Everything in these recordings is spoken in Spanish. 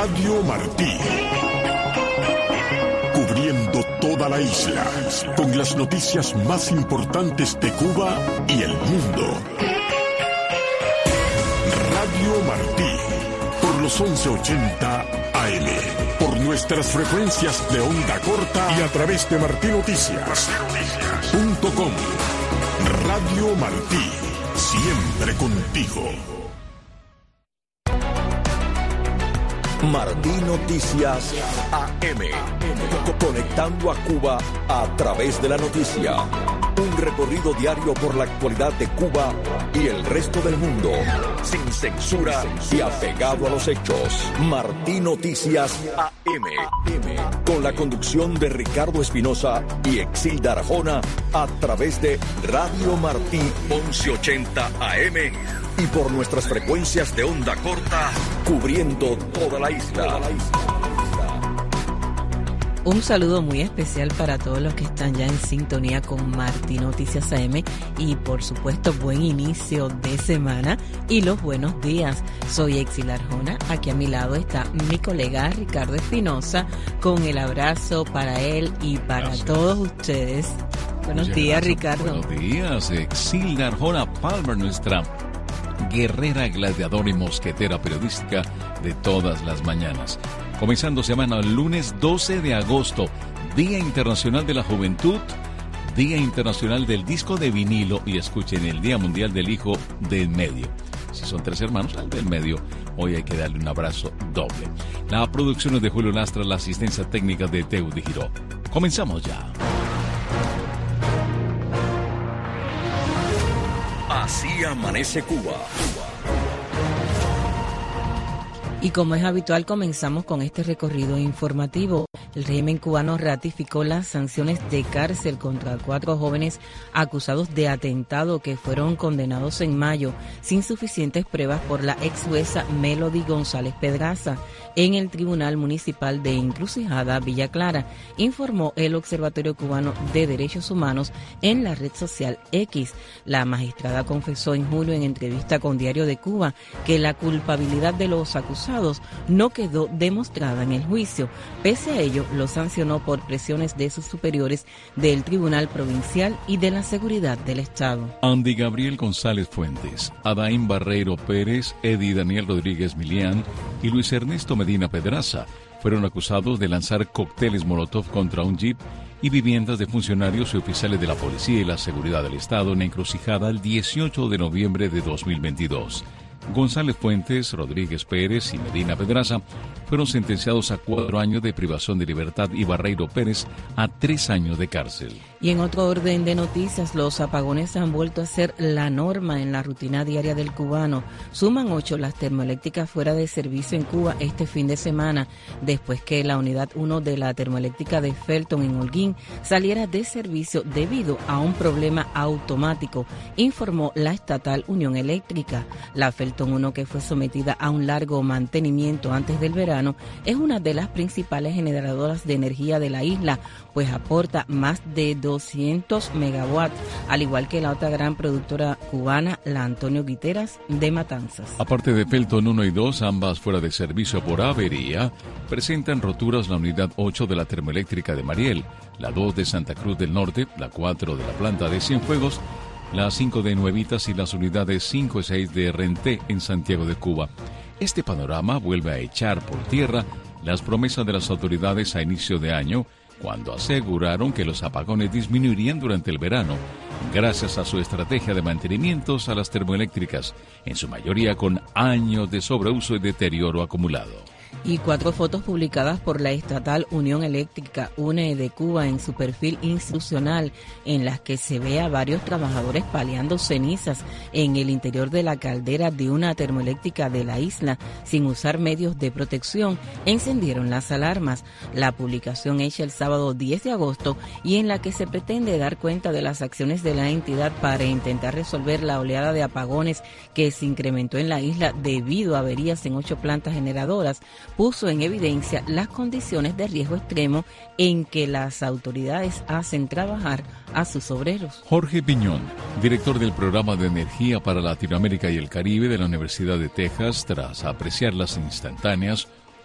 Radio Martí. Cubriendo toda la isla, con las noticias más importantes de Cuba y el mundo. Radio Martí, por los 1180 AM, por nuestras frecuencias de onda corta y a través de martinoticias.com. Radio Martí, siempre contigo. Martí Noticias AM, conectando a Cuba a través de la noticia. Un recorrido diario por la actualidad de Cuba y el resto del mundo, sin censura y apegado a los hechos. Martí Noticias AM, con la conducción de Ricardo Espinosa y Exilda Arjona, a través de Radio Martí 1180 AM y por nuestras frecuencias de onda corta, cubriendo toda la isla. Un saludo muy especial para todos los que están ya en sintonía con Martí Noticias AM y por supuesto buen inicio de semana y los buenos días. Soy Exilda Arjona, aquí a mi lado está mi colega Ricardo Espinosa con el abrazo para él y para todos ustedes. Buenos días, Ricardo. Buenos días, Exilda Arjona Palmer, nuestra guerrera, gladiadora y mosquetera periodística de todas las mañanas. Comenzando semana el lunes 12 de agosto, Día Internacional de la Juventud, Día Internacional del Disco de Vinilo y escuchen, el Día Mundial del Hijo del Medio. Si son tres hermanos, al del medio, hoy hay que darle un abrazo doble. La producción es de Julio Lastra, la asistencia técnica de Teu de Giró. Comenzamos ya. Así amanece Cuba. Y como es habitual, comenzamos con este recorrido informativo. El régimen cubano ratificó las sanciones de cárcel contra 4 jóvenes acusados de atentado que fueron condenados en mayo sin suficientes pruebas por la ex jueza Melody González Pedraza en el Tribunal Municipal de Encrucijada, Villa Clara, informó el Observatorio Cubano de Derechos Humanos en la red social X. La magistrada confesó en julio en entrevista con Diario de Cuba que la culpabilidad de los acusados no quedó demostrada en el juicio. Pese a ello, lo sancionó por presiones de sus superiores del Tribunal Provincial y de la Seguridad del Estado. Andy Gabriel González Fuentes, Adaín Barreiro Pérez, Eddie Daniel Rodríguez Milián y Luis Ernesto Medina Pedraza fueron acusados de lanzar cócteles Molotov contra un jeep y viviendas de funcionarios y oficiales de la Policía y la Seguridad del Estado en Encrucijada el 18 de noviembre de 2022. González Fuentes, Rodríguez Pérez y Medina Pedraza fueron sentenciados a 4 años de privación de libertad y Barreiro Pérez a 3 años de cárcel. Y en otro orden de noticias, los apagones han vuelto a ser la norma en la rutina diaria del cubano. Suman 8 las termoeléctricas fuera de servicio en Cuba este fin de semana, después que la unidad 1 de la termoeléctrica de Felton en Holguín saliera de servicio debido a un problema automático, informó la estatal Unión Eléctrica. La Felton 1, que fue sometida a un largo mantenimiento antes del verano, es una de las principales generadoras de energía de la isla, pues aporta más de 200 megawatts, al igual que la otra gran productora cubana, la Antonio Guiteras de Matanzas. Aparte de Felton 1 y 2, ambas fuera de servicio por avería, presentan roturas la unidad 8 de la termoeléctrica de Mariel, la 2 de Santa Cruz del Norte, la 4 de la planta de Cienfuegos, la 5 de Nuevitas y las unidades 5 y 6 de Renté en Santiago de Cuba. Este panorama vuelve a echar por tierra las promesas de las autoridades a inicio de año, cuando aseguraron que los apagones disminuirían durante el verano, gracias a su estrategia de mantenimientos a las termoeléctricas, en su mayoría con años de sobreuso y deterioro acumulado. Y 4 fotos publicadas por la estatal Unión Eléctrica UNE de Cuba en su perfil institucional, en las que se ve a varios trabajadores paliando cenizas en el interior de la caldera de una termoeléctrica de la isla sin usar medios de protección, encendieron las alarmas. La publicación hecha el sábado 10 de agosto y en la que se pretende dar cuenta de las acciones de la entidad para intentar resolver la oleada de apagones que se incrementó en la isla debido a averías en 8 plantas generadoras, puso en evidencia las condiciones de riesgo extremo en que las autoridades hacen trabajar a sus obreros. Jorge Piñón, director del Programa de Energía para Latinoamérica y el Caribe de la Universidad de Texas, tras apreciar las instantáneas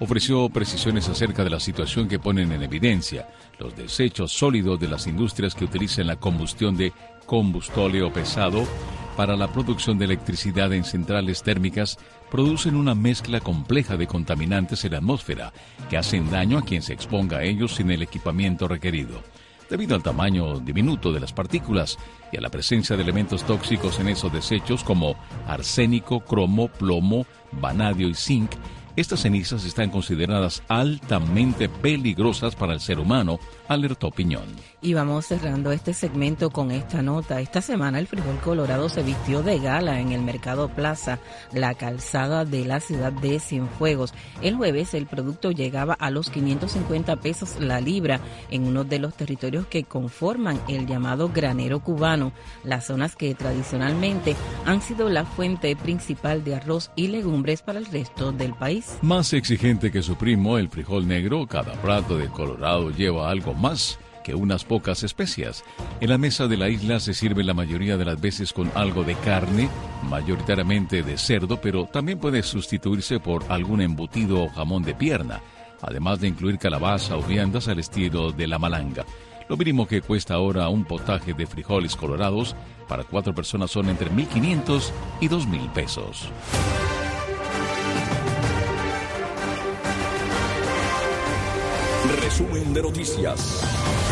ofreció precisiones acerca de la situación que ponen en evidencia los desechos sólidos de las industrias que utilizan la combustión de combustóleo pesado para la producción de electricidad en centrales térmicas. Producen una mezcla compleja de contaminantes en la atmósfera que hacen daño a quien se exponga a ellos sin el equipamiento requerido. Debido al tamaño diminuto de las partículas y a la presencia de elementos tóxicos en esos desechos como arsénico, cromo, plomo, vanadio y zinc, estas cenizas están consideradas altamente peligrosas para el ser humano, alertó Piñón. Y vamos cerrando este segmento con esta nota. Esta semana el frijol colorado se vistió de gala en el Mercado Plaza, la calzada de la ciudad de Cienfuegos. El jueves el producto llegaba a los 550 pesos la libra en uno de los territorios que conforman el llamado granero cubano, las zonas que tradicionalmente han sido la fuente principal de arroz y legumbres para el resto del país. Más exigente que su primo, el frijol negro, cada plato de Colorado lleva algo más que unas pocas especias. En la mesa de la isla se sirve la mayoría de las veces con algo de carne, mayoritariamente de cerdo, pero también puede sustituirse por algún embutido o jamón de pierna, además de incluir calabaza o viandas al estilo de la malanga. Lo mínimo que cuesta ahora un potaje de frijoles colorados para 4 personas son entre 1.500 y 2.000 pesos. Resumen de noticias.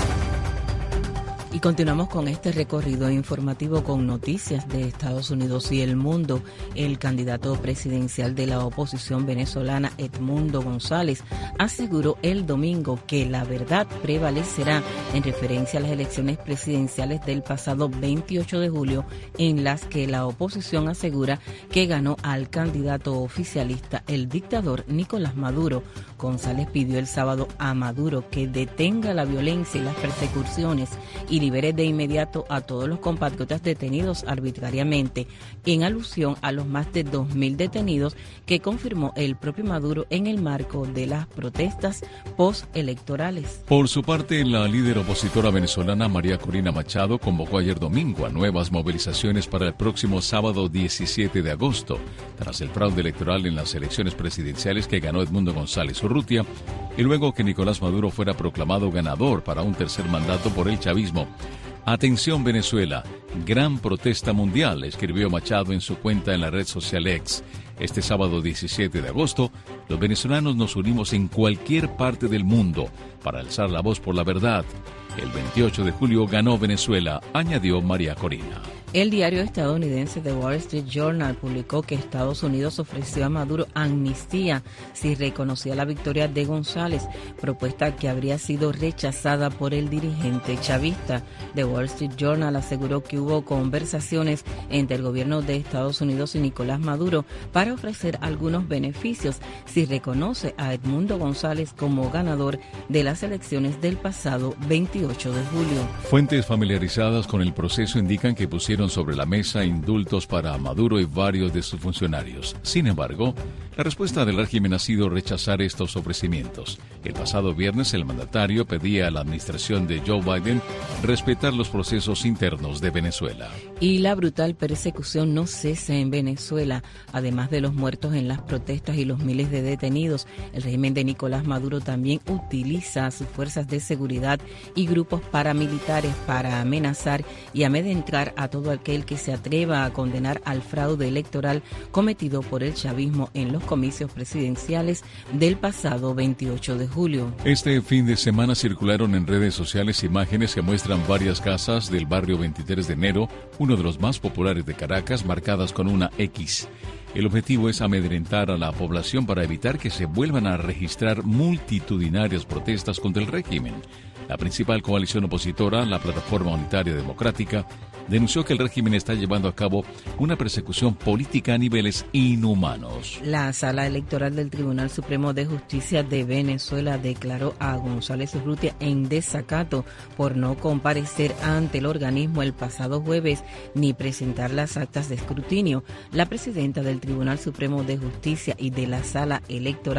Y continuamos con este recorrido informativo con noticias de Estados Unidos y el mundo. El candidato presidencial de la oposición venezolana, Edmundo González, aseguró el domingo que la verdad prevalecerá en referencia a las elecciones presidenciales del pasado 28 de julio, en las que la oposición asegura que ganó al candidato oficialista, el dictador Nicolás Maduro. González pidió el sábado a Maduro que detenga la violencia y las persecuciones y libere de inmediato a todos los compatriotas detenidos arbitrariamente, en alusión a los más de 2.000 detenidos que confirmó el propio Maduro en el marco de las protestas postelectorales. Por su parte, la líder opositora venezolana María Corina Machado convocó ayer domingo a nuevas movilizaciones para el próximo sábado 17 de agosto, tras el fraude electoral en las elecciones presidenciales que ganó Edmundo González Urrutia, y luego que Nicolás Maduro fuera proclamado ganador para un tercer mandato por el chavismo. Atención Venezuela, gran protesta mundial, escribió Machado en su cuenta en la red social X. Este sábado 17 de agosto, los venezolanos nos unimos en cualquier parte del mundo para alzar la voz por la verdad. El 28 de julio ganó Venezuela, añadió María Corina. El diario estadounidense The Wall Street Journal publicó que Estados Unidos ofreció a Maduro amnistía si reconocía la victoria de González, propuesta que habría sido rechazada por el dirigente chavista. The Wall Street Journal aseguró que hubo conversaciones entre el gobierno de Estados Unidos y Nicolás Maduro para ofrecer algunos beneficios si reconoce a Edmundo González como ganador de las elecciones del pasado 28 de julio. Fuentes familiarizadas con el proceso indican que pusieron sobre la mesa indultos para Maduro y varios de sus funcionarios. Sin embargo, la respuesta del régimen ha sido rechazar estos ofrecimientos. El pasado viernes, el mandatario pedía a la administración de Joe Biden respetar los procesos internos de Venezuela. Y la brutal persecución no cesa en Venezuela. Además de los muertos en las protestas y los miles de detenidos, el régimen de Nicolás Maduro también utiliza a sus fuerzas de seguridad y grupos paramilitares para amenazar y amedrentar a todo aquel que se atreva a condenar al fraude electoral cometido por el chavismo en los comicios presidenciales del pasado 28 de julio. Este fin de semana circularon en redes sociales imágenes que muestran varias casas del barrio 23 de enero, uno de los más populares de Caracas, marcadas con una X. El objetivo es amedrentar a la población para evitar que se vuelvan a registrar multitudinarias protestas contra el régimen. La principal coalición opositora, la Plataforma Unitaria Democrática, denunció que el régimen está llevando a cabo una persecución política a niveles inhumanos. La Sala Electoral del Tribunal Supremo de Justicia de Venezuela declaró a González Urrutia en desacato por no comparecer ante el organismo el pasado jueves ni presentar las actas de escrutinio. La presidenta del Tribunal Supremo de Justicia y de la Sala Electoral,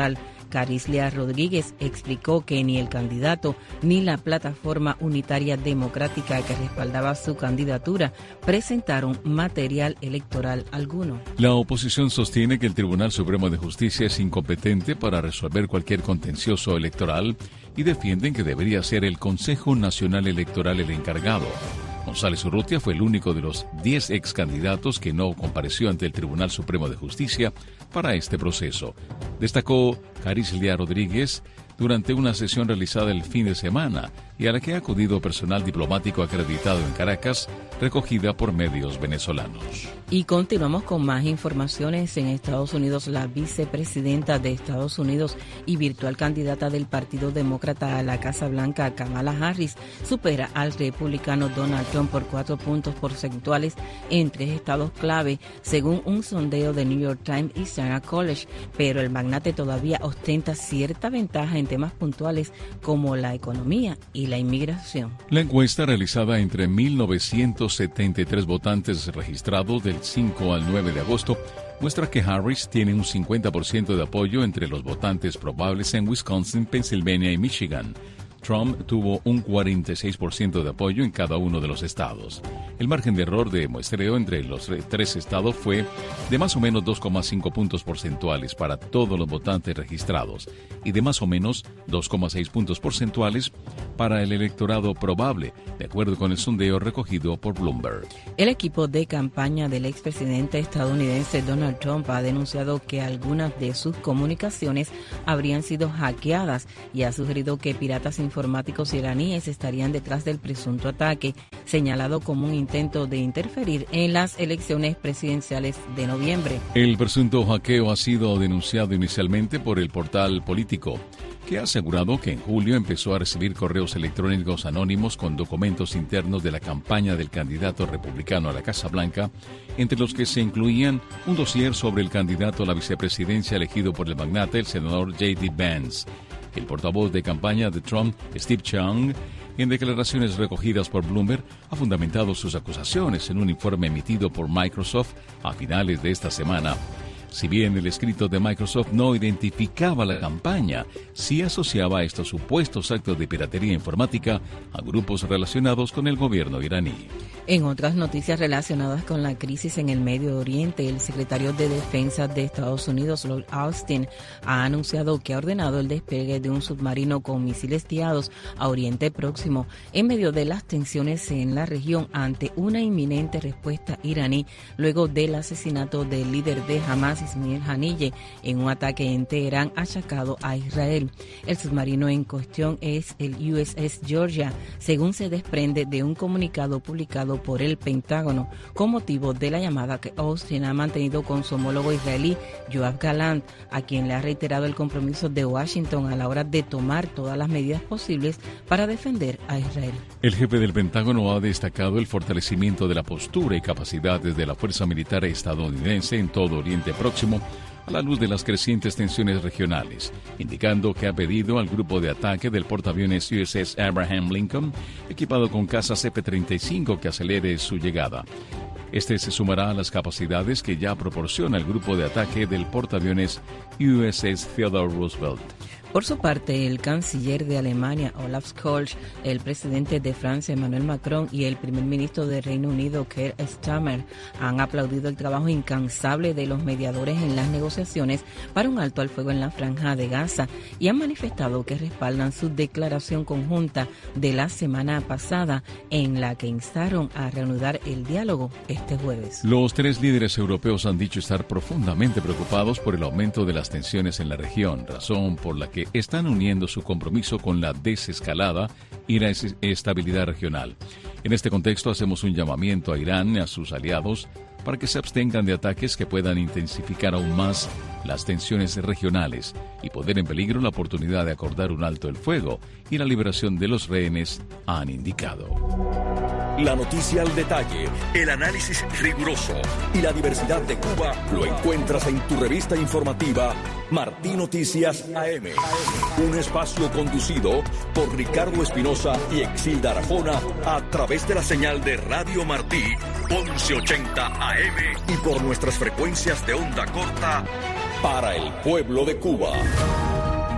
Carislia Rodríguez explicó que ni el candidato ni la plataforma unitaria democrática que respaldaba su candidatura presentaron material electoral alguno. La oposición sostiene que el Tribunal Supremo de Justicia es incompetente para resolver cualquier contencioso electoral y defienden que debería ser el Consejo Nacional Electoral el encargado. González Urrutia fue el único de los 10 ex candidatos que no compareció ante el Tribunal Supremo de Justicia para este proceso. Destacó Carislia Rodríguez durante una sesión realizada el fin de semana y a la que ha acudido personal diplomático acreditado en Caracas, recogida por medios venezolanos. Y continuamos con más informaciones. En Estados Unidos, la vicepresidenta de Estados Unidos y virtual candidata del Partido Demócrata a la Casa Blanca, Kamala Harris, supera al republicano Donald Trump por 4 puntos porcentuales en 3 estados clave, según un sondeo de New York Times y Siena College, pero el magnate todavía ostenta cierta ventaja en temas puntuales como la economía y la inmigración. La encuesta realizada entre 1.973 votantes registrados del 5 al 9 de agosto muestra que Harris tiene un 50% de apoyo entre los votantes probables en Wisconsin, Pensilvania y Michigan. Trump tuvo un 46% de apoyo en cada uno de los estados. El margen de error de muestreo entre los 3 estados fue de más o menos 2,5 puntos porcentuales para todos los votantes registrados y de más o menos 2,6 puntos porcentuales para el electorado probable, de acuerdo con el sondeo recogido por Bloomberg. El equipo de campaña del expresidente estadounidense Donald Trump ha denunciado que algunas de sus comunicaciones habrían sido hackeadas y ha sugerido que piratas informáticos iraníes estarían detrás del presunto ataque, señalado como un intento de interferir en las elecciones presidenciales de noviembre. El presunto hackeo ha sido denunciado inicialmente por el portal Político, que ha asegurado que en julio empezó a recibir correos electrónicos anónimos con documentos internos de la campaña del candidato republicano a la Casa Blanca, entre los que se incluían un dossier sobre el candidato a la vicepresidencia elegido por el magnate, el senador J.D. Vance. El portavoz de campaña de Trump, Steve Chung, en declaraciones recogidas por Bloomberg, ha fundamentado sus acusaciones en un informe emitido por Microsoft a finales de esta semana. Si bien el escrito de Microsoft no identificaba la campaña, sí asociaba estos supuestos actos de piratería informática a grupos relacionados con el gobierno iraní. En otras noticias relacionadas con la crisis en el Medio Oriente, el secretario de Defensa de Estados Unidos, Lloyd Austin, ha anunciado que ha ordenado el despegue de un submarino con misiles guiados a Oriente Próximo en medio de las tensiones en la región ante una inminente respuesta iraní luego del asesinato del líder de Hamas, Ismail Haniyeh, en un ataque en Teherán achacado a Israel. El submarino en cuestión es el USS Georgia, según se desprende de un comunicado publicado por el Pentágono con motivo de la llamada que Austin ha mantenido con su homólogo israelí Yoav Gallant, a quien le ha reiterado el compromiso de Washington a la hora de tomar todas las medidas posibles para defender a Israel. El jefe del Pentágono ha destacado el fortalecimiento de la postura y capacidades de la fuerza militar estadounidense en todo Oriente Próximo a la luz de las crecientes tensiones regionales, indicando que ha pedido al grupo de ataque del portaaviones USS Abraham Lincoln, equipado con cazas F-35, que acelere su llegada. Este se sumará a las capacidades que ya proporciona el grupo de ataque del portaaviones USS Theodore Roosevelt. Por su parte, el canciller de Alemania, Olaf Scholz, el presidente de Francia, Emmanuel Macron, y el primer ministro de Reino Unido, Keir Starmer, han aplaudido el trabajo incansable de los mediadores en las negociaciones para un alto al fuego en la Franja de Gaza y han manifestado que respaldan su declaración conjunta de la semana pasada, en la que instaron a reanudar el diálogo este jueves. Los 3 líderes europeos han dicho estar profundamente preocupados por el aumento de las tensiones en la región, razón por la que están uniendo su compromiso con la desescalada y la estabilidad regional. En este contexto hacemos un llamamiento a Irán y a sus aliados para que se abstengan de ataques que puedan intensificar aún más las tensiones regionales y poner en peligro la oportunidad de acordar un alto el fuego y la liberación de los rehenes, han indicado. La noticia al detalle, el análisis riguroso y la diversidad de Cuba lo encuentras en tu revista informativa Martí Noticias AM. Un espacio conducido por Ricardo Espinosa y Exilda Arjona a través de la señal de Radio Martí 1180 AM y por nuestras frecuencias de onda corta para el pueblo de Cuba.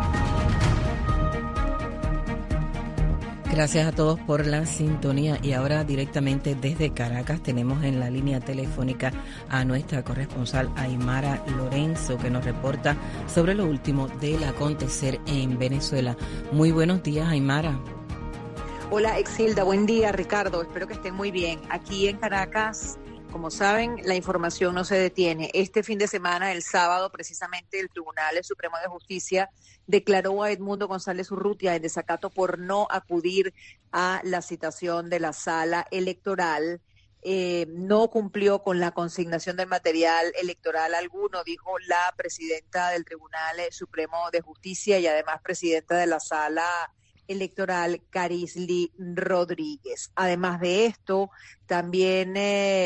Gracias a todos por la sintonía y ahora directamente desde Caracas tenemos en la línea telefónica a nuestra corresponsal Aymara Lorenzo que nos reporta sobre lo último del acontecer en Venezuela. Muy buenos días, Aymara. Hola Exilda, buen día Ricardo, espero que estén muy bien. Aquí en Caracas, como saben, la información no se detiene. Este fin de semana, el sábado, precisamente el Tribunal Supremo de Justicia declaró a Edmundo González Urrutia en desacato por no acudir a la citación de la sala electoral. No cumplió con la consignación del material electoral alguno, dijo la presidenta del Tribunal Supremo de Justicia y además presidenta de la sala electoral, Carisly Rodríguez. Además de esto, también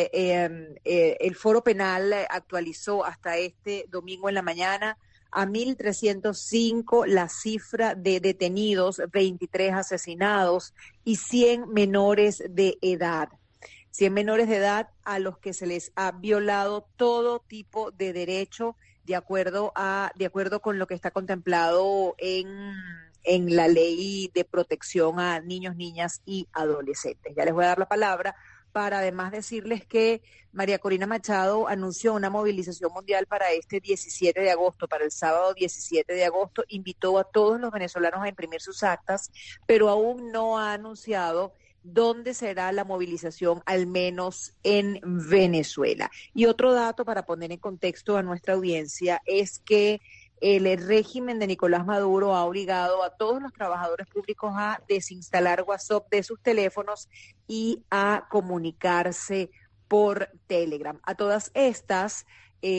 el Foro Penal actualizó hasta este domingo en la mañana a 1.305 la cifra de detenidos, 23 asesinados y 100 menores de edad. 100 menores de edad a los que se les ha violado todo tipo de derecho de acuerdo con lo que está contemplado en la ley de protección a niños, niñas y adolescentes. Ya les voy a dar la palabra para además decirles que María Corina Machado anunció una movilización mundial para este 17 de agosto, para el sábado 17 de agosto. Invitó a todos los venezolanos a imprimir sus actas, pero aún no ha anunciado dónde será la movilización, al menos en Venezuela. Y otro dato para poner en contexto a nuestra audiencia es que el régimen de Nicolás Maduro ha obligado a todos los trabajadores públicos a desinstalar WhatsApp de sus teléfonos y a comunicarse por Telegram. A todas estas,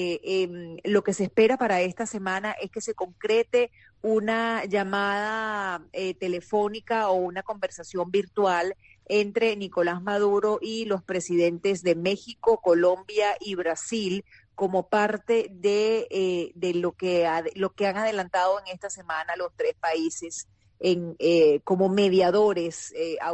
lo que se espera para esta semana es que se concrete una llamada telefónica o una conversación virtual entre Nicolás Maduro y los presidentes de México, Colombia y Brasil, como parte de lo que han adelantado en esta semana los tres países como mediadores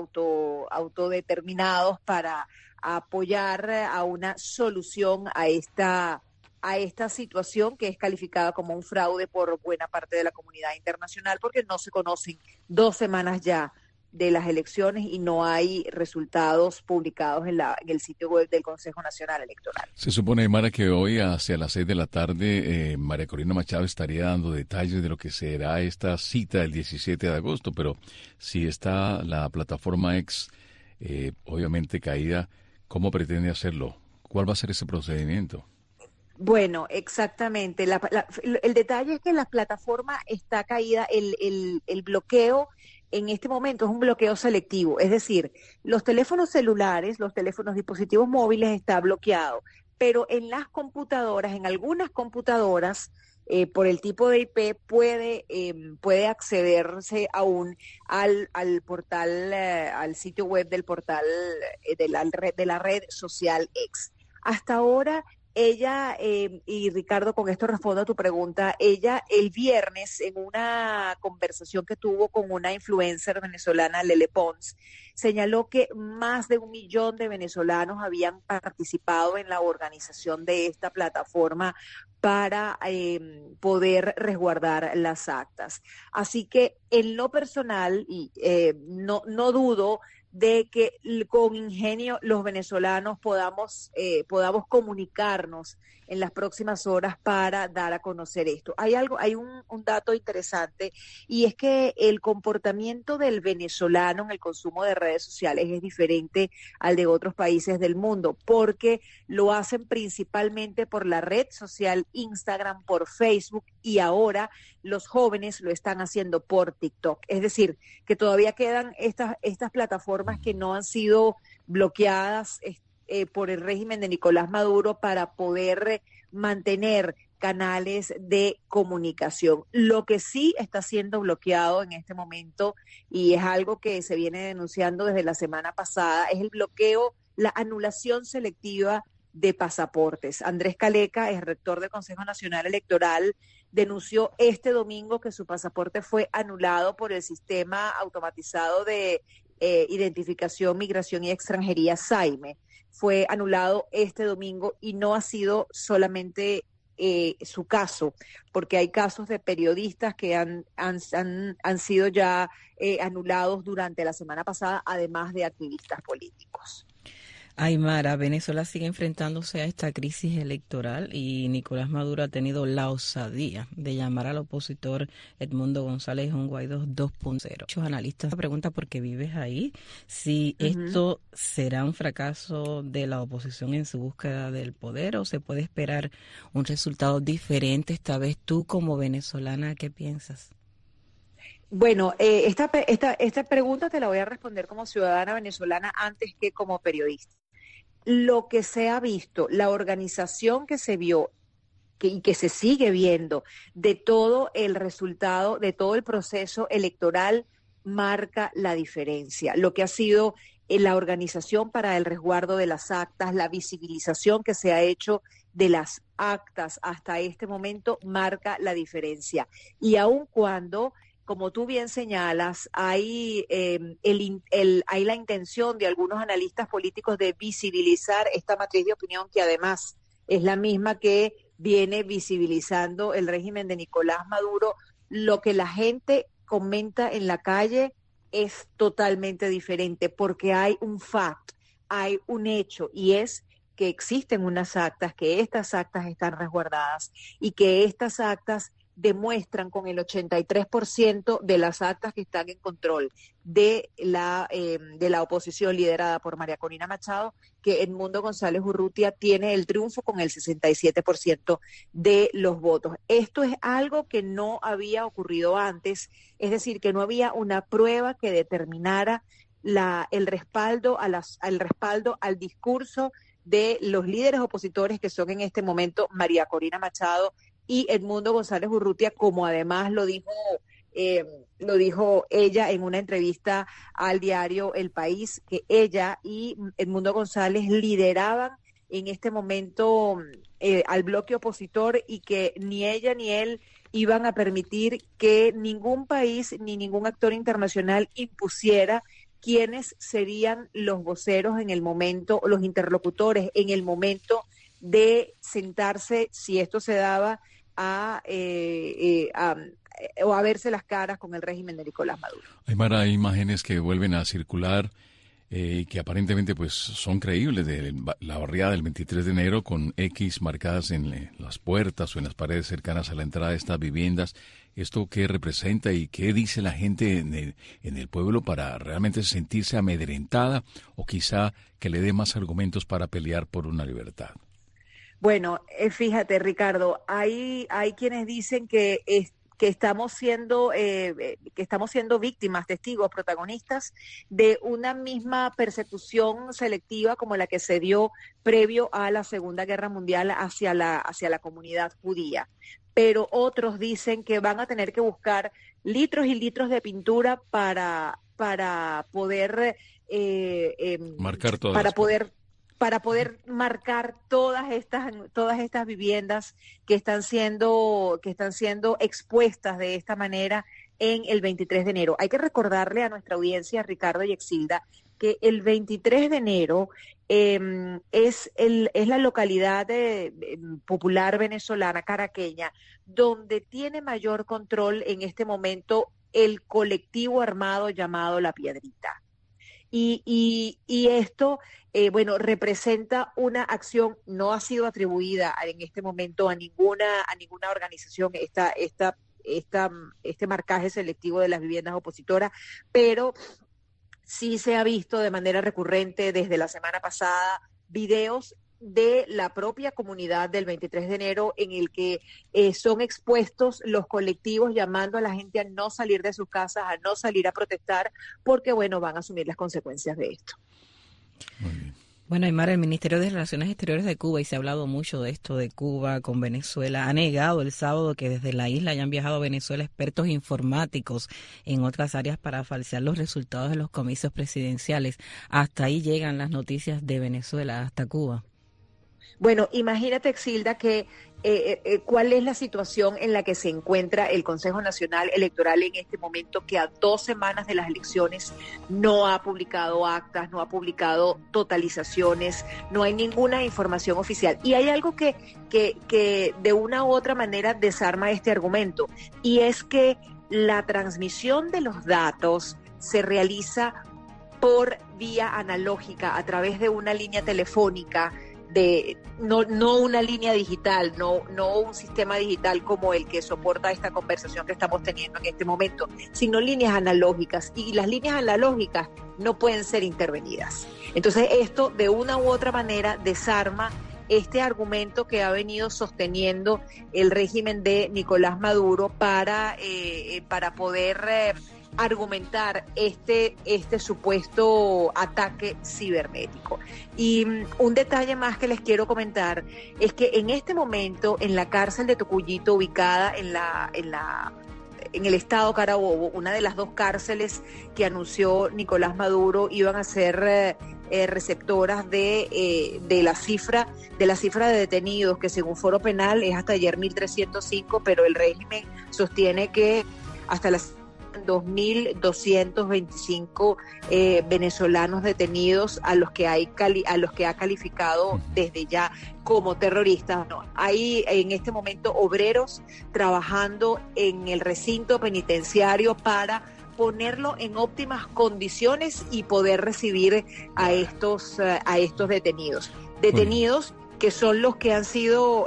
autodeterminados para apoyar a una solución a esta situación que es calificada como un fraude por buena parte de la comunidad internacional, porque no se conocen 2 semanas ya de las elecciones y no hay resultados publicados en el sitio web del Consejo Nacional Electoral. Se supone, Aymara, que hoy hacia las 6 de la tarde María Corina Machado estaría dando detalles de lo que será esta cita del 17 de agosto, pero si está la plataforma X obviamente caída, ¿cómo pretende hacerlo? ¿Cuál va a ser ese procedimiento? Bueno, exactamente. El detalle es que la plataforma está caída, el bloqueo en este momento es un bloqueo selectivo, es decir, los teléfonos celulares, dispositivos móviles está bloqueado, pero en las computadoras, en algunas computadoras, por el tipo de IP puede accederse aún al portal, al sitio web del portal de la red social X. Hasta ahora ella, y Ricardo, con esto respondo a tu pregunta, ella el viernes en una conversación que tuvo con una influencer venezolana, Lele Pons, señaló que más de 1 millón de venezolanos habían participado en la organización de esta plataforma para poder resguardar las actas. Así que en lo personal, no dudo de que con ingenio los venezolanos podamos comunicarnos en las próximas horas para dar a conocer esto. Hay un dato interesante, y es que el comportamiento del venezolano en el consumo de redes sociales es diferente al de otros países del mundo, porque lo hacen principalmente por la red social Instagram, por Facebook, y ahora los jóvenes lo están haciendo por TikTok. Es decir, que todavía quedan estas plataformas que no han sido bloqueadas por el régimen de Nicolás Maduro para poder mantener canales de comunicación. Lo que sí está siendo bloqueado en este momento, y es algo que se viene denunciando desde la semana pasada, es el bloqueo, la anulación selectiva de pasaportes. Andrés Caleca, el rector del Consejo Nacional Electoral, denunció este domingo que su pasaporte fue anulado por el sistema automatizado de identificación, migración y extranjería, SAIME. Fue anulado este domingo, y no ha sido solamente su caso, porque hay casos de periodistas que han sido ya anulados durante la semana pasada, además de activistas políticos. Aymara, Venezuela sigue enfrentándose a esta crisis electoral y Nicolás Maduro ha tenido la osadía de llamar al opositor Edmundo González un Guaidó 2.0. Muchos analistas preguntan por qué vives ahí, si esto será un fracaso de la oposición en su búsqueda del poder o se puede esperar un resultado diferente esta vez. Tú como venezolana, ¿qué piensas? Bueno, esta pregunta te la voy a responder como ciudadana venezolana antes que como periodista. Lo que se ha visto, la organización que se vio y que se sigue viendo de todo el resultado, de todo el proceso electoral, marca la diferencia. Lo que ha sido la organización para el resguardo de las actas, la visibilización que se ha hecho de las actas hasta este momento, marca la diferencia. Y aun cuando, como tú bien señalas, hay la intención de algunos analistas políticos de visibilizar esta matriz de opinión que además es la misma que viene visibilizando el régimen de Nicolás Maduro. Lo que la gente comenta en la calle es totalmente diferente porque hay un fact, hay un hecho y es que existen unas actas, que estas actas están resguardadas y que estas actas demuestran con el 83% de las actas que están en control de la oposición liderada por María Corina Machado, que Edmundo González Urrutia tiene el triunfo con el 67% de los votos. Esto es algo que no había ocurrido antes, es decir, que no había una prueba que determinara el respaldo al discurso de los líderes opositores que son en este momento María Corina Machado y Edmundo González Urrutia, como además lo dijo ella en una entrevista al diario El País, que ella y Edmundo González lideraban en este momento al bloque opositor y que ni ella ni él iban a permitir que ningún país ni ningún actor internacional impusiera quiénes serían los voceros en el momento, los interlocutores en el momento de sentarse, si esto se daba, o a verse las caras con el régimen de Nicolás Maduro. Aymara, hay imágenes que vuelven a circular que aparentemente pues son creíbles de la barriada del 23 de enero con X marcadas en las puertas o en las paredes cercanas a la entrada de estas viviendas. ¿Esto qué representa y qué dice la gente en el pueblo para realmente sentirse amedrentada o quizá que le dé más argumentos para pelear por una libertad? Bueno, fíjate, Ricardo, hay quienes dicen que estamos siendo víctimas, testigos, protagonistas de una misma persecución selectiva como la que se dio previo a la Segunda Guerra Mundial hacia la comunidad judía. Pero otros dicen que van a tener que buscar litros y litros de pintura para poder marcar todas para poder marcar todas estas viviendas que están siendo expuestas de esta manera en el 23 de enero. Hay que recordarle a nuestra audiencia, Ricardo y Exilda, que el 23 de enero es la localidad popular venezolana, caraqueña, donde tiene mayor control en este momento el colectivo armado llamado La Piedrita. Y esto, representa una acción, no ha sido atribuida en este momento a ninguna organización este marcaje selectivo de las viviendas opositoras, pero sí se ha visto de manera recurrente desde la semana pasada videos de la propia comunidad del 23 de enero en el que son expuestos los colectivos llamando a la gente a no salir de sus casas, a no salir a protestar, porque van a asumir las consecuencias de esto. Muy bien. Bueno, Aymara, el Ministerio de Relaciones Exteriores de Cuba, y se ha hablado mucho de esto de Cuba con Venezuela, ha negado el sábado que desde la isla hayan viajado a Venezuela expertos informáticos en otras áreas para falsear los resultados de los comicios presidenciales. Hasta ahí llegan las noticias de Venezuela, hasta Cuba. Bueno, imagínate, Exilda, que cuál es la situación en la que se encuentra el Consejo Nacional Electoral en este momento, que a 2 semanas de las elecciones no ha publicado actas, no ha publicado totalizaciones, no hay ninguna información oficial. Y hay algo que de una u otra manera desarma este argumento, y es que la transmisión de los datos se realiza por vía analógica, a través de una línea telefónica, no una línea digital, no un sistema digital como el que soporta esta conversación que estamos teniendo en este momento, sino líneas analógicas, y las líneas analógicas no pueden ser intervenidas. Entonces esto de una u otra manera desarma este argumento que ha venido sosteniendo el régimen de Nicolás Maduro para poder argumentar este supuesto ataque cibernético. Y un detalle más que les quiero comentar es que en este momento en la cárcel de Tocuyito, ubicada en el estado Carabobo, una de las 2 cárceles que anunció Nicolás Maduro iban a ser receptoras de la cifra de detenidos, que según Foro Penal es hasta ayer 1.305, pero el régimen sostiene que hasta las 2.225 venezolanos detenidos a los que ha calificado desde ya como terroristas. No, hay en este momento obreros trabajando en el recinto penitenciario para ponerlo en óptimas condiciones y poder recibir a estos detenidos que son los que han sido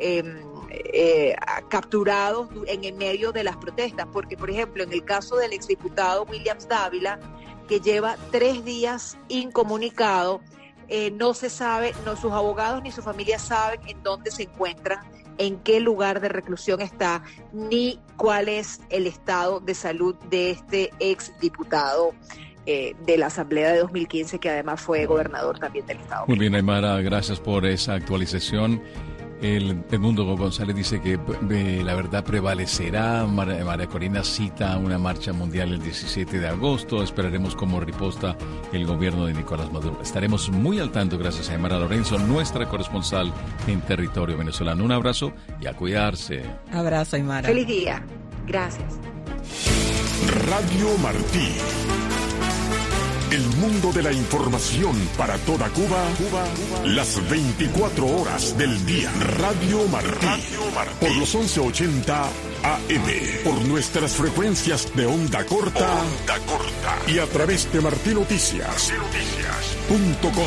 capturados en el medio de las protestas, porque por ejemplo en el caso del exdiputado Williams Dávila, que lleva 3 días incomunicado, no se sabe, sus abogados ni su familia saben en dónde se encuentran, en qué lugar de reclusión está, ni cuál es el estado de salud de este exdiputado de la Asamblea de 2015, que además fue gobernador también del estado. Muy bien, Aymara, gracias por esa actualización. Edmundo González dice que la verdad prevalecerá. María Corina cita una marcha mundial el 17 de agosto. Esperaremos cómo riposta el gobierno de Nicolás Maduro. Estaremos muy al tanto, gracias a Aymara Lorenzo, nuestra corresponsal en territorio venezolano. Un abrazo y a cuidarse. Abrazo, Aymara. Feliz día. Gracias. Radio Martí. El mundo de la información para toda Cuba, las 24 horas del día. Radio Martí, por los 1180 AM, por nuestras frecuencias de onda corta, y a través de martinoticias.com.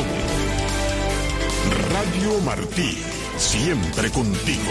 Radio Martí, siempre contigo.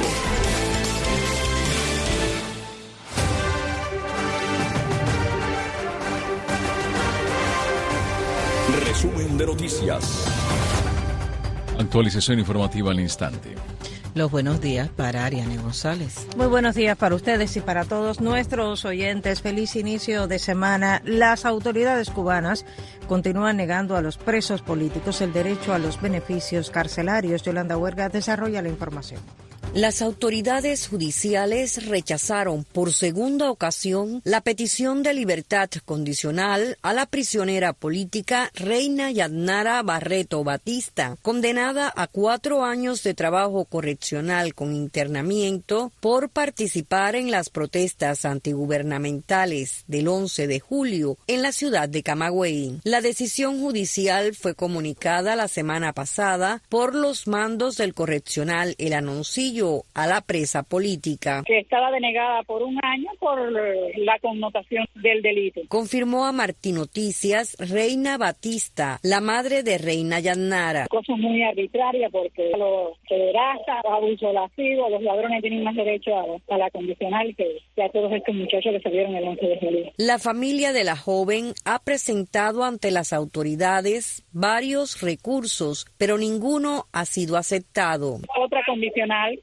Resumen de noticias. Actualización informativa al instante. Los buenos días para Ariane González. Muy buenos días para ustedes y para todos nuestros oyentes. Feliz inicio de semana. Las autoridades cubanas continúan negando a los presos políticos el derecho a los beneficios carcelarios. Yolanda Huerga desarrolla la información. Las autoridades judiciales rechazaron por segunda ocasión la petición de libertad condicional a la prisionera política Reina Yadnara Barreto Batista, condenada a 4 años de trabajo correccional con internamiento por participar en las protestas antigubernamentales del 11 de julio en la ciudad de Camagüey. La decisión judicial fue comunicada la semana pasada por los mandos del correccional El Anoncillo a la presa política, que estaba denegada por 1 año por la connotación del delito. Confirmó a Martín Noticias Reina Batista, la madre de Reina Yadnara. Cosa muy arbitraria, porque los pederastas, los abusos lascivos, los ladrones tienen más derecho a la condicional que a todos estos muchachos que salieron el 11 de julio. La familia de la joven ha presentado ante las autoridades varios recursos, pero ninguno ha sido aceptado. Otra condicional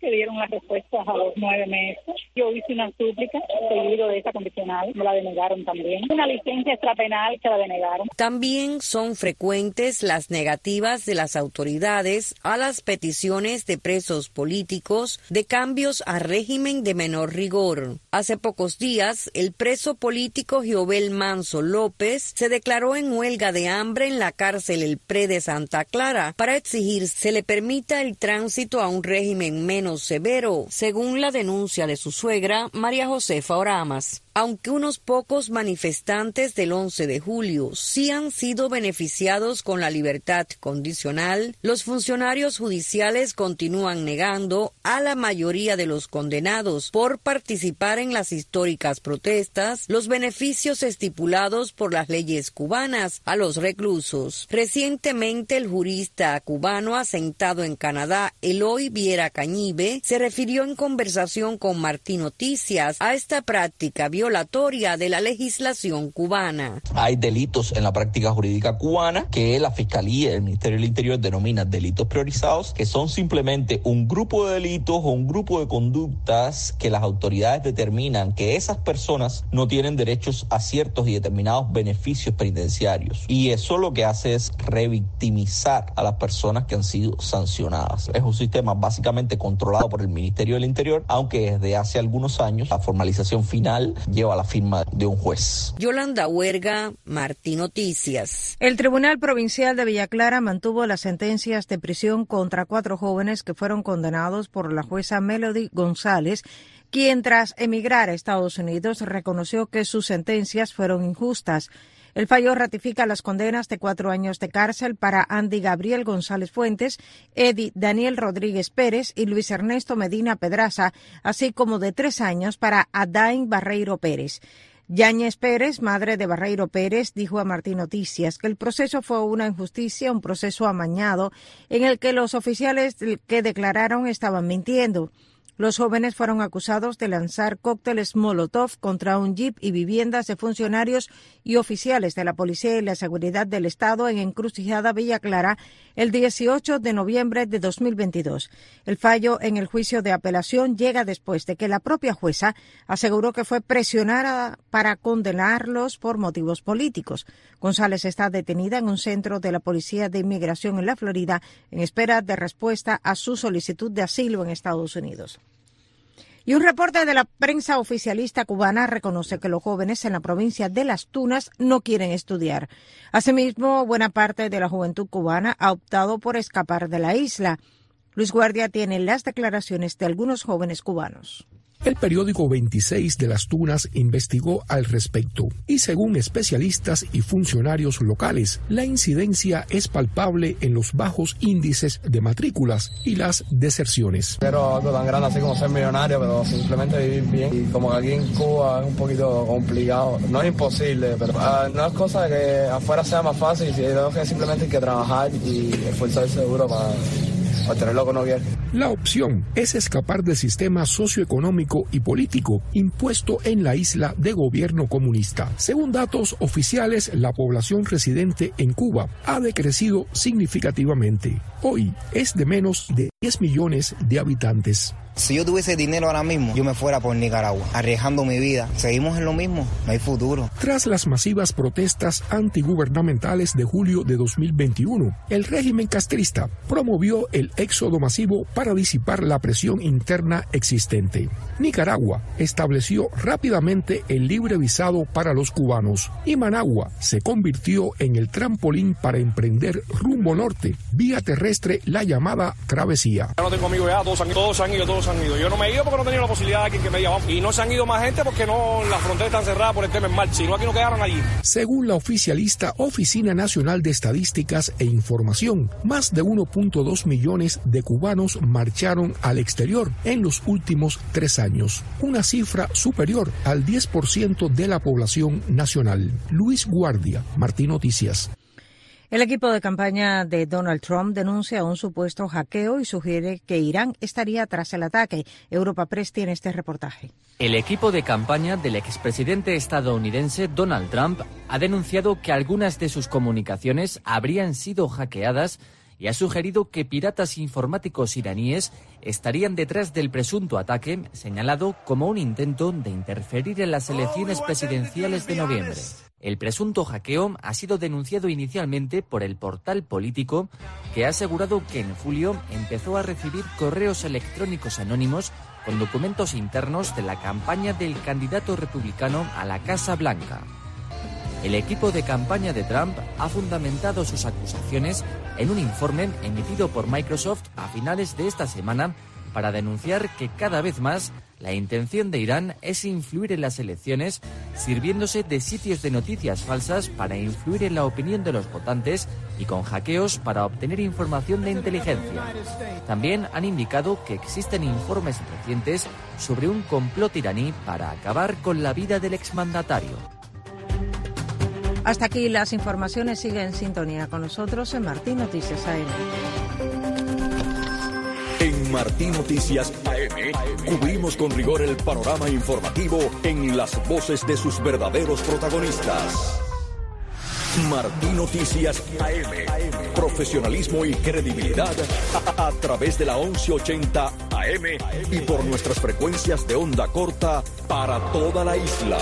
que dieron las respuestas a los 9 meses. Yo hice una súplica seguido de esa condicional, me la denegaron también. Una licencia extrapenal que la denegaron. También son frecuentes las negativas de las autoridades a las peticiones de presos políticos de cambios a régimen de menor rigor. Hace pocos días, el preso político Giobel Manso López se declaró en huelga de hambre en la cárcel El Pre de Santa Clara para exigir se le permita el tránsito a un régimen menos severo, según la denuncia de su suegra, María Josefa Oramas. Aunque unos pocos manifestantes del 11 de julio sí han sido beneficiados con la libertad condicional, los funcionarios judiciales continúan negando a la mayoría de los condenados por participar en las históricas protestas los beneficios estipulados por las leyes cubanas a los reclusos. Recientemente, el jurista cubano asentado en Canadá, Eloy Viera Cañive, se refirió en conversación con Martín Noticias a esta práctica violatoria de la legislación cubana. Hay delitos en la práctica jurídica cubana que la Fiscalía y el Ministerio del Interior denominan delitos priorizados, que son simplemente un grupo de delitos o un grupo de conductas que las autoridades determinan que esas personas no tienen derechos a ciertos y determinados beneficios penitenciarios. Y eso lo que hace es revictimizar a las personas que han sido sancionadas. Es un sistema básicamente controlado por el Ministerio del Interior, aunque desde hace algunos años la formalización final lleva la firma de un juez. Yolanda Huerga, Martín Noticias. El Tribunal Provincial de Villa Clara mantuvo las sentencias de prisión contra 4 jóvenes que fueron condenados por la jueza Melody González, quien tras emigrar a Estados Unidos reconoció que sus sentencias fueron injustas. El fallo ratifica las condenas de 4 años de cárcel para Andy Gabriel González Fuentes, Eddie Daniel Rodríguez Pérez y Luis Ernesto Medina Pedraza, así como de 3 años para Adain Barreiro Pérez. Yáñez Pérez, madre de Barreiro Pérez, dijo a Martín Noticias que el proceso fue una injusticia, un proceso amañado en el que los oficiales que declararon estaban mintiendo. Los jóvenes fueron acusados de lanzar cócteles Molotov contra un jeep y viviendas de funcionarios y oficiales de la Policía y la Seguridad del Estado en Encrucijada Villa Clara el 18 de noviembre de 2022. El fallo en el juicio de apelación llega después de que la propia jueza aseguró que fue presionada para condenarlos por motivos políticos. González está detenida en un centro de la Policía de Inmigración en la Florida en espera de respuesta a su solicitud de asilo en Estados Unidos. Y un reporte de la prensa oficialista cubana reconoce que los jóvenes en la provincia de Las Tunas no quieren estudiar. Asimismo, buena parte de la juventud cubana ha optado por escapar de la isla. Luis Guardia tiene las declaraciones de algunos jóvenes cubanos. El periódico 26 de Las Tunas investigó al respecto y según especialistas y funcionarios locales, la incidencia es palpable en los bajos índices de matrículas y las deserciones. Quiero algo tan grande así como ser millonario, pero simplemente vivir bien. Y como que aquí en Cuba es un poquito complicado, no es imposible, pero no es cosa que afuera sea más fácil, sino que simplemente hay que trabajar y esforzarse duro para obtener lo que uno quiere. La opción es escapar del sistema socioeconómico y político impuesto en la isla de gobierno comunista. Según datos oficiales, la población residente en Cuba ha decrecido significativamente. Hoy es de menos de 10 millones de habitantes. Si yo tuviese dinero ahora mismo, yo me fuera por Nicaragua, arriesgando mi vida. Seguimos en lo mismo, no hay futuro. Tras las masivas protestas antigubernamentales de julio de 2021, el régimen castrista promovió el éxodo masivo para disipar la presión interna existente. Nicaragua estableció rápidamente el libre visado para los cubanos y Managua se convirtió en el trampolín para emprender rumbo norte, vía terrestre, la llamada travesía. Yo no tengo amigos ya, todos han ido. Yo no me he ido porque no tenía la posibilidad de alguien que me diga vamos. Y no se han ido más gente porque no, las fronteras están cerradas por el tema en mar, sino aquí no quedaron allí. Según la oficialista Oficina Nacional de Estadísticas e Información, más de 1.2 millones de cubanos marcharon al exterior en los últimos 3 años, una cifra superior al 10% de la población nacional. Luis Guardia, Martín Noticias. El equipo de campaña de Donald Trump denuncia un supuesto hackeo y sugiere que Irán estaría tras el ataque. Europa Press tiene este reportaje. El equipo de campaña del expresidente estadounidense Donald Trump ha denunciado que algunas de sus comunicaciones habrían sido hackeadas y ha sugerido que piratas informáticos iraníes estarían detrás del presunto ataque, señalado como un intento de interferir en las elecciones presidenciales de noviembre. El presunto hackeo ha sido denunciado inicialmente por el portal Político, que ha asegurado que en julio empezó a recibir correos electrónicos anónimos con documentos internos de la campaña del candidato republicano a la Casa Blanca. El equipo de campaña de Trump ha fundamentado sus acusaciones en un informe emitido por Microsoft a finales de esta semana para denunciar que cada vez más la intención de Irán es influir en las elecciones, sirviéndose de sitios de noticias falsas para influir en la opinión de los votantes y con hackeos para obtener información de inteligencia. También han indicado que existen informes recientes sobre un complot iraní para acabar con la vida del exmandatario. Hasta aquí las informaciones. Sigue en sintonía con nosotros en Martín Noticias AM. En Martín Noticias AM cubrimos con rigor el panorama informativo en las voces de sus verdaderos protagonistas. Martín Noticias AM. Profesionalismo y credibilidad a través de la 1180 AM y por nuestras frecuencias de onda corta para toda la isla.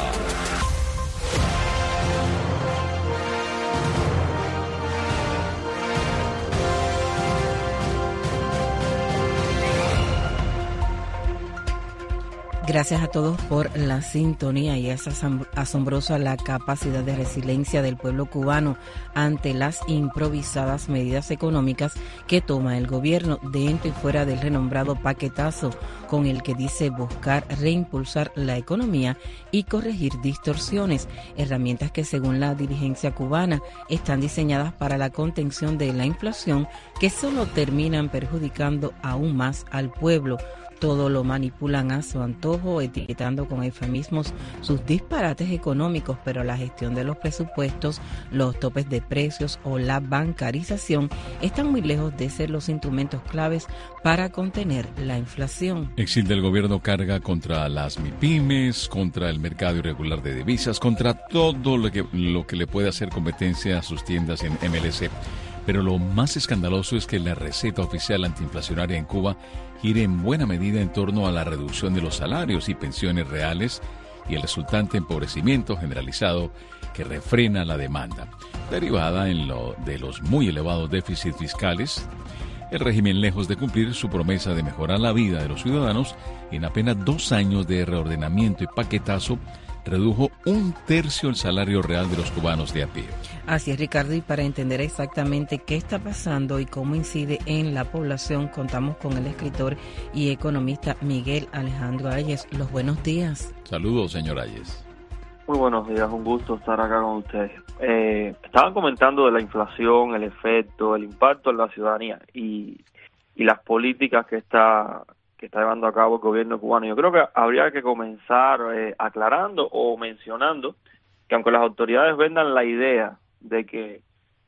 Gracias a todos por la sintonía, y es asombrosa la capacidad de resiliencia del pueblo cubano ante las improvisadas medidas económicas que toma el gobierno dentro y fuera del renombrado paquetazo con el que dice buscar reimpulsar la economía y corregir distorsiones, herramientas que según la dirigencia cubana están diseñadas para la contención de la inflación, que solo terminan perjudicando aún más al pueblo. Todo lo manipulan a su antojo, etiquetando con eufemismos sus disparates económicos, pero la gestión de los presupuestos, los topes de precios o la bancarización están muy lejos de ser los instrumentos claves para contener la inflación. Exilda, el gobierno carga contra las MIPYMES, contra el mercado irregular de divisas, contra todo lo que le puede hacer competencia a sus tiendas en MLC. Pero lo más escandaloso es que la receta oficial antiinflacionaria en Cuba gire en buena medida en torno a la reducción de los salarios y pensiones reales y el resultante empobrecimiento generalizado que refrena la demanda. Derivada de los muy elevados déficits fiscales, el régimen, lejos de cumplir su promesa de mejorar la vida de los ciudadanos, en apenas 2 años de reordenamiento y paquetazo, redujo 1/3 el salario real de los cubanos de a pie. Así es, Ricardo, y para entender exactamente qué está pasando y cómo incide en la población, contamos con el escritor y economista Miguel Alejandro Ayes. Los buenos días. Saludos, señor Ayes. Muy buenos días, un gusto estar acá con ustedes. Estaban comentando de la inflación, el efecto, el impacto en la ciudadanía y las políticas que está llevando a cabo el gobierno cubano. Yo creo que habría que comenzar aclarando o mencionando que aunque las autoridades vendan la idea de que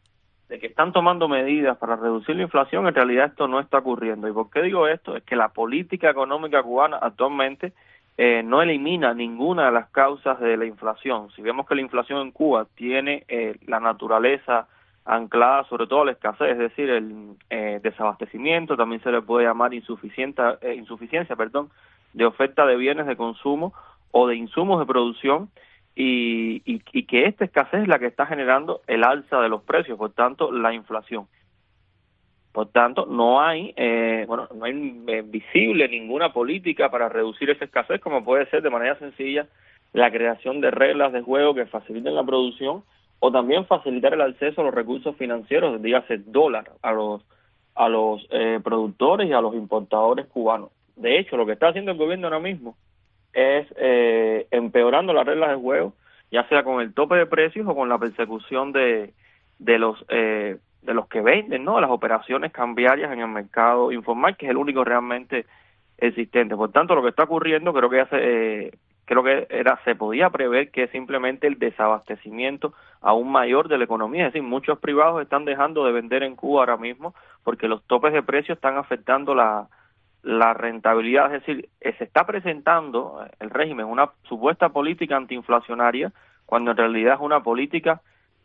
están tomando medidas para reducir la inflación, en realidad esto no está ocurriendo. ¿Y por qué digo esto? Es que la política económica cubana actualmente no elimina ninguna de las causas de la inflación. Si vemos que la inflación en Cuba tiene la naturaleza anclada sobre todo a la escasez, es decir, el desabastecimiento, también se le puede llamar insuficiencia, de oferta de bienes de consumo o de insumos de producción, y que esta escasez es la que está generando el alza de los precios, por tanto, la inflación. Por tanto, no hay visible ninguna política para reducir esa escasez, como puede ser de manera sencilla la creación de reglas de juego que faciliten la producción, o también facilitar el acceso a los recursos financieros, dígase dólar, a los productores y a los importadores cubanos. De hecho, lo que está haciendo el gobierno ahora mismo es empeorando las reglas de juego, ya sea con el tope de precios o con la persecución de los que venden, ¿no?, las operaciones cambiarias en el mercado informal, que es el único realmente existente. Por tanto, lo que está ocurriendo se podía prever que es simplemente el desabastecimiento aún mayor de la economía. Es decir, muchos privados están dejando de vender en Cuba ahora mismo porque los topes de precios están afectando la rentabilidad. Es decir, se está presentando el régimen una supuesta política antiinflacionaria cuando en realidad es una política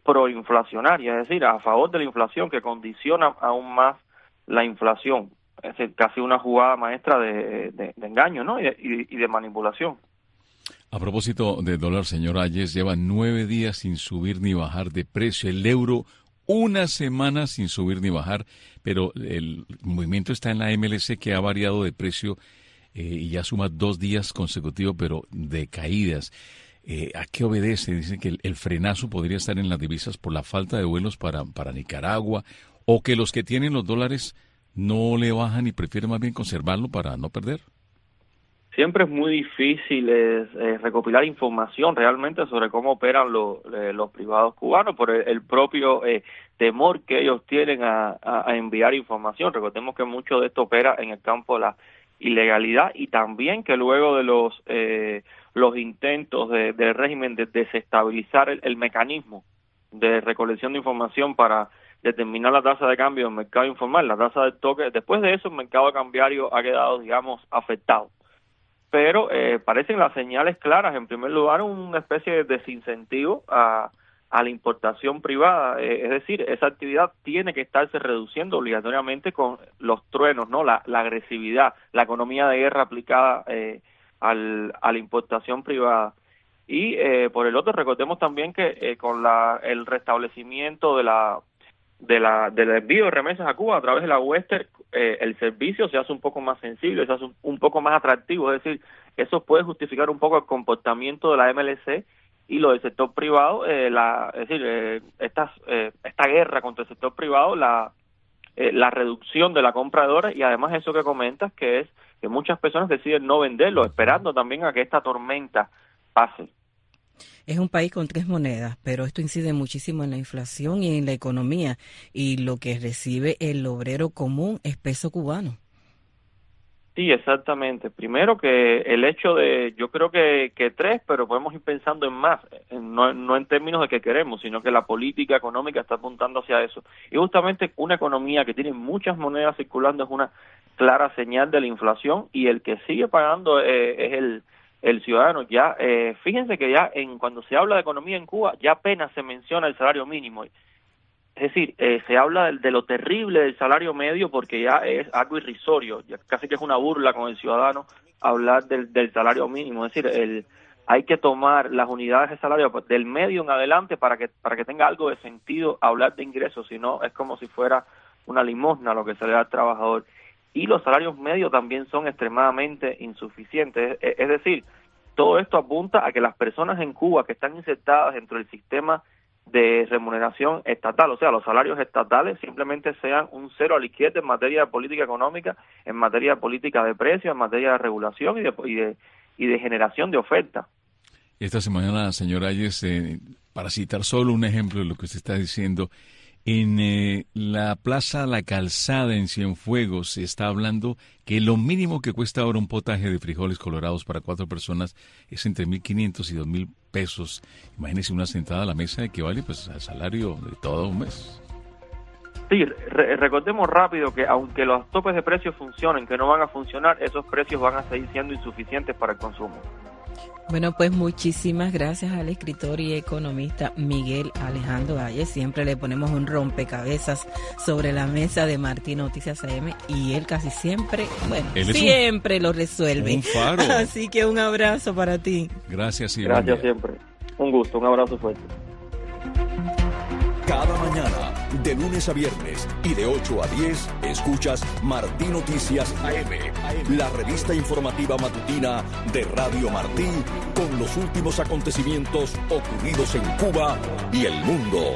proinflacionaria, es decir, a favor de la inflación, que condiciona aún más la inflación. Es decir, casi una jugada maestra de engaño, ¿no? y de manipulación. A propósito de dólar, señor Ayes, lleva 9 días sin subir ni bajar de precio. El euro, una semana sin subir ni bajar, pero el movimiento está en la MLC, que ha variado de precio y ya suma 2 días consecutivos, pero de caídas. ¿A qué obedece? Dicen que el frenazo podría estar en las divisas por la falta de vuelos para Nicaragua, o que los que tienen los dólares no le bajan y prefieren más bien conservarlo para no perder. Siempre es muy difícil recopilar información realmente sobre cómo operan los privados cubanos por el propio temor que ellos tienen a enviar información. Recordemos que mucho de esto opera en el campo de la ilegalidad, y también que luego de los intentos del régimen de desestabilizar el mecanismo de recolección de información para determinar la tasa de cambio del mercado informal, la tasa del toque, después de eso el mercado cambiario ha quedado, digamos, afectado. Pero parecen las señales claras. En primer lugar, una especie de desincentivo a la importación privada, es decir, esa actividad tiene que estarse reduciendo obligatoriamente con los truenos, ¿no? La agresividad, la economía de guerra aplicada a la importación privada. Y por el otro, recordemos también que con el restablecimiento del envío de remesas a Cuba a través de la Western, el servicio se hace un poco más sensible, se hace un poco más atractivo, es decir, eso puede justificar un poco el comportamiento de la MLC y lo del sector privado, esta guerra contra el sector privado, la reducción de la compra de dólares, y además eso que comentas, que es que muchas personas deciden no venderlo, esperando también a que esta tormenta pase. Es un país con 3 monedas, pero esto incide muchísimo en la inflación y en la economía, y lo que recibe el obrero común es peso cubano. Sí, exactamente. Primero que el hecho de, yo creo que 3, pero podemos ir pensando en más, no en términos de que queremos, sino que la política económica está apuntando hacia eso. Y justamente una economía que tiene muchas monedas circulando es una clara señal de la inflación, y el que sigue pagando es el ciudadano. Ya fíjense que ya cuando se habla de economía en Cuba ya apenas se menciona el salario mínimo, es decir, se habla de lo terrible del salario medio, porque ya es algo irrisorio, ya casi que es una burla con el ciudadano hablar del salario mínimo. Es decir, hay que tomar las unidades de salario del medio en adelante para que tenga algo de sentido hablar de ingresos, si no es como si fuera una limosna lo que se le da al trabajador. Y los salarios medios también son extremadamente insuficientes. Es decir, todo esto apunta a que las personas en Cuba que están insertadas dentro del sistema de remuneración estatal, o sea, los salarios estatales, simplemente sean un cero a la izquierda en materia de política económica, en materia de política de precios, en materia de regulación y de generación de oferta. Esta semana, señor Ayes, para citar solo un ejemplo de lo que usted está diciendo, en la Plaza La Calzada en Cienfuegos se está hablando que lo mínimo que cuesta ahora un potaje de frijoles colorados para 4 personas es entre 1.500 y 2.000 pesos. Imagínese, una sentada a la mesa equivale pues al salario de todo un mes. Sí, recordemos rápido que aunque los topes de precios funcionen, que no van a funcionar, esos precios van a seguir siendo insuficientes para el consumo. Bueno, pues muchísimas gracias al escritor y economista Miguel Alejandro Ayes. Siempre le ponemos un rompecabezas sobre la mesa de Martín Noticias AM y él casi siempre, siempre lo resuelve. Un faro. Así que un abrazo para ti. Gracias, y gracias siempre. Un gusto, un abrazo fuerte. Cada mañana, de lunes a viernes y de 8 a 10, escuchas Martín Noticias AM, la revista informativa matutina de Radio Martí, con los últimos acontecimientos ocurridos en Cuba y el mundo.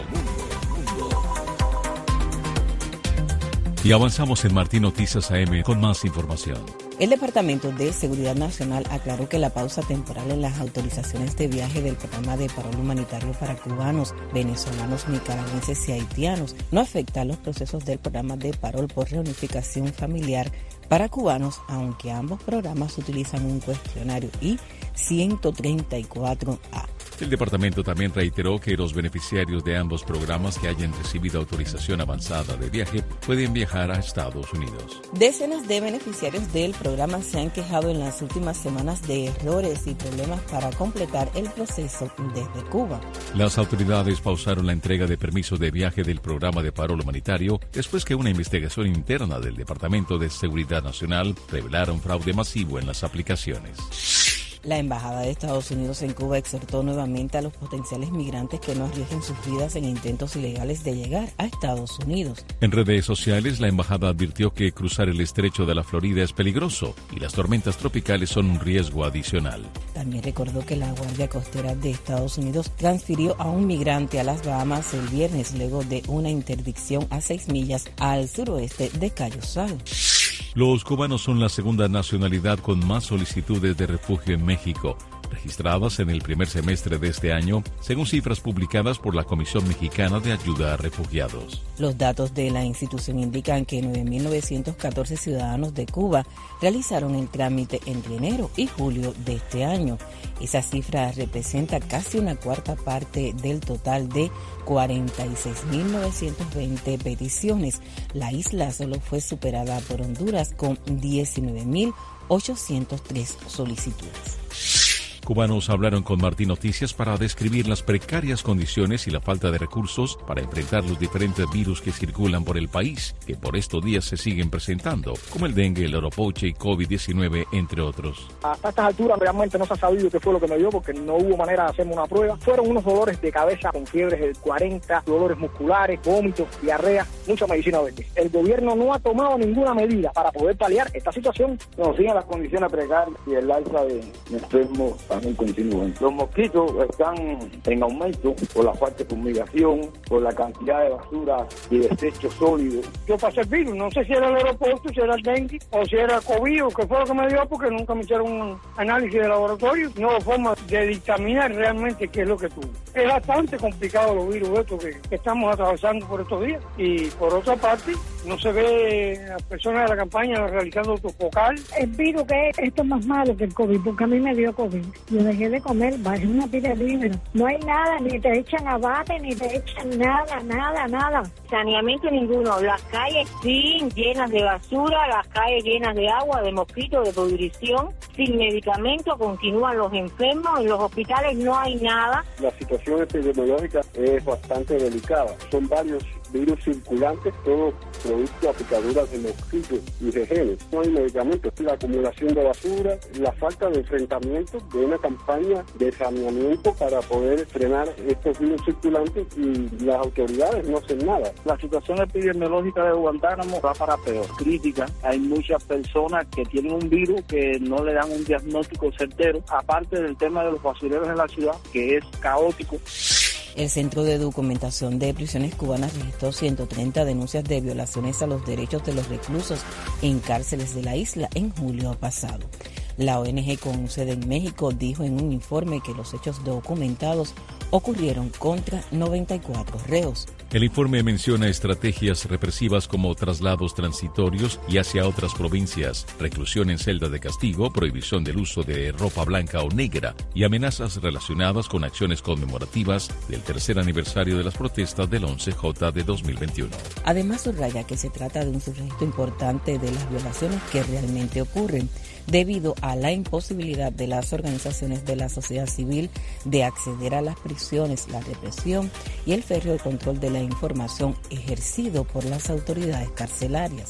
Y avanzamos en Martín Noticias AM con más información. El Departamento de Seguridad Nacional aclaró que la pausa temporal en las autorizaciones de viaje del programa de parol humanitario para cubanos, venezolanos, nicaragüenses y haitianos no afecta a los procesos del programa de parol por reunificación familiar para cubanos, aunque ambos programas utilizan un cuestionario I-134A. El departamento también reiteró que los beneficiarios de ambos programas que hayan recibido autorización avanzada de viaje pueden viajar a Estados Unidos. Decenas de beneficiarios del programa se han quejado en las últimas semanas de errores y problemas para completar el proceso desde Cuba. Las autoridades pausaron la entrega de permisos de viaje del programa de paro humanitario después que una investigación interna del Departamento de Seguridad Nacional revelara un fraude masivo en las aplicaciones. La Embajada de Estados Unidos en Cuba exhortó nuevamente a los potenciales migrantes que no arriesguen sus vidas en intentos ilegales de llegar a Estados Unidos. En redes sociales, la embajada advirtió que cruzar el estrecho de la Florida es peligroso y las tormentas tropicales son un riesgo adicional. También recordó que la Guardia Costera de Estados Unidos transfirió a un migrante a las Bahamas el viernes luego de una interdicción a 6 millas al suroeste de Cayuzal. Los cubanos son la segunda nacionalidad con más solicitudes de refugio en México, registradas en el primer semestre de este año, según cifras publicadas por la Comisión Mexicana de Ayuda a Refugiados. Los datos de la institución indican que 9.914 ciudadanos de Cuba realizaron el trámite entre enero y julio de este año. Esa cifra representa casi una cuarta parte del total de 46.920 peticiones. La isla solo fue superada por Honduras con 19.803 solicitudes. Cubanos hablaron con Martín Noticias para describir las precarias condiciones y la falta de recursos para enfrentar los diferentes virus que circulan por el país, que por estos días se siguen presentando, como el dengue, el oropoche y COVID-19, entre otros. Hasta estas alturas realmente no se ha sabido qué fue lo que me dio porque no hubo manera de hacerme una prueba. Fueron unos dolores de cabeza con fiebres de 40, dolores musculares, vómitos, diarrea, mucha medicina verde. El gobierno no ha tomado ninguna medida para poder paliar esta situación. Nos siguen las condiciones precarias y el alza de enfermos también continúan. Los mosquitos están en aumento por la falta de fumigación, por la cantidad de basura y desechos sólidos. Yo pasé el virus, no sé si era el aeropuerto, si era el dengue o si era el COVID o qué fue lo que me dio porque nunca me hicieron un análisis de laboratorio. No hubo forma de dictaminar realmente qué es lo que tuvo. Es bastante complicado los virus estos que estamos atravesando por estos días. Y por otra parte, no se ve a personas de la campaña realizando autofocal. El virus que esto es más malo que el COVID, porque a mí me dio COVID. Yo dejé de comer, va a ser una pila libre. No hay nada, ni te echan abate, ni te echan nada. Saneamiento ninguno. Las calles sí llenas de basura, las calles llenas de agua, de mosquitos, de pudrición. Sin medicamento continúan los enfermos. En los hospitales no hay nada. La situación epidemiológica es bastante delicada. Son varios virus circulantes, todo producto de picaduras de mosquitos y de genes. No hay medicamentos, la acumulación de basura, la falta de enfrentamiento de una campaña de saneamiento para poder frenar estos virus circulantes y las autoridades no hacen nada. La situación epidemiológica de Guantánamo va para peor, crítica. Hay muchas personas que tienen un virus que no le dan un diagnóstico certero, aparte del tema de los basureros en la ciudad, que es caótico. El Centro de Documentación de Prisiones Cubanas registró 130 denuncias de violaciones a los derechos de los reclusos en cárceles de la isla en julio pasado. La ONG con sede en México dijo en un informe que los hechos documentados ocurrieron contra 94 reos. El informe menciona estrategias represivas como traslados transitorios y hacia otras provincias, reclusión en celda de castigo, prohibición del uso de ropa blanca o negra y amenazas relacionadas con acciones conmemorativas del tercer aniversario de las protestas del 11J de 2021. Además, subraya que se trata de un subregistro importante de las violaciones que realmente ocurren, debido a la imposibilidad de las organizaciones de la sociedad civil de acceder a las prisiones, la represión y el férreo control de la información ejercido por las autoridades carcelarias.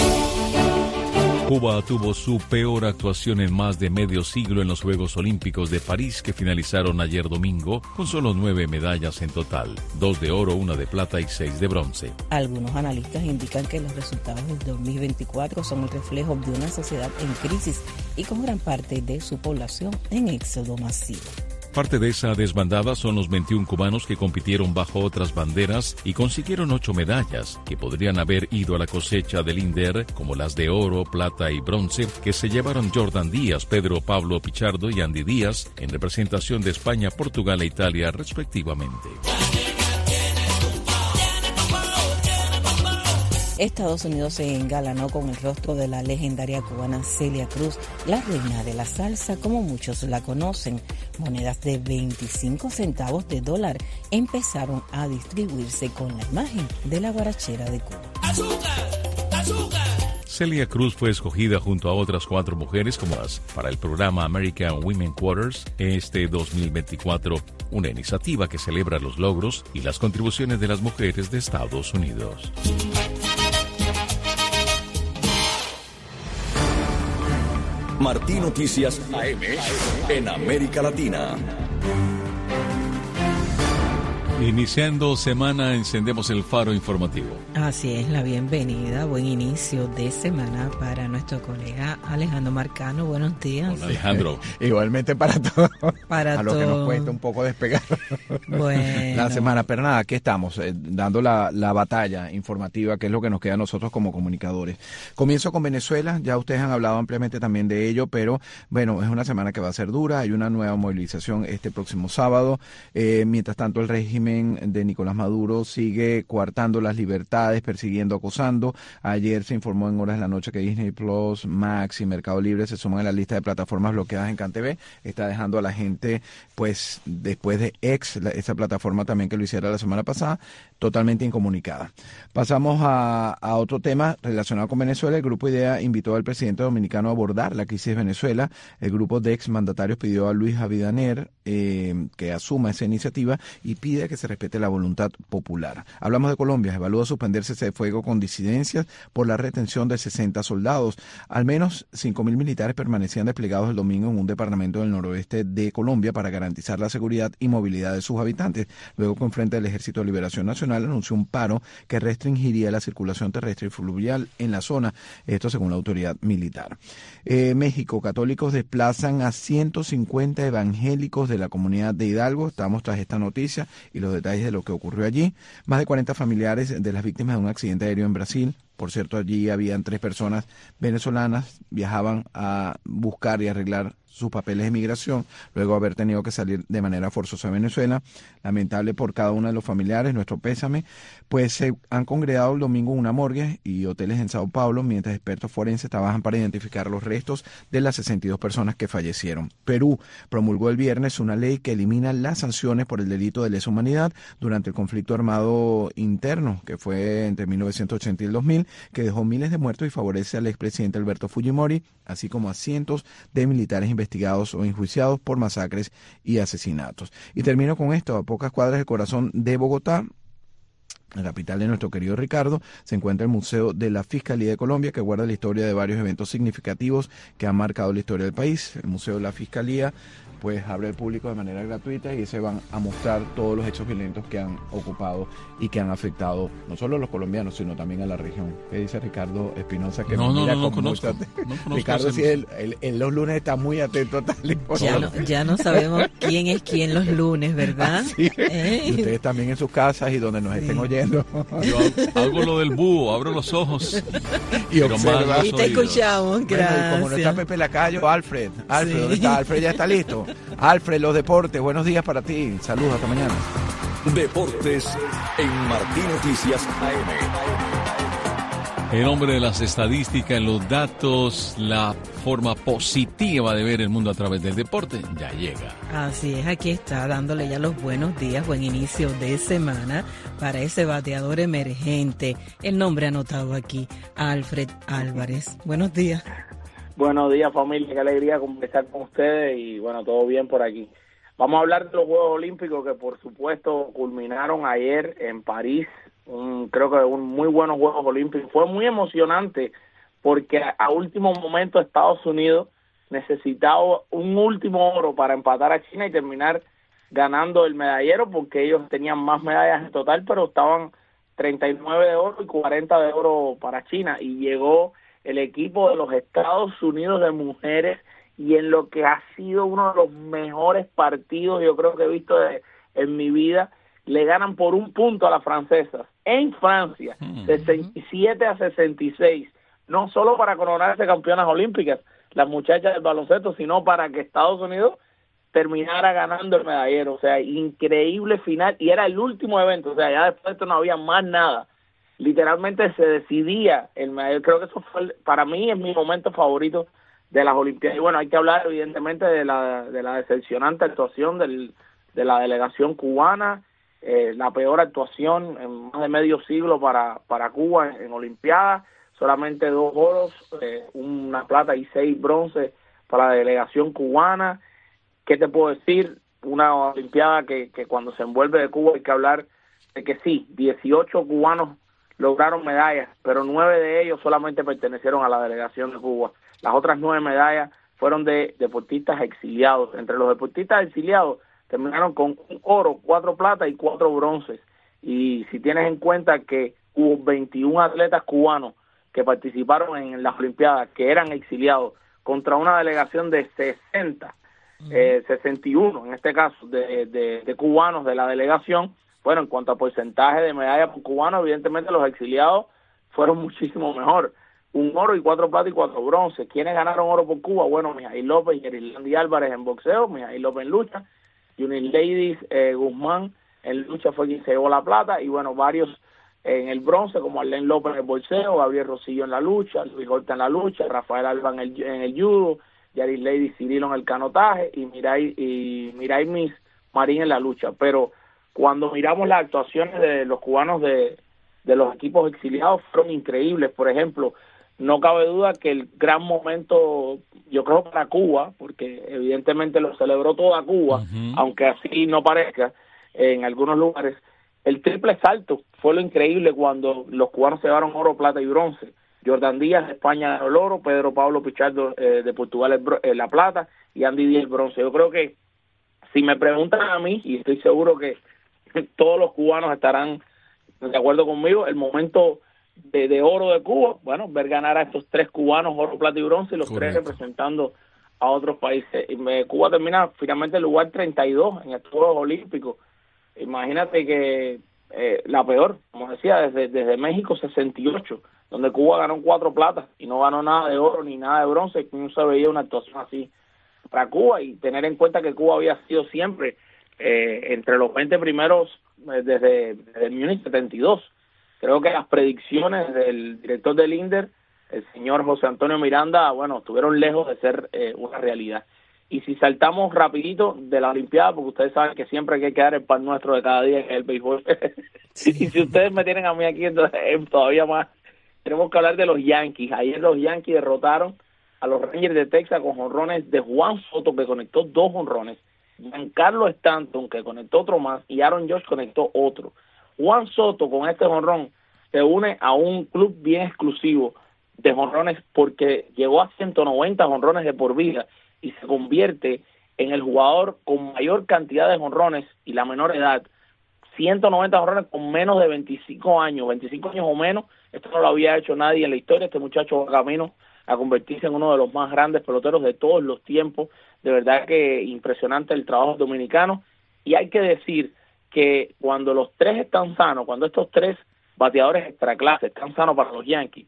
Cuba tuvo su peor actuación en más de medio siglo en los Juegos Olímpicos de París, que finalizaron ayer domingo con solo 9 medallas en total, 2 de oro, 1 de plata y 6 de bronce. Algunos analistas indican que los resultados del 2024 son el reflejo de una sociedad en crisis y con gran parte de su población en éxodo masivo. Parte de esa desbandada son los 21 cubanos que compitieron bajo otras banderas y consiguieron 8 medallas, que podrían haber ido a la cosecha del INDER, como las de oro, plata y bronce, que se llevaron Jordan Díaz, Pedro Pablo Pichardo y Andy Díaz, en representación de España, Portugal e Italia, respectivamente. Estados Unidos se engalanó con el rostro de la legendaria cubana Celia Cruz, la reina de la salsa como muchos la conocen. Monedas de 25 centavos de dólar empezaron a distribuirse con la imagen de la guarachera de Cuba. ¡Azúcar! ¡Azúcar! Celia Cruz fue escogida junto a otras 4 mujeres como las para el programa American Women Quarters 2024, una iniciativa que celebra los logros y las contribuciones de las mujeres de Estados Unidos. Martí Noticias AM en América Latina. Iniciando semana, encendemos el faro informativo. Así es, la bienvenida, buen inicio de semana para nuestro colega Alejandro Marcano. Buenos días. Hola, Alejandro. Igualmente para todos. Para a lo que nos cuesta un poco despegar bueno. la semana. Pero nada, aquí estamos, dando la batalla informativa, que es lo que nos queda a nosotros como comunicadores. Comienzo con Venezuela, ya ustedes han hablado ampliamente también de ello, pero bueno, es una semana que va a ser dura, hay una nueva movilización este próximo sábado. Mientras tanto, el régimen de Nicolás Maduro sigue coartando las libertades, persiguiendo, acosando. Ayer se informó en horas de la noche que Disney Plus, Max y Mercado Libre se suman a la lista de plataformas bloqueadas en CanTV. Está dejando a la gente, pues, después de X, esa plataforma también que lo hiciera la semana pasada, totalmente incomunicada. Pasamos a otro tema relacionado con Venezuela. El Grupo IDEA invitó al presidente dominicano a abordar la crisis de Venezuela. El grupo de exmandatarios pidió a Luis Abinader que asuma esa iniciativa y pide que se respete la voluntad popular. Hablamos de Colombia. Evalúa suspender cese de fuego con disidencias por la retención de 60 soldados. Al menos 5.000 militares permanecían desplegados el domingo en un departamento del noroeste de Colombia para garantizar la seguridad y movilidad de sus habitantes. Luego que un frente del Ejército de Liberación Nacional anunció un paro que restringiría la circulación terrestre y fluvial en la zona. Esto según la autoridad militar. México, católicos desplazan a 150 evangélicos de la comunidad de Hidalgo. Estamos tras esta noticia y los detalles de lo que ocurrió allí. Más de 40 familiares de las víctimas de un accidente aéreo en Brasil. Por cierto, allí habían 3 personas venezolanas, viajaban a buscar y arreglar sus papeles de migración, luego de haber tenido que salir de manera forzosa de Venezuela. Lamentable por cada uno de los familiares, nuestro pésame. Pues se han congregado el domingo en una morgue y hoteles en Sao Paulo, mientras expertos forenses trabajan para identificar los restos de las 62 personas que fallecieron. Perú promulgó el viernes una ley que elimina las sanciones por el delito de lesa humanidad durante el conflicto armado interno, que fue entre 1980 y el 2000, que dejó miles de muertos y favorece al expresidente Alberto Fujimori, así como a cientos de militares investigados o enjuiciados por masacres y asesinatos. Y termino con esto. A pocas cuadras del corazón de Bogotá, la capital de nuestro querido Ricardo, se encuentra el Museo de la Fiscalía de Colombia, que guarda la historia de varios eventos significativos que han marcado la historia del país. El Museo de la Fiscalía pues abre al público de manera gratuita y se van a mostrar todos los hechos violentos que han ocupado y que han afectado no solo a los colombianos, sino también a la región. ¿Qué dice Ricardo Espinosa? Que no conozco. Ricardo, sí, él los lunes está muy atento a tal información. Ya no sabemos quién es quién los lunes, ¿verdad? Sí. Y ustedes también en sus casas y donde nos estén oyendo. Yo hago lo del búho, abro los ojos y observa. Y te escuchamos, gracias. Bueno, y como no está Pepe Lacayo, Alfred, sí. ¿Dónde está? Alfred ya está listo. Alfred, los deportes, buenos días para ti. Saludos, hasta mañana. Deportes en Martí Noticias AM. El hombre de las estadísticas, los datos, la forma positiva de ver el mundo a través del deporte, ya llega. Así es, aquí está dándole ya los buenos días, buen inicio de semana para ese bateador emergente. El nombre anotado aquí, Alfred Álvarez. Buenos días. Buenos días, familia, qué alegría conversar con ustedes y bueno, todo bien por aquí. Vamos a hablar de los Juegos Olímpicos que por supuesto culminaron ayer en París, creo que un muy buenos Juegos Olímpicos. Fue muy emocionante porque a último momento Estados Unidos necesitaba un último oro para empatar a China y terminar ganando el medallero porque ellos tenían más medallas en total, pero estaban 39 de oro y 40 de oro para China y llegó el equipo de los Estados Unidos de mujeres y en lo que ha sido uno de los mejores partidos yo creo que he visto en mi vida, le ganan por 1 punto a las francesas en Francia, 67-66, no solo para coronarse campeonas olímpicas, las muchachas del baloncesto, sino para que Estados Unidos terminara ganando el medallero, o sea, increíble final, y era el último evento, o sea, ya después de esto no había más nada. literalmente se decidía el medallero. Creo que eso fue, para mí, es mi momento favorito de las Olimpiadas. Y bueno, hay que hablar evidentemente de la decepcionante actuación de la delegación cubana, la peor actuación en más de medio siglo para Cuba en Olimpiadas, solamente 2 oros, una plata y 6 bronces para la delegación cubana. ¿Qué te puedo decir? Una Olimpiada que cuando se envuelve de Cuba hay que hablar de que sí, 18 cubanos lograron medallas, pero 9 de ellos solamente pertenecieron a la delegación de Cuba. Las otras 9 medallas fueron de deportistas exiliados. Entre los deportistas exiliados terminaron con 1 oro, 4 plata y 4 bronces. Y si tienes en cuenta que hubo 21 atletas cubanos que participaron en las Olimpiadas, que eran exiliados, contra una delegación de 61 en este caso, de cubanos de la delegación. Bueno, en cuanto a porcentaje de medallas por cubanos, evidentemente los exiliados fueron muchísimo mejor. 1 oro y 4 plata y 4 bronces. ¿Quiénes ganaron oro por Cuba? Bueno, Mijail López y Erislandy Álvarez en boxeo, Mijail López en lucha, Junior Ladies Guzmán en lucha fue quien se llevó la plata, y bueno, varios en el bronce, como Arlene López en el boxeo, Gabriel Rosillo en la lucha, Luis Horta en la lucha, Rafael Alba en el judo, Yaris Lady Cirilo en el canotaje y Mirai Miss Marín en la lucha. Pero cuando miramos las actuaciones de los cubanos de los equipos exiliados, fueron increíbles. Por ejemplo, no cabe duda que el gran momento, yo creo, para Cuba, porque evidentemente lo celebró toda Cuba, aunque así no parezca en algunos lugares, el triple salto fue lo increíble cuando los cubanos se llevaron oro, plata y bronce. Jordan Díaz de España ganó el oro, Pedro Pablo Pichardo de Portugal la plata y Andy Díaz el bronce. Yo creo que si me preguntan a mí, y estoy seguro que todos los cubanos estarán de acuerdo conmigo, el momento de oro de Cuba, bueno, ver ganar a estos 3 cubanos, oro, plata y bronce, y los 3 representando a otros países. Y Cuba termina finalmente en el lugar 32 en estos Juegos Olímpicos. Imagínate que la peor, como decía, desde México 68, donde Cuba ganó 4 platas y no ganó nada de oro ni nada de bronce, no se veía una actuación así para Cuba. Y tener en cuenta que Cuba había sido siempre entre los 20 primeros desde Múnich 72. Creo que las predicciones del director del INDER, el señor José Antonio Miranda, bueno, estuvieron lejos de ser una realidad. Y si saltamos rapidito de la Olimpiada, porque ustedes saben que siempre hay que dar el pan nuestro de cada día, que es el béisbol. Y si ustedes me tienen a mí aquí, entonces todavía más. Tenemos que hablar de los Yankees. Ayer los Yankees derrotaron a los Rangers de Texas con jonrones de Juan Soto, que conectó 2 jonrones, Giancarlo Stanton, que conectó otro más, y Aaron Judge conectó otro. Juan Soto, con este jonrón, se une a un club bien exclusivo de jonrones, porque llegó a 190 jonrones de por vida y se convierte en el jugador con mayor cantidad de jonrones y la menor edad. 190 jonrones con menos de 25 años o menos. Esto no lo había hecho nadie en la historia. Este muchacho va camino a convertirse en uno de los más grandes peloteros de todos los tiempos. De verdad que impresionante el trabajo dominicano. Y hay que decir que cuando los 3 están sanos, cuando estos 3 bateadores extraclase están sanos para los Yankees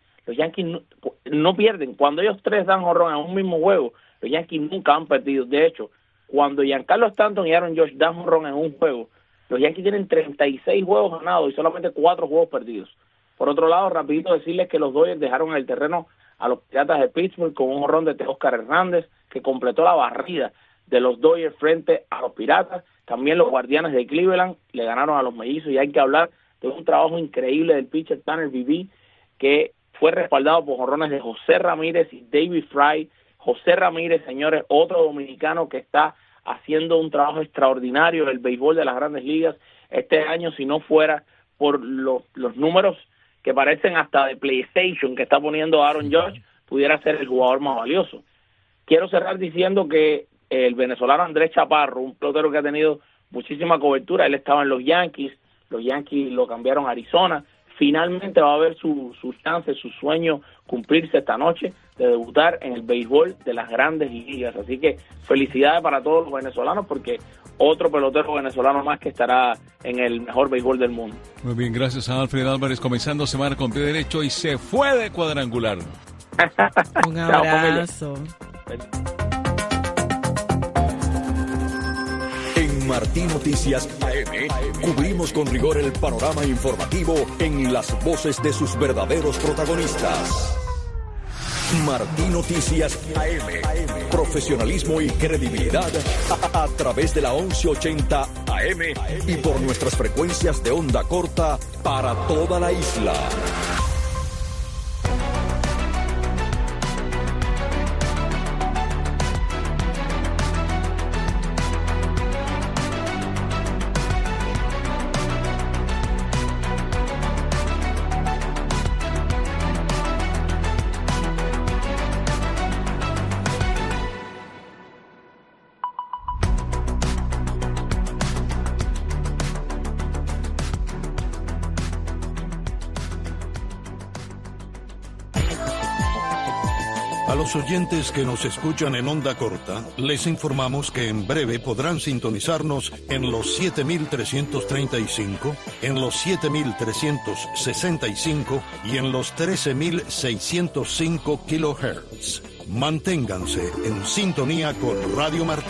no pierden. Cuando ellos 3 dan jonrón en un mismo juego, los Yankees nunca han perdido. De hecho, cuando Giancarlo Stanton y Aaron Judge dan jonrón en un juego, los Yankees tienen 36 juegos ganados y solamente 4 juegos perdidos. Por otro lado, rapidito decirles que los Dodgers dejaron en el terreno a los Piratas de Pittsburgh con un jonrón de Teóscar Hernández, que completó la barrida de los Dodgers frente a los Piratas. También los Guardianes de Cleveland le ganaron a los Mellizos, y hay que hablar de un trabajo increíble del pitcher Tanner Bibee, que fue respaldado por jonrones de José Ramírez y David Fry. José Ramírez, señores, otro dominicano que está haciendo un trabajo extraordinario en el béisbol de las Grandes Ligas este año. Si no fuera por los números que parecen hasta de PlayStation que está poniendo Aaron Judge, pudiera ser el jugador más valioso. Quiero cerrar diciendo que el venezolano Andrés Chaparro, un pelotero que ha tenido muchísima cobertura, él estaba en los Yankees lo cambiaron a Arizona. Finalmente va a ver su chance, su sueño cumplirse esta noche de debutar en el béisbol de las Grandes Ligas. Así que felicidades para todos los venezolanos, porque otro pelotero venezolano más que estará en el mejor béisbol del mundo. Muy bien, gracias a Alfred Álvarez, comenzando semana con pie derecho y se fue de cuadrangular. Un abrazo. En Martí Noticias AM, cubrimos con rigor el panorama informativo en las voces de sus verdaderos protagonistas. Martí Noticias AM, profesionalismo y credibilidad a través de la 1180 AM y por nuestras frecuencias de onda corta para toda la isla. A los oyentes que nos escuchan en onda corta, les informamos que en breve podrán sintonizarnos en los 7.335, en los 7.365 y en los 13.605 kilohertz. Manténganse en sintonía con Radio Martí.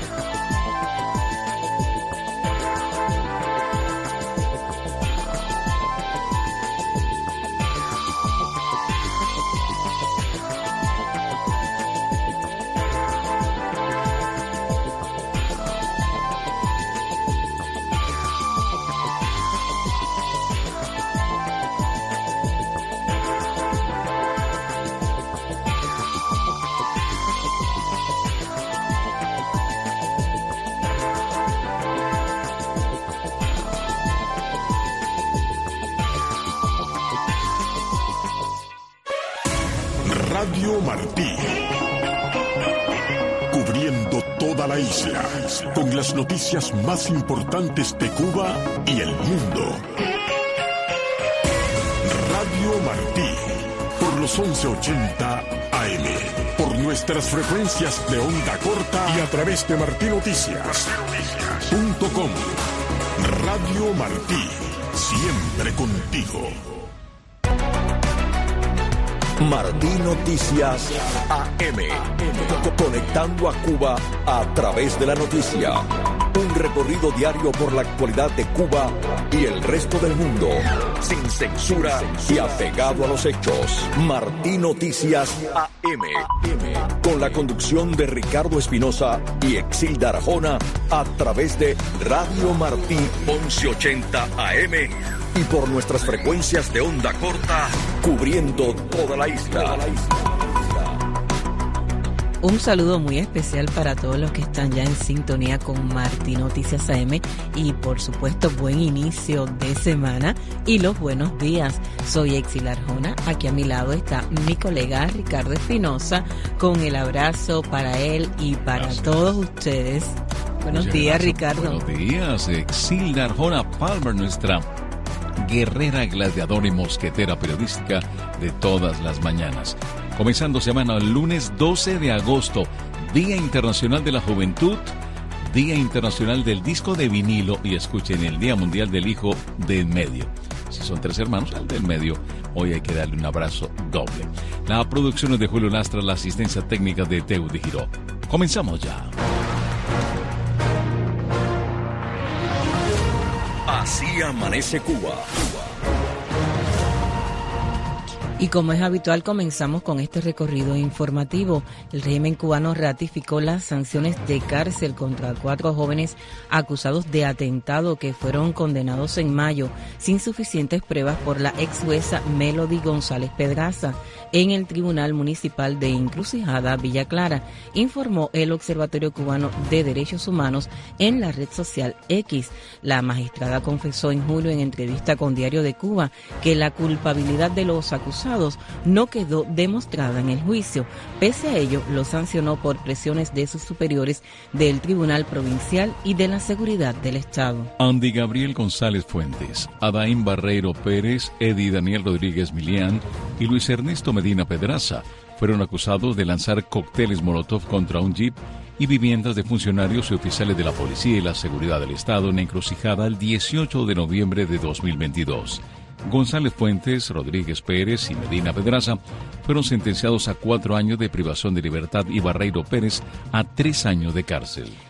Radio Martí, cubriendo toda la isla, con las noticias más importantes de Cuba y el mundo. Radio Martí, por los 1180 AM, por nuestras frecuencias de onda corta y a través de martinoticias.com. Radio Martí, siempre contigo. Martí Noticias AM, conectando a Cuba a través de la noticia. Un recorrido diario por la actualidad de Cuba y el resto del mundo, sin censura y apegado a los hechos. Martí Noticias AM, con la conducción de Ricardo Espinosa y Exilda Arjona a través de Radio Martí 1180 AM y por nuestras frecuencias de onda corta, cubriendo toda la isla. Un saludo muy especial para todos los que están ya en sintonía con Martí Noticias AM y por supuesto buen inicio de semana y los buenos días. Soy Exilda Arjona, aquí a mi lado está mi colega Ricardo Espinosa con el abrazo para él y para todos ustedes. Buenos días, Ricardo. Buenos días, Exilda Arjona Palmer, nuestra guerrera, gladiadora y mosquetera periodística de todas las mañanas. Comenzando semana el lunes 12 de agosto, Día Internacional de la Juventud, Día Internacional del Disco de Vinilo y escuchen el Día Mundial del Hijo del Medio. Si son tres hermanos, al del medio, hoy hay que darle un abrazo doble. La producción es de Julio Lastra, la asistencia técnica de Teudy Giró. Comenzamos ya. Así amanece Cuba. Y como es habitual, comenzamos con este recorrido informativo. El régimen cubano ratificó las sanciones de cárcel contra 4 jóvenes acusados de atentado que fueron condenados en mayo sin suficientes pruebas por la ex jueza Melody González Pedraza en el Tribunal Municipal de Encrucijada, Villa Clara, informó el Observatorio Cubano de Derechos Humanos en la red social X. La magistrada confesó en julio en entrevista con Diario de Cuba que la culpabilidad de los acusados no quedó demostrada en el juicio. Pese a ello, lo sancionó por presiones de sus superiores del Tribunal Provincial y de la Seguridad del Estado. Andy Gabriel González Fuentes, Adaín Barreiro Pérez, Eddie Daniel Rodríguez Milián y Luis Ernesto Medina Pedraza fueron acusados de lanzar cócteles Molotov contra un jeep y viviendas de funcionarios y oficiales de la Policía y la Seguridad del Estado en Encrucijada el 18 de noviembre de 2022. González Fuentes, Rodríguez Pérez y Medina Pedraza fueron sentenciados a 4 años de privación de libertad y Barreiro Pérez a 3 años de cárcel.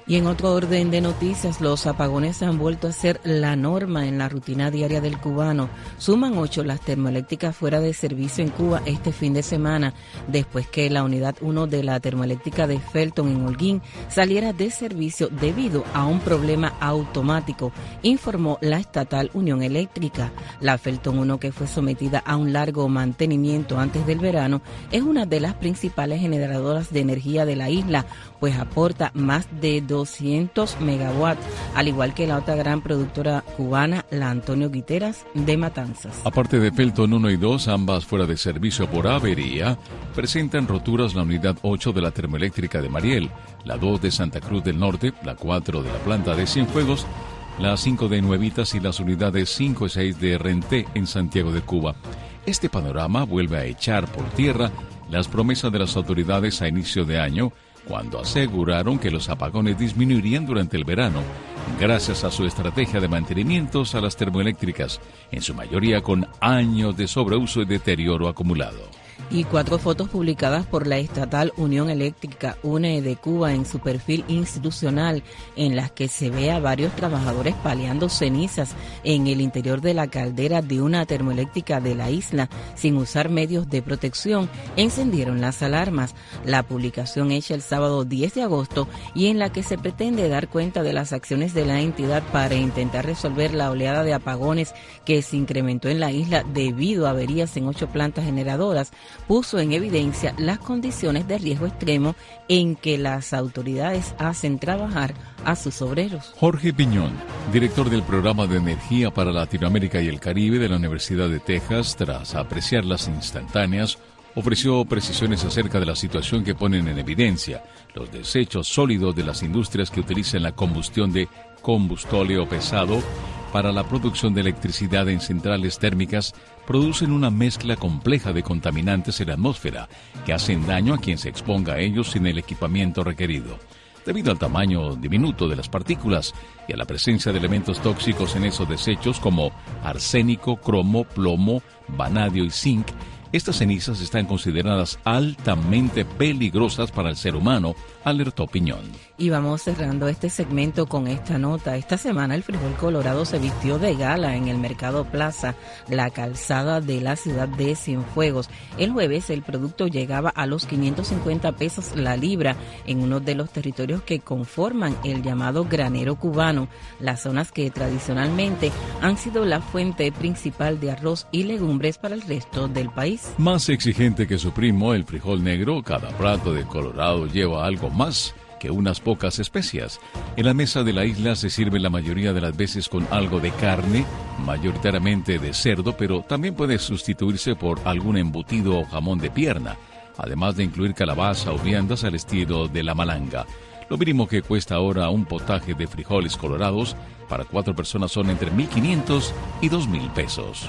Y en otro orden de noticias, los apagones han vuelto a ser la norma en la rutina diaria del cubano. Suman 8 las termoeléctricas fuera de servicio en Cuba este fin de semana, después que la unidad 1 de la termoeléctrica de Felton en Holguín saliera de servicio debido a un problema automático, informó la estatal Unión Eléctrica. La Felton 1, que fue sometida a un largo mantenimiento antes del verano, es una de las principales generadoras de energía de la isla, pues aporta más de 200 megawatts, al igual que la otra gran productora cubana, la Antonio Guiteras de Matanzas. Aparte de Felton 1 y 2, ambas fuera de servicio por avería, presentan roturas la unidad 8 de la termoeléctrica de Mariel, la 2 de Santa Cruz del Norte, la 4 de la planta de Cienfuegos, la 5 de Nuevitas y las unidades 5 y 6 de Renté en Santiago de Cuba. Este panorama vuelve a echar por tierra las promesas de las autoridades a inicio de año, cuando aseguraron que los apagones disminuirían durante el verano, gracias a su estrategia de mantenimientos a las termoeléctricas, en su mayoría con años de sobreuso y deterioro acumulado. Y 4 fotos publicadas por la estatal Unión Eléctrica UNE de Cuba en su perfil institucional, en las que se ve a varios trabajadores paliando cenizas en el interior de la caldera de una termoeléctrica de la isla sin usar medios de protección, encendieron las alarmas. La publicación hecha el sábado 10 de agosto y en la que se pretende dar cuenta de las acciones de la entidad para intentar resolver la oleada de apagones que se incrementó en la isla debido a averías en 8 plantas generadoras, puso en evidencia las condiciones de riesgo extremo en que las autoridades hacen trabajar a sus obreros. Jorge Piñón, director del Programa de Energía para Latinoamérica y el Caribe de la Universidad de Texas, tras apreciar las instantáneas, ofreció precisiones acerca de la situación que ponen en evidencia los desechos sólidos de las industrias que utilizan la combustión de combustóleo pesado para la producción de electricidad en centrales térmicas. Producen una mezcla compleja de contaminantes en la atmósfera que hacen daño a quien se exponga a ellos sin el equipamiento requerido. Debido al tamaño diminuto de las partículas y a la presencia de elementos tóxicos en esos desechos como arsénico, cromo, plomo, vanadio y zinc, estas cenizas están consideradas altamente peligrosas para el ser humano, alertó Piñón. Y vamos cerrando este segmento con esta nota. Esta semana el frijol colorado se vistió de gala en el Mercado Plaza, la calzada de la ciudad de Cienfuegos. El jueves el producto llegaba a los 550 pesos la libra en uno de los territorios que conforman el llamado granero cubano, las zonas que tradicionalmente han sido la fuente principal de arroz y legumbres para el resto del país. Más exigente que su primo, el frijol negro, cada plato de Colorado lleva algo más que unas pocas especias. En la mesa de la isla se sirve la mayoría de las veces con algo de carne, mayoritariamente de cerdo, pero también puede sustituirse por algún embutido o jamón de pierna, además de incluir calabaza o viandas al estilo de la malanga. Lo mínimo que cuesta ahora un potaje de frijoles colorados para 4 personas son entre 1.500 y 2.000 pesos.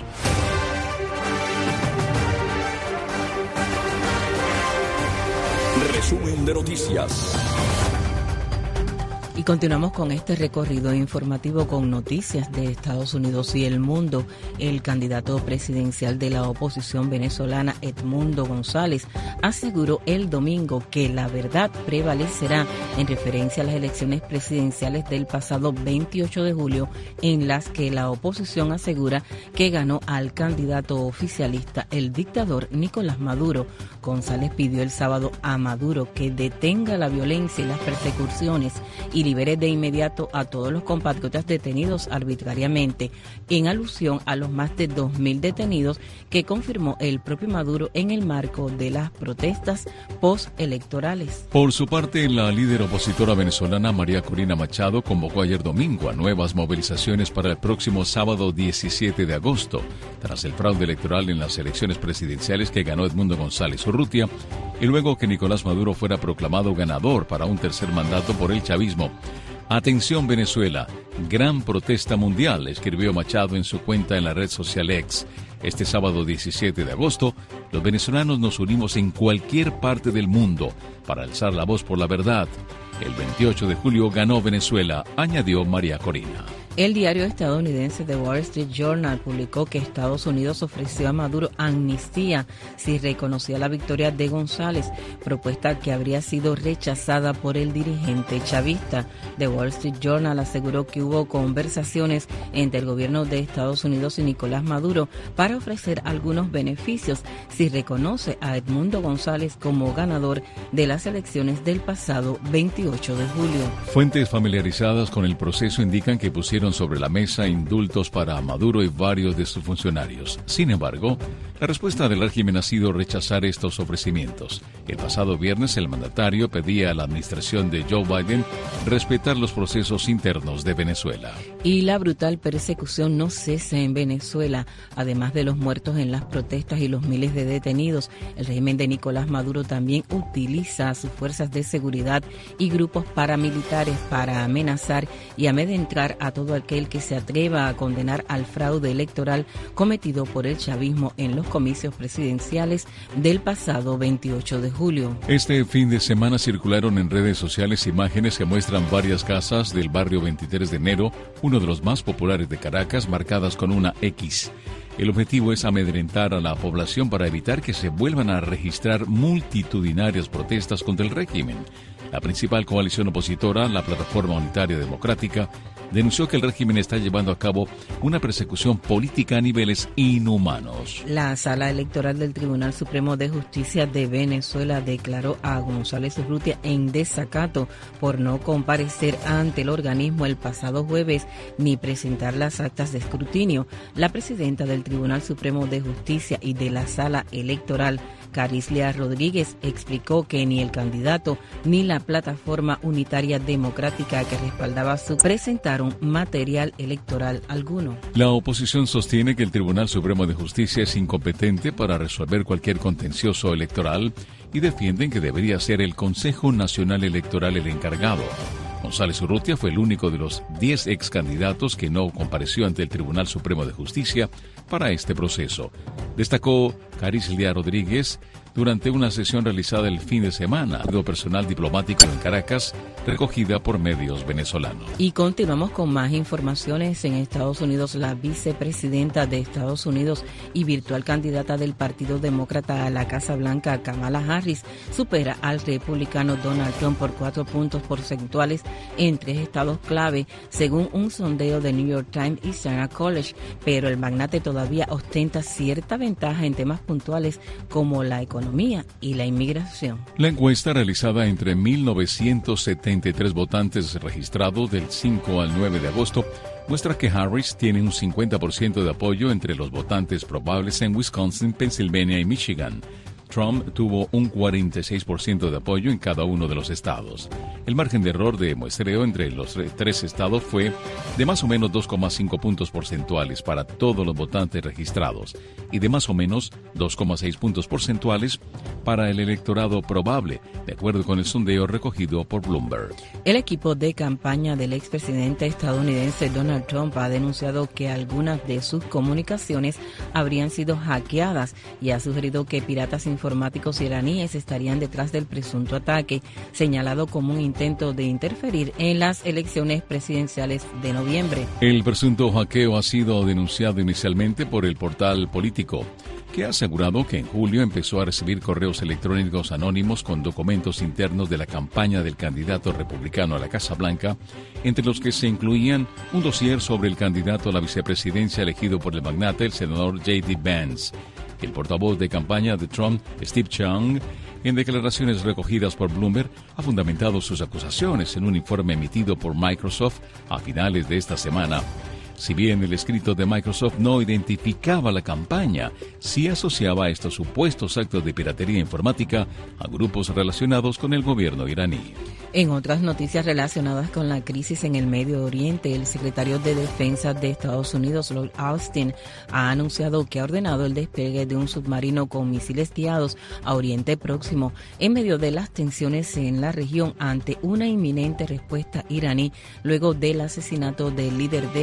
Resumen de noticias. Y continuamos con este recorrido informativo con noticias de Estados Unidos y el mundo. El candidato presidencial de la oposición venezolana, Edmundo González, aseguró el domingo que la verdad prevalecerá en referencia a las elecciones presidenciales del pasado 28 de julio, en las que la oposición asegura que ganó al candidato oficialista, el dictador Nicolás Maduro. González pidió el sábado a Maduro que detenga la violencia y las persecuciones y libere de inmediato a todos los compatriotas detenidos arbitrariamente, en alusión a los más de 2.000 detenidos que confirmó el propio Maduro en el marco de las protestas postelectorales. Por su parte, la líder opositora venezolana María Corina Machado convocó ayer domingo a nuevas movilizaciones para el próximo sábado 17 de agosto, tras el fraude electoral en las elecciones presidenciales que ganó Edmundo González Urrutia, y luego que Nicolás Maduro fuera proclamado ganador para un tercer mandato por el chavismo. Atención Venezuela, gran protesta mundial, escribió Machado en su cuenta en la red social X. Este sábado 17 de agosto, los venezolanos nos unimos en cualquier parte del mundo para alzar la voz por la verdad. El 28 de julio ganó Venezuela, añadió María Corina. El diario estadounidense The Wall Street Journal publicó que Estados Unidos ofreció a Maduro amnistía si reconocía la victoria de González, propuesta que habría sido rechazada por el dirigente chavista. The Wall Street Journal aseguró que hubo conversaciones entre el gobierno de Estados Unidos y Nicolás Maduro para ofrecer algunos beneficios si reconoce a Edmundo González como ganador de las elecciones del pasado 28 de julio. Fuentes familiarizadas con el proceso indican que pusieron sobre la mesa indultos para Maduro y varios de sus funcionarios. Sin embargo, la respuesta del régimen ha sido rechazar estos ofrecimientos. El pasado viernes, el mandatario pedía a la administración de Joe Biden respetar los procesos internos de Venezuela. Y la brutal persecución no cesa en Venezuela. Además de los muertos en las protestas y los miles de detenidos, el régimen de Nicolás Maduro también utiliza a sus fuerzas de seguridad y grupos paramilitares para amenazar y amedrentar a todo aquel que se atreva a condenar al fraude electoral cometido por el chavismo en los comicios presidenciales del pasado 28 de julio. Este fin de semana circularon en redes sociales imágenes que muestran varias casas del barrio 23 de enero, uno de los más populares de Caracas, marcadas con una X. El objetivo es amedrentar a la población para evitar que se vuelvan a registrar multitudinarias protestas contra el régimen. La principal coalición opositora, la Plataforma Unitaria Democrática, denunció que el régimen está llevando a cabo una persecución política a niveles inhumanos. La Sala Electoral del Tribunal Supremo de Justicia de Venezuela declaró a González Urrutia en desacato por no comparecer ante el organismo el pasado jueves ni presentar las actas de escrutinio. La presidenta del Tribunal Supremo de Justicia y de la Sala Electoral, Carislia Rodríguez, explicó que ni el candidato ni la Plataforma Unitaria Democrática que respaldaba su presentaron material electoral alguno. La oposición sostiene que el Tribunal Supremo de Justicia es incompetente para resolver cualquier contencioso electoral y defienden que debería ser el Consejo Nacional Electoral el encargado. González Urrutia fue el único de los 10 ex candidatos que no compareció ante el Tribunal Supremo de Justicia para este proceso. Destacó Carislia Rodríguez durante una sesión realizada el fin de semana, de personal diplomático en Caracas, recogida por medios venezolanos. Y continuamos con más informaciones. En Estados Unidos, la vicepresidenta de Estados Unidos y virtual candidata del Partido Demócrata a la Casa Blanca, Kamala Harris, supera al republicano Donald Trump por 4 puntos porcentuales en 3 estados clave, según un sondeo de New York Times y Sarah College, pero el magnate todavía ostenta cierta ventaja en temas puntuales como la economía y la inmigración. La encuesta realizada entre 1.973 votantes registrados del 5 al 9 de agosto muestra que Harris tiene un 50% de apoyo entre los votantes probables en Wisconsin, Pensilvania y Michigan. Trump tuvo un 46% de apoyo en cada uno de los estados. El margen de error de muestreo entre los 3 estados fue de más o menos 2,5 puntos porcentuales para todos los votantes registrados y de más o menos 2,6 puntos porcentuales para el electorado probable, de acuerdo con el sondeo recogido por Bloomberg. El equipo de campaña del expresidente estadounidense Donald Trump ha denunciado que algunas de sus comunicaciones habrían sido hackeadas y ha sugerido que piratas informáticos iraníes estarían detrás del presunto ataque, señalado como un intento de interferir en las elecciones presidenciales de noviembre. El presunto hackeo ha sido denunciado inicialmente por el portal Político, que ha asegurado que en julio empezó a recibir correos electrónicos anónimos con documentos internos de la campaña del candidato republicano a la Casa Blanca, entre los que se incluían un dossier sobre el candidato a la vicepresidencia elegido por el magnate, el senador J.D. Vance. El portavoz de campaña de Trump, Steve Chung, en declaraciones recogidas por Bloomberg, ha fundamentado sus acusaciones en un informe emitido por Microsoft a finales de esta semana. Si bien el escrito de Microsoft no identificaba la campaña, sí asociaba estos supuestos actos de piratería informática a grupos relacionados con el gobierno iraní. En otras noticias relacionadas con la crisis en el Medio Oriente, el secretario de Defensa de Estados Unidos, Lloyd Austin, ha anunciado que ha ordenado el despegue de un submarino con misiles guiados a Oriente Próximo en medio de las tensiones en la región ante una inminente respuesta iraní luego del asesinato del líder de Hamás,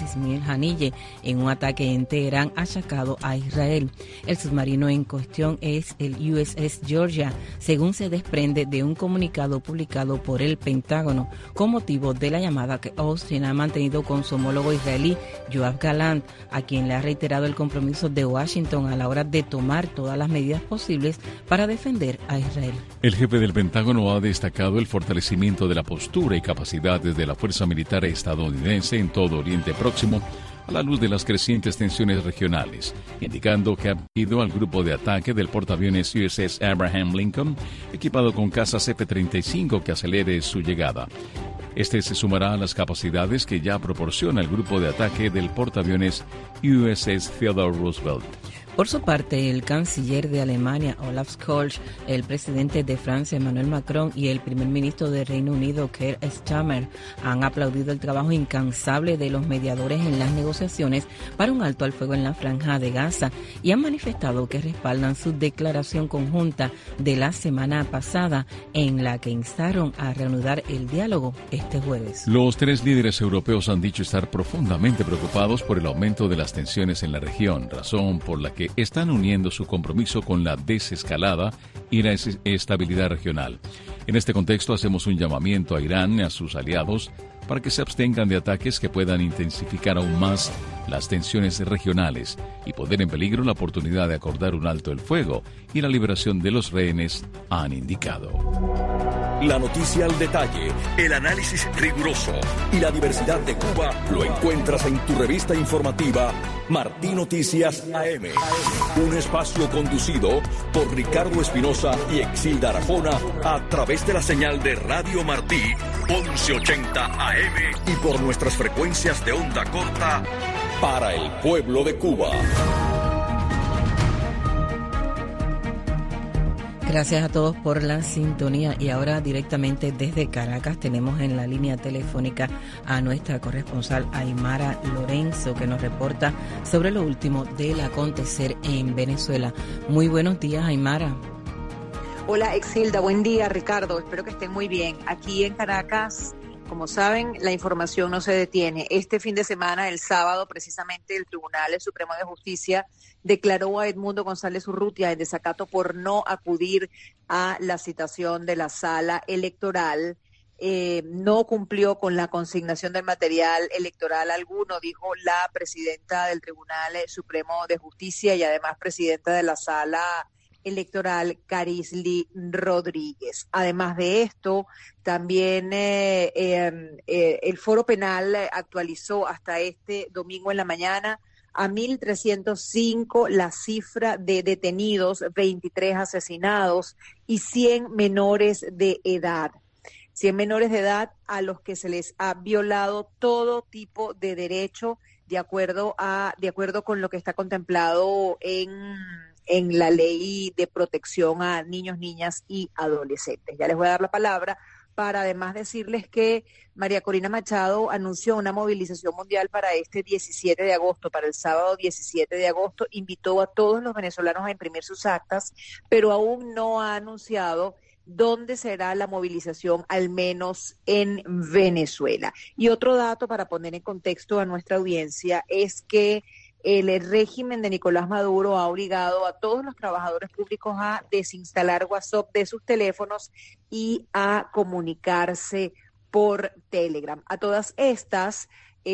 Ismail Haniyeh en un ataque en Teherán achacado a Israel. El submarino en cuestión es el USS Georgia, según se desprende de un comunicado publicado por el Pentágono con motivo de la llamada que Austin ha mantenido con su homólogo israelí Yoav Gallant, a quien le ha reiterado el compromiso de Washington a la hora de tomar todas las medidas posibles para defender a Israel. El jefe del Pentágono ha destacado el fortalecimiento de la postura y capacidades de la fuerza militar estadounidense en todo Oriente Próximo a la luz de las crecientes tensiones regionales, indicando que ha ido al grupo de ataque del portaaviones USS Abraham Lincoln, equipado con cazas F-35 que acelere su llegada. Este se sumará a las capacidades que ya proporciona el grupo de ataque del portaaviones USS Theodore Roosevelt. Por su parte, el canciller de Alemania, Olaf Scholz, el presidente de Francia, Emmanuel Macron, y el primer ministro de Reino Unido, Keir Starmer, han aplaudido el trabajo incansable de los mediadores en las negociaciones para un alto al fuego en la Franja de Gaza y han manifestado que respaldan su declaración conjunta de la semana pasada, en la que instaron a reanudar el diálogo este jueves. Los tres líderes europeos han dicho estar profundamente preocupados por el aumento de las tensiones en la región, razón por la que están uniendo su compromiso con la desescalada y la estabilidad regional. En este contexto, hacemos un llamamiento a Irán y a sus aliados para que se abstengan de ataques que puedan intensificar aún más las tensiones regionales y poner en peligro la oportunidad de acordar un alto el fuego y la liberación de los rehenes, han indicado. La noticia al detalle, el análisis riguroso y la diversidad de Cuba lo encuentras en tu revista informativa Martí Noticias AM. Un espacio conducido por Ricardo Espinosa y Exilda Arjona a través de la señal de Radio Martí 1180 AM y por nuestras frecuencias de onda corta para el pueblo de Cuba. Gracias a todos por la sintonía y ahora directamente desde Caracas tenemos en la línea telefónica a nuestra corresponsal Aymara Lorenzo, que nos reporta sobre lo último del acontecer en Venezuela. Muy buenos días, Aymara. Hola Exilda, buen día Ricardo, espero que estén muy bien. Aquí en Caracas, como saben, la información no se detiene. Este fin de semana, el sábado, precisamente, el Tribunal Supremo de Justicia declaró a Edmundo González Urrutia en desacato por no acudir a la citación de la sala electoral. No cumplió con la consignación del material electoral alguno, dijo la presidenta del Tribunal Supremo de Justicia y además presidenta de la sala electoral, Carisly Rodríguez. Además de esto, también el Foro Penal actualizó hasta este domingo en la mañana a 1.305 la cifra de detenidos, 23 asesinados y 100 menores de edad. 100 menores de edad a los que se les ha violado todo tipo de derecho de acuerdo con lo que está contemplado en la ley de protección a niños, niñas y adolescentes. Ya les voy a dar la palabra para además decirles que María Corina Machado anunció una movilización mundial para este 17 de agosto, para el sábado 17 de agosto. Invitó a todos los venezolanos a imprimir sus actas, pero aún no ha anunciado dónde será la movilización, al menos en Venezuela. Y otro dato para poner en contexto a nuestra audiencia es que el régimen de Nicolás Maduro ha obligado a todos los trabajadores públicos a desinstalar WhatsApp de sus teléfonos y a comunicarse por Telegram. A todas estas,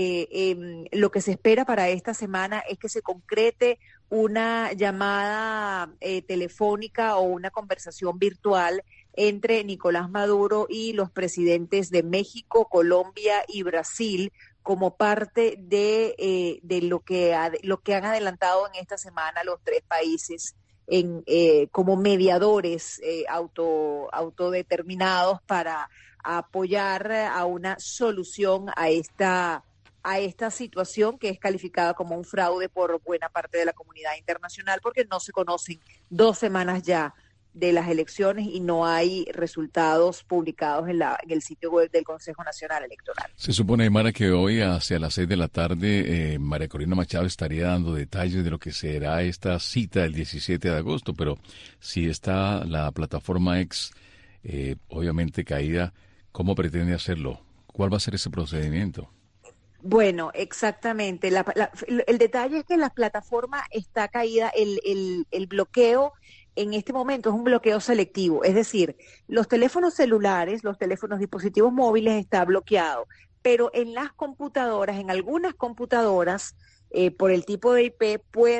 lo que se espera para esta semana es que se concrete una llamada telefónica o una conversación virtual entre Nicolás Maduro y los presidentes de México, Colombia y Brasil, como parte de lo que han adelantado en esta semana los tres países como mediadores autodeterminados para apoyar a una solución a esta situación que es calificada como un fraude por buena parte de la comunidad internacional, porque no se conocen 2 semanas ya de las elecciones y no hay resultados publicados en el sitio web del Consejo Nacional Electoral. Se supone, Aymara, que hoy hacia las 6 de la tarde María Corina Machado estaría dando detalles de lo que será esta cita del 17 de agosto, pero si está la plataforma X obviamente caída, ¿cómo pretende hacerlo? ¿Cuál va a ser ese procedimiento? Bueno, exactamente. El detalle es que la plataforma está caída, el bloqueo en este momento es un bloqueo selectivo, es decir, los teléfonos celulares, los teléfonos dispositivos móviles está bloqueado, pero en las computadoras, en algunas computadoras, por el tipo de IP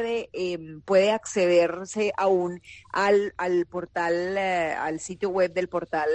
puede accederse aún al portal, al sitio web del portal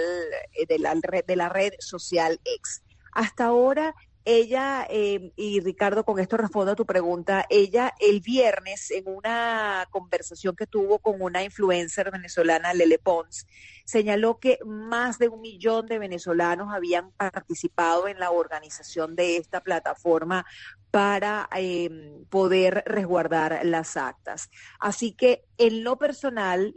de la red social X. Hasta ahora ella, y Ricardo, con esto respondo a tu pregunta, ella el viernes en una conversación que tuvo con una influencer venezolana, Lele Pons, señaló que más de 1 millón de venezolanos habían participado en la organización de esta plataforma para poder resguardar las actas. Así que en lo personal,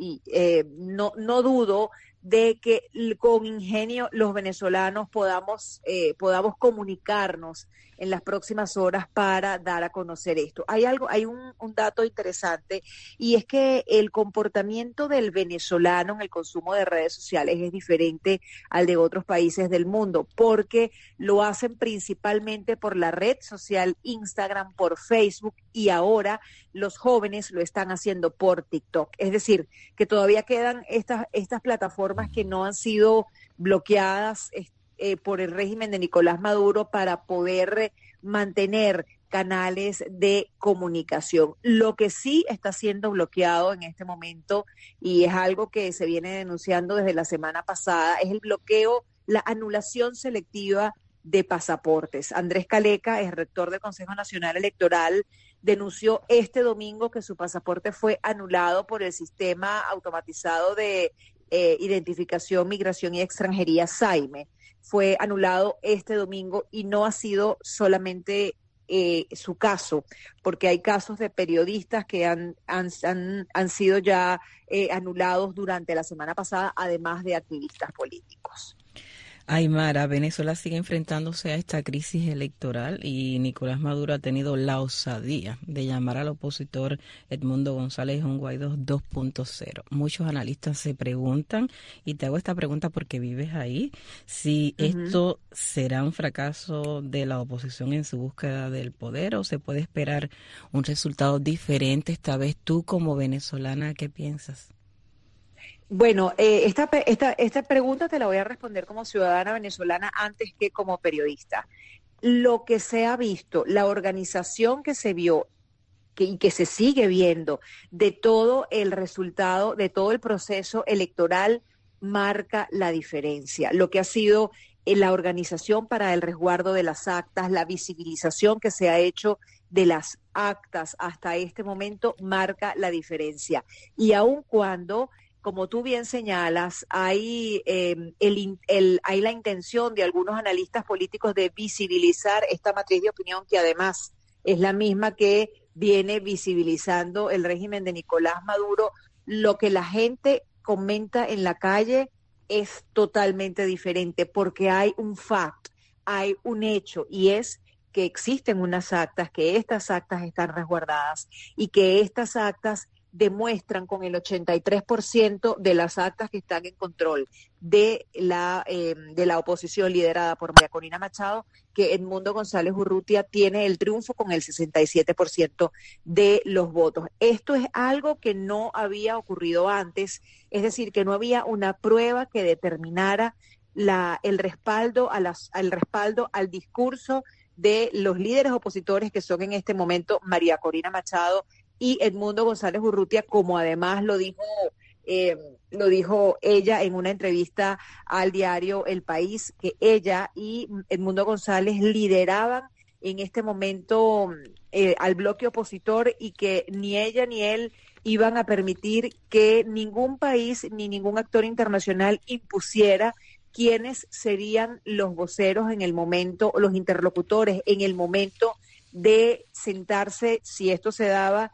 no dudo de que con ingenio los venezolanos podamos comunicarnos en las próximas horas para dar a conocer esto. Hay un dato interesante, y es que el comportamiento del venezolano en el consumo de redes sociales es diferente al de otros países del mundo, porque lo hacen principalmente por la red social Instagram, por Facebook, y ahora los jóvenes lo están haciendo por TikTok. Es decir, que todavía quedan estas plataformas que no han sido bloqueadas por el régimen de Nicolás Maduro para poder mantener canales de comunicación. Lo que sí está siendo bloqueado en este momento, y es algo que se viene denunciando desde la semana pasada, es el bloqueo, la anulación selectiva de pasaportes. Andrés Caleca, es rector del Consejo Nacional Electoral, denunció este domingo que su pasaporte fue anulado por el sistema automatizado de identificación, migración y extranjería, SAIME. Fue anulado este domingo, y no ha sido solamente su caso, porque hay casos de periodistas que han sido ya anulados durante la semana pasada, además de activistas políticos. Aymara, Venezuela sigue enfrentándose a esta crisis electoral y Nicolás Maduro ha tenido la osadía de llamar al opositor Edmundo González un Guaidó 2.0. Muchos analistas se preguntan, y te hago esta pregunta porque vives ahí, si esto será un fracaso de la oposición en su búsqueda del poder, o se puede esperar un resultado diferente esta vez. Tú, como venezolana, ¿qué piensas? Bueno, esta pregunta te la voy a responder como ciudadana venezolana antes que como periodista. Lo que se ha visto, la organización que se vio y que se sigue viendo de todo el resultado, de todo el proceso electoral, marca la diferencia. Lo que ha sido la organización para el resguardo de las actas, la visibilización que se ha hecho de las actas hasta este momento, marca la diferencia. Y aun cuando, como tú bien señalas, hay la intención de algunos analistas políticos de visibilizar esta matriz de opinión, que además es la misma que viene visibilizando el régimen de Nicolás Maduro. Lo que la gente comenta en la calle es totalmente diferente, porque hay un fact, hay un hecho, y es que existen unas actas, que estas actas están resguardadas y que estas actas demuestran con el 83% de las actas que están en control de la oposición liderada por María Corina Machado, que Edmundo González Urrutia tiene el triunfo con el 67% de los votos. Esto es algo que no había ocurrido antes, es decir, que no había una prueba que determinara el respaldo al discurso de los líderes opositores, que son en este momento María Corina Machado y Edmundo González Urrutia, como además lo dijo ella en una entrevista al diario El País, que ella y Edmundo González lideraban en este momento al bloque opositor, y que ni ella ni él iban a permitir que ningún país ni ningún actor internacional impusiera quiénes serían los voceros en el momento, los interlocutores en el momento de sentarse, si esto se daba,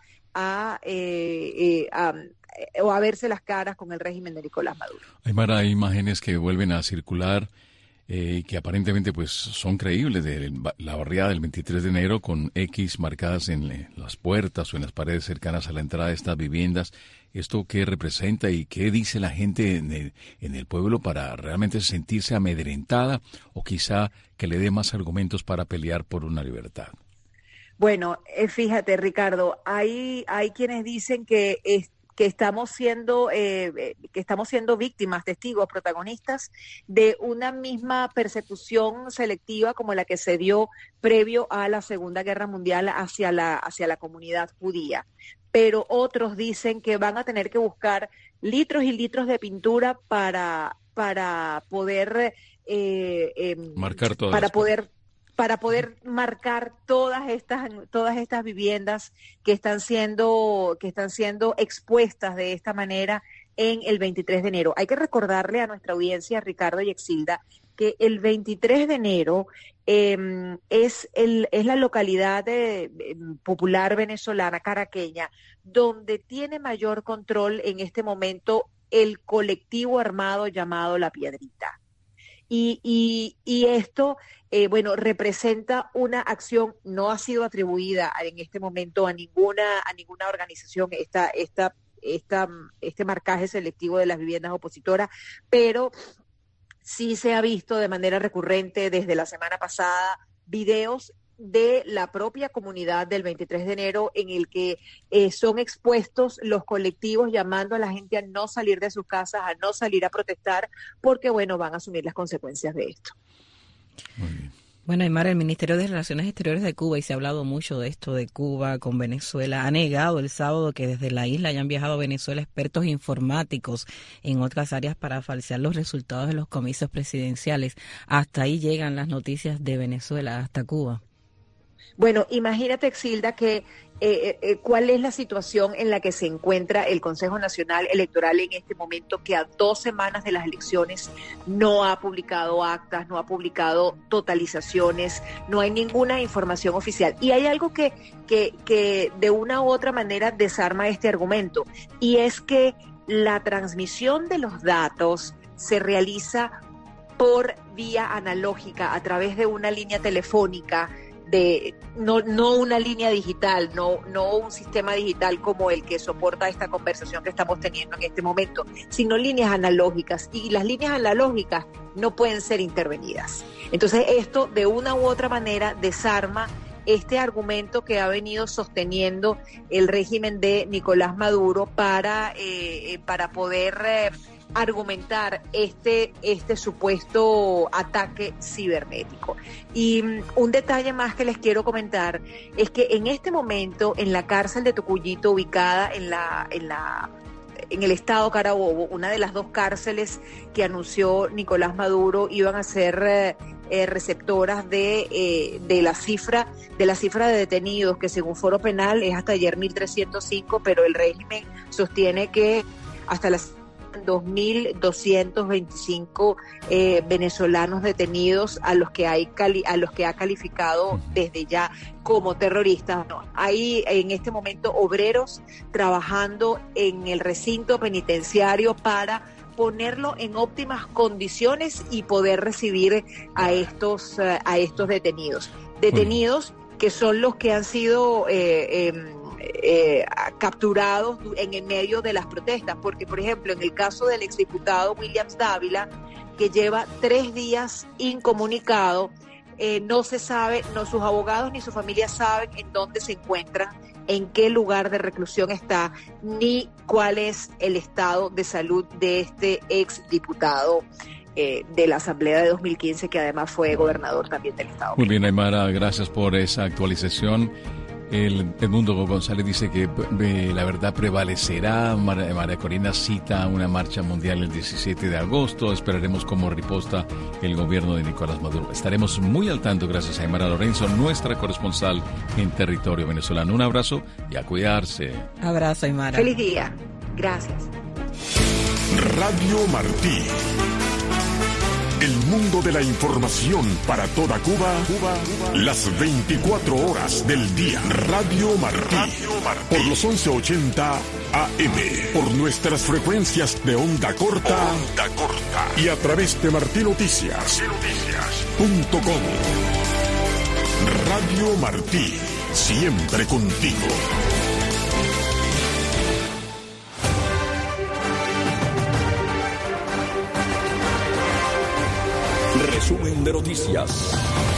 o a verse las caras con el régimen de Nicolás Maduro. Aymara, hay imágenes que vuelven a circular que aparentemente pues son creíbles, de la barriada del 23 de enero con X marcadas en las puertas o en las paredes cercanas a la entrada de estas viviendas. ¿Esto qué representa y qué dice la gente en el pueblo para realmente sentirse amedrentada o quizá que le dé más argumentos para pelear por una libertad? Bueno, fíjate, Ricardo, hay quienes dicen que estamos siendo víctimas, testigos, protagonistas de una misma persecución selectiva como la que se dio previo a la Segunda Guerra Mundial hacia la comunidad judía. Pero otros dicen que van a tener que buscar litros y litros de pintura para poder marcar todas para poder marcar todas estas viviendas que están siendo expuestas de esta manera en el 23 de enero. Hay que recordarle a nuestra audiencia, Ricardo y Exilda, que el 23 de enero es la localidad popular venezolana, caraqueña, donde tiene mayor control en este momento el colectivo armado llamado La Piedrita. Y esto, representa una acción, no ha sido atribuida en este momento a ninguna organización este marcaje selectivo de las viviendas opositoras, pero sí se ha visto de manera recurrente desde la semana pasada videos de la propia comunidad del 23 de enero en el que son expuestos los colectivos llamando a la gente a no salir de sus casas, a no salir a protestar, porque van a asumir las consecuencias de esto. Muy bien. Bueno, Aymara, el Ministerio de Relaciones Exteriores de Cuba, y se ha hablado mucho de esto de Cuba con Venezuela, ha negado el sábado que desde la isla hayan viajado a Venezuela expertos informáticos en otras áreas para falsear los resultados de los comicios presidenciales. Hasta ahí llegan las noticias de Venezuela, hasta Cuba. Bueno, imagínate, Exilda, que cuál es la situación en la que se encuentra el Consejo Nacional Electoral en este momento, que a 2 semanas de las elecciones no ha publicado actas, no ha publicado totalizaciones, no hay ninguna información oficial. Y hay algo que de una u otra manera desarma este argumento, y es que la transmisión de los datos se realiza por vía analógica, a través de una línea telefónica, no una línea digital, no un sistema digital como el que soporta esta conversación que estamos teniendo en este momento, sino líneas analógicas, y las líneas analógicas no pueden ser intervenidas. Entonces esto de una u otra manera desarma este argumento que ha venido sosteniendo el régimen de Nicolás Maduro para poder argumentar este supuesto ataque cibernético. Y un detalle más que les quiero comentar es que en este momento en la cárcel de Tocuyito, ubicada en el estado Carabobo, una de las 2 cárceles que anunció Nicolás Maduro iban a ser receptoras de la cifra de detenidos, que según Foro Penal es hasta ayer 1.305, pero el régimen sostiene que hasta las 2.225 venezolanos detenidos a los que ha calificado desde ya como terroristas. No, hay en este momento obreros trabajando en el recinto penitenciario para ponerlo en óptimas condiciones y poder recibir a estos detenidos que son los que han sido capturados en el medio de las protestas, porque por ejemplo en el caso del exdiputado Williams Dávila, que lleva 3 días incomunicado, no se sabe, no sus abogados ni su familia saben en dónde se encuentran, en qué lugar de reclusión está, ni cuál es el estado de salud de este exdiputado de la Asamblea de 2015, que además fue gobernador también del estado. Muy bien, Aymara, gracias por esa actualización. Edmundo González dice que la verdad prevalecerá. María Corina cita una marcha mundial el 17 de agosto. Esperaremos como riposta el gobierno de Nicolás Maduro. Estaremos muy al tanto, gracias a Aymara Lorenzo, nuestra corresponsal en territorio venezolano. Un abrazo y a cuidarse. Abrazo, Aymara. Feliz día. Gracias. Radio Martí. El mundo de la información para toda Cuba, las 24 horas del día. Radio Martí, por los 1180 AM, por nuestras frecuencias de onda corta, y a través de martinoticias.com. Radio Martí, siempre contigo. Resumen de noticias.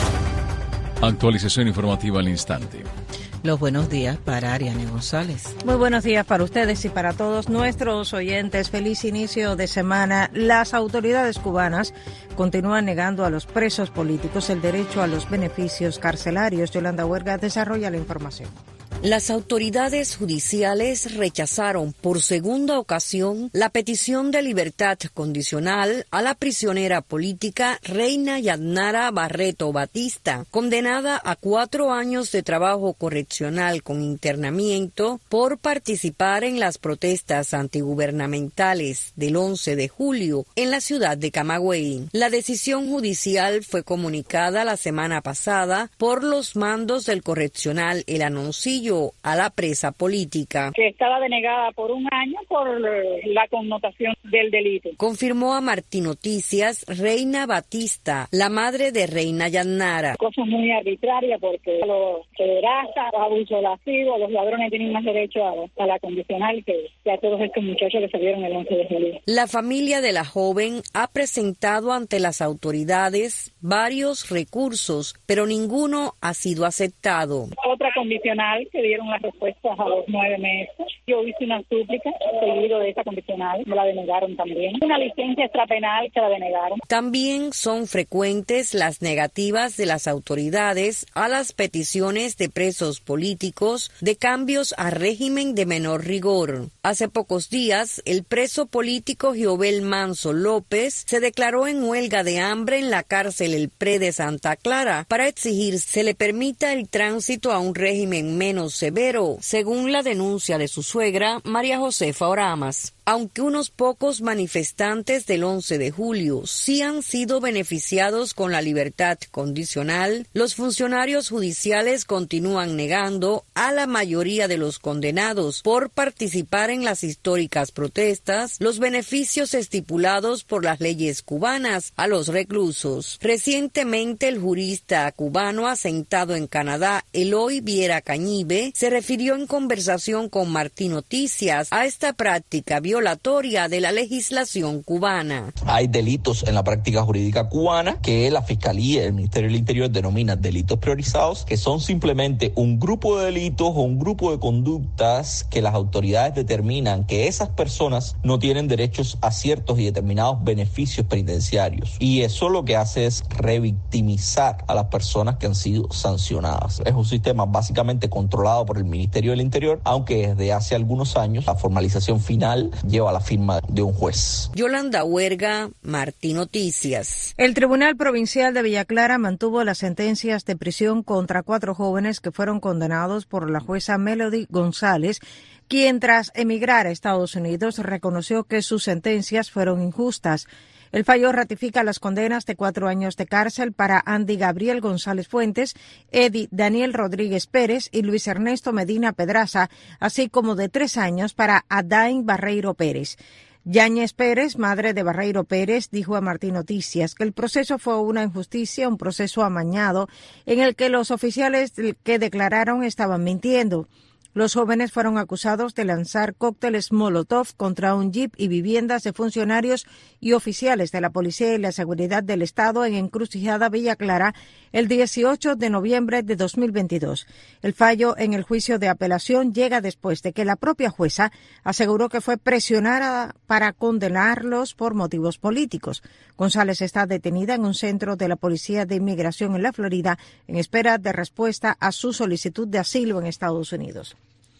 Actualización informativa al instante. Los buenos días para Ariane González. Muy buenos días para ustedes y para todos nuestros oyentes. Feliz inicio de semana. Las autoridades cubanas continúan negando a los presos políticos el derecho a los beneficios carcelarios. Yolanda Huerga desarrolla la información. Las autoridades judiciales rechazaron por segunda ocasión la petición de libertad condicional a la prisionera política Reina Yadnara Barreto Batista, condenada a 4 años de trabajo correccional con internamiento por participar en las protestas antigubernamentales del 11 de julio en la ciudad de Camagüey. La decisión judicial fue comunicada la semana pasada por los mandos del correccional El Anoncillo a la presa política, que estaba denegada por 1 año por la connotación del delito. Confirmó a Martín Noticias Reina Batista, la madre de Reina Yadnara. Cosa muy arbitraria porque los pederastas, los abusos lascivos, los ladrones tienen más derecho a la condicional que a todos estos muchachos que salieron el 11 de julio. La familia de la joven ha presentado ante las autoridades varios recursos, pero ninguno ha sido aceptado. Otra condicional que dieron las respuestas a los 9 meses. Yo hice una súplica seguido de esa condicional, me la denegaron también. Una licencia extrapenal que la denegaron. También son frecuentes las negativas de las autoridades a las peticiones de presos políticos de cambios a régimen de menor rigor. Hace pocos días, el preso político Giobel Manso López se declaró en huelga de hambre en la cárcel El Pre de Santa Clara para exigir se le permita el tránsito a un régimen menos severo, según la denuncia de su suegra, María Josefa Oramas. Aunque unos pocos manifestantes del 11 de julio sí han sido beneficiados con la libertad condicional, los funcionarios judiciales continúan negando a la mayoría de los condenados por participar en las históricas protestas los beneficios estipulados por las leyes cubanas a los reclusos. Recientemente, el jurista cubano asentado en Canadá, Eloy Viera Cañibe, se refirió en conversación con Martín Noticias a esta práctica violatoria de la legislación cubana. Hay delitos en la práctica jurídica cubana que la Fiscalía y el Ministerio del Interior denominan delitos priorizados, que son simplemente un grupo de delitos o un grupo de conductas que las autoridades determinan que esas personas no tienen derechos a ciertos y determinados beneficios penitenciarios. Y eso lo que hace es revictimizar a las personas que han sido sancionadas. Es un sistema básicamente controlado por el Ministerio del Interior, aunque desde hace algunos años la formalización final lleva la firma de un juez. Yolanda Huerga, Martín Noticias. El Tribunal Provincial de Villa Clara mantuvo las sentencias de prisión contra 4 jóvenes que fueron condenados por la jueza Melody González, quien tras emigrar a Estados Unidos reconoció que sus sentencias fueron injustas. El fallo ratifica las condenas de 4 años de cárcel para Andy Gabriel González Fuentes, Eddie Daniel Rodríguez Pérez y Luis Ernesto Medina Pedraza, así como de 3 años para Adain Barreiro Pérez. Yáñez Pérez, madre de Barreiro Pérez, dijo a Martín Noticias que el proceso fue una injusticia, un proceso amañado en el que los oficiales que declararon estaban mintiendo. Los jóvenes fueron acusados de lanzar cócteles Molotov contra un jeep y viviendas de funcionarios y oficiales de la Policía y la Seguridad del Estado en Encrucijada Villa Clara el 18 de noviembre de 2022. El fallo en el juicio de apelación llega después de que la propia jueza aseguró que fue presionada para condenarlos por motivos políticos. González está detenida en un centro de la Policía de Inmigración en la Florida en espera de respuesta a su solicitud de asilo en Estados Unidos.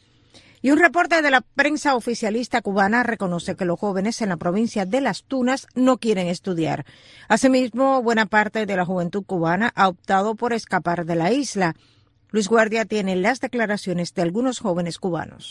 Y un reporte de la prensa oficialista cubana reconoce que los jóvenes en la provincia de Las Tunas no quieren estudiar. Asimismo, buena parte de la juventud cubana ha optado por escapar de la isla. Luis Guardia tiene las declaraciones de algunos jóvenes cubanos.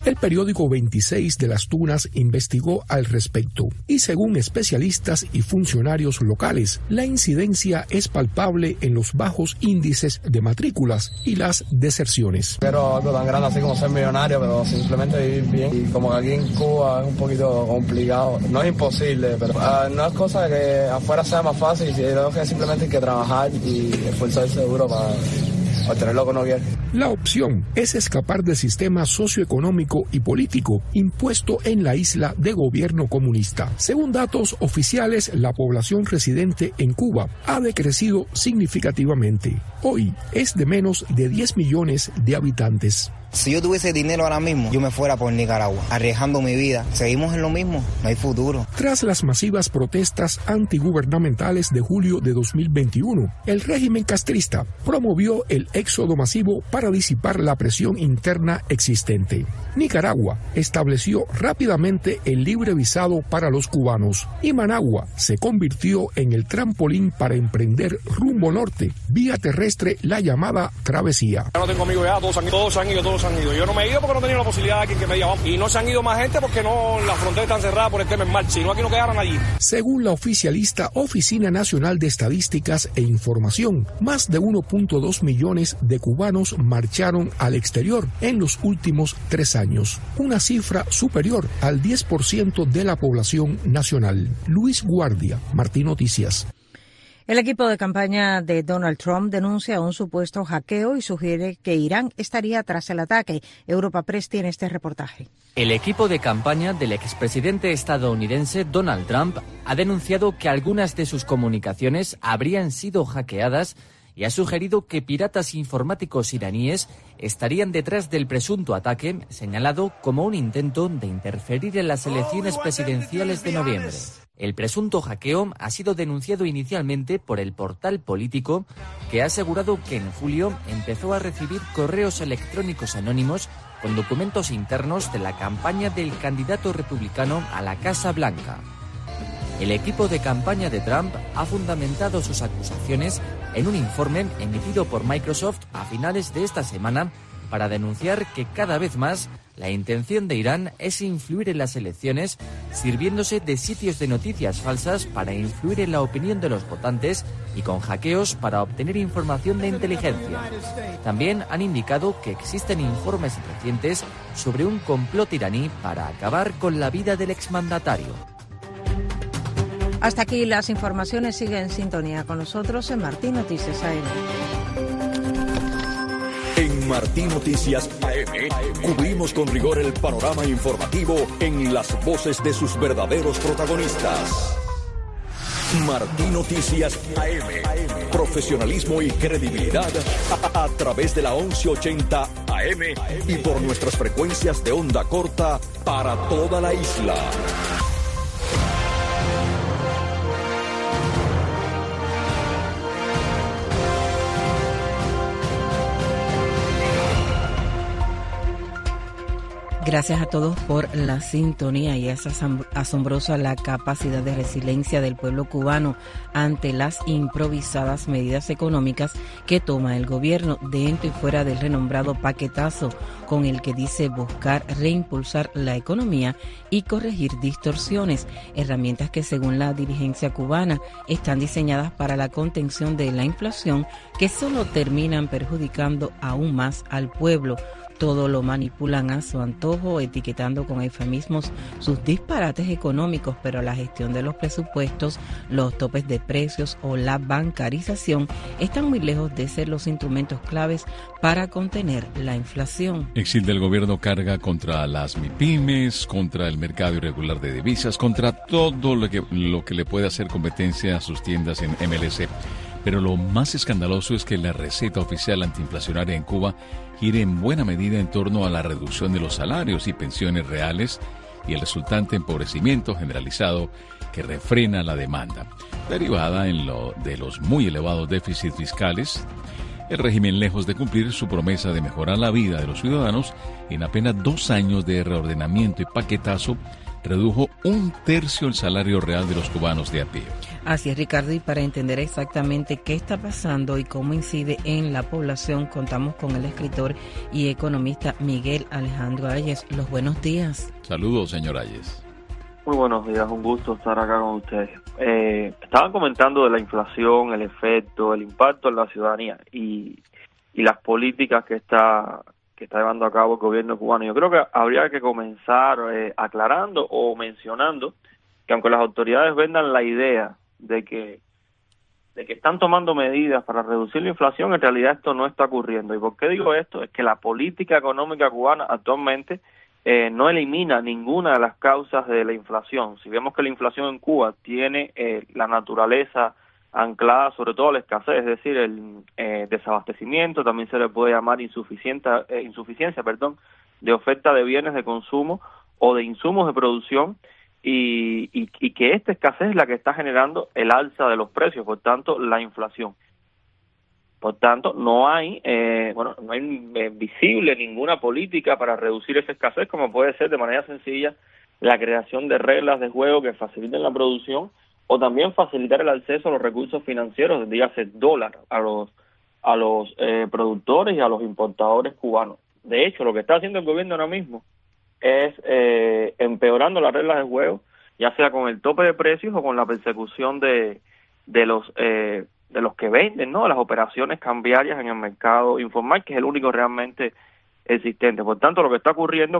El periódico 26 de Las Tunas investigó al respecto y según especialistas y funcionarios locales, la incidencia es palpable en los bajos índices de matrículas y las deserciones. Quiero algo tan grande así como ser millonario, pero simplemente vivir bien. Y como aquí en Cuba es un poquito complicado, no es imposible, pero no es cosa que afuera sea más fácil, sino que simplemente hay que trabajar y esforzarse duro para obtener lo que uno quiere. La opción es escapar del sistema socioeconómico y político impuesto en la isla de gobierno comunista. Según datos oficiales, la población residente en Cuba ha decrecido significativamente. Hoy es de menos de 10 millones de habitantes. Si yo tuviese dinero ahora mismo, yo me fuera por Nicaragua, arriesgando mi vida. Seguimos en lo mismo, no hay futuro. Tras las masivas protestas antigubernamentales de julio de 2021, el régimen castrista promovió el éxodo masivo para disipar la presión interna existente. Nicaragua estableció rápidamente el libre visado para los cubanos y Managua se convirtió en el trampolín para emprender rumbo norte, vía terrestre, la llamada travesía. Yo no tengo amigos ya, todos han ido. Yo no me he ido porque no tenía la posibilidad de alguien que me diga vamos. Y no se han ido más gente porque no, las fronteras están cerradas por el tema en marcha. Si no, aquí no quedaron allí. Según la oficialista Oficina Nacional de Estadísticas e Información, más de 1.2 millones de cubanos marcharon al exterior en los últimos 3 años, una cifra superior al 10% de la población nacional. Luis Guardia, Martín Noticias. El equipo de campaña de Donald Trump denuncia un supuesto hackeo y sugiere que Irán estaría tras el ataque. Europa Press tiene este reportaje. El equipo de campaña del expresidente estadounidense Donald Trump ha denunciado que algunas de sus comunicaciones habrían sido hackeadas y ha sugerido que piratas informáticos iraníes estarían detrás del presunto ataque, señalado como un intento de interferir en las elecciones presidenciales de noviembre. El presunto hackeo ha sido denunciado inicialmente por el portal Político, que ha asegurado que en julio empezó a recibir correos electrónicos anónimos con documentos internos de la campaña del candidato republicano a la Casa Blanca. El equipo de campaña de Trump ha fundamentado sus acusaciones en un informe emitido por Microsoft a finales de esta semana para denunciar que cada vez más la intención de Irán es influir en las elecciones, sirviéndose de sitios de noticias falsas para influir en la opinión de los votantes y con hackeos para obtener información de inteligencia. También han indicado que existen informes recientes sobre un complot iraní para acabar con la vida del exmandatario. Hasta aquí las informaciones. Sigue en sintonía con nosotros en Martín Noticias AM. En Martín Noticias AM cubrimos con rigor el panorama informativo en las voces de sus verdaderos protagonistas. Martín Noticias AM. Profesionalismo y credibilidad a través de la 1180 AM y por nuestras frecuencias de onda corta para toda la isla. Gracias a todos por la sintonía y es asombrosa la capacidad de resiliencia del pueblo cubano ante las improvisadas medidas económicas que toma el gobierno dentro y fuera del renombrado paquetazo con el que dice buscar reimpulsar la economía y corregir distorsiones, herramientas que según la dirigencia cubana están diseñadas para la contención de la inflación que solo terminan perjudicando aún más al pueblo. Todo lo manipulan a su antojo, etiquetando con eufemismos sus disparates económicos, pero la gestión de los presupuestos, los topes de precios o la bancarización están muy lejos de ser los instrumentos claves para contener la inflación. Exilda el gobierno carga contra las MIPYMES, contra el mercado irregular de divisas, contra todo lo que le puede hacer competencia a sus tiendas en MLC. Pero lo más escandaloso es que la receta oficial antiinflacionaria en Cuba gira en buena medida en torno a la reducción de los salarios y pensiones reales y el resultante empobrecimiento generalizado que refrena la demanda. Derivada de los muy elevados déficits fiscales, el régimen, lejos de cumplir su promesa de mejorar la vida de los ciudadanos, en apenas 2 años de reordenamiento y paquetazo, redujo 1/3 el salario real de los cubanos de a pie. Así es, Ricardo, y para entender exactamente qué está pasando y cómo incide en la población, contamos con el escritor y economista Miguel Alejandro Ayes. Los buenos días. Saludos, señor Ayes. Muy buenos días, un gusto estar acá con ustedes. Estaban comentando de la inflación, el efecto, el impacto en la ciudadanía y las políticas que está llevando a cabo el gobierno cubano. Yo creo que habría que comenzar aclarando o mencionando que aunque las autoridades vendan la idea de que están tomando medidas para reducir la inflación, en realidad esto no está ocurriendo. ¿Y por qué digo esto? Es que la política económica cubana actualmente no elimina ninguna de las causas de la inflación. Si vemos que la inflación en Cuba tiene la naturaleza anclada sobre todo a la escasez, es decir, el desabastecimiento, también se le puede llamar insuficiencia, de oferta de bienes de consumo o de insumos de producción, y que esta escasez es la que está generando el alza de los precios, por tanto, la inflación. Por tanto, no hay visible ninguna política para reducir esa escasez, como puede ser de manera sencilla la creación de reglas de juego que faciliten la producción o también facilitar el acceso a los recursos financieros, dígase dólar, a los productores y a los importadores cubanos. De hecho, lo que está haciendo el gobierno ahora mismo es empeorando las reglas de juego, ya sea con el tope de precios o con la persecución de los que venden, ¿no? Las operaciones cambiarias en el mercado informal, que es el único realmente existente. Por tanto, lo que está ocurriendo,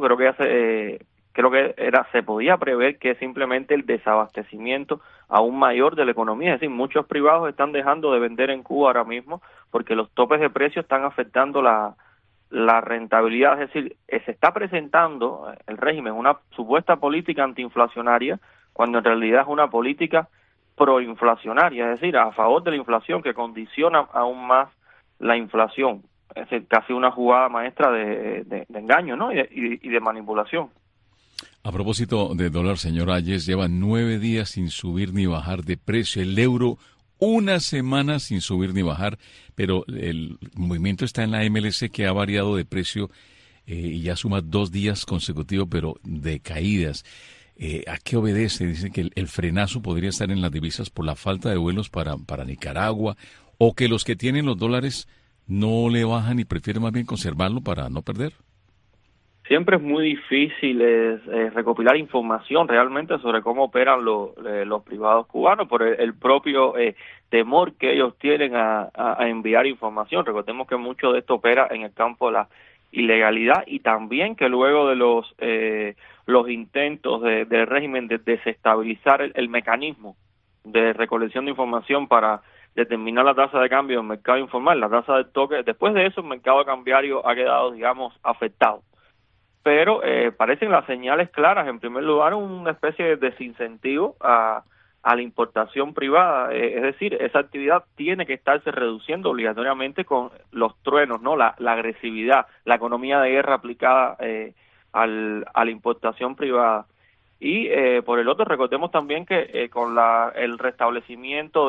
se podía prever que es simplemente el desabastecimiento aún mayor de la economía. Es decir, muchos privados están dejando de vender en Cuba ahora mismo porque los topes de precios están afectando la rentabilidad. Es decir, se está presentando el régimen una supuesta política antiinflacionaria cuando en realidad es una política proinflacionaria, es decir, a favor de la inflación, que condiciona aún más la inflación. Es decir, casi una jugada maestra de engaño, ¿no? y de manipulación. A propósito de dólar, señor Ayes, lleva 9 días sin subir ni bajar de precio. El euro, una semana sin subir ni bajar, pero el movimiento está en la MLC, que ha variado de precio y ya suma 2 días consecutivos, pero de caídas. ¿A qué obedece? Dicen que el frenazo podría estar en las divisas por la falta de vuelos para Nicaragua, o que los que tienen los dólares no le bajan y prefieren más bien conservarlo para no perder. Siempre es muy difícil recopilar información realmente sobre cómo operan los privados cubanos por el propio temor que ellos tienen a enviar información. Recordemos que mucho de esto opera en el campo de la ilegalidad, y también que luego de los intentos del régimen de desestabilizar el mecanismo de recolección de información para determinar la tasa de cambio del mercado informal, la tasa de toque, después de eso el mercado cambiario ha quedado, digamos, afectado. Pero parecen las señales claras. En primer lugar, una especie de desincentivo a la importación privada, es decir, esa actividad tiene que estarse reduciendo obligatoriamente con los truenos, ¿no? La agresividad, la economía de guerra aplicada a la importación privada. Y por el otro, recordemos también que con el restablecimiento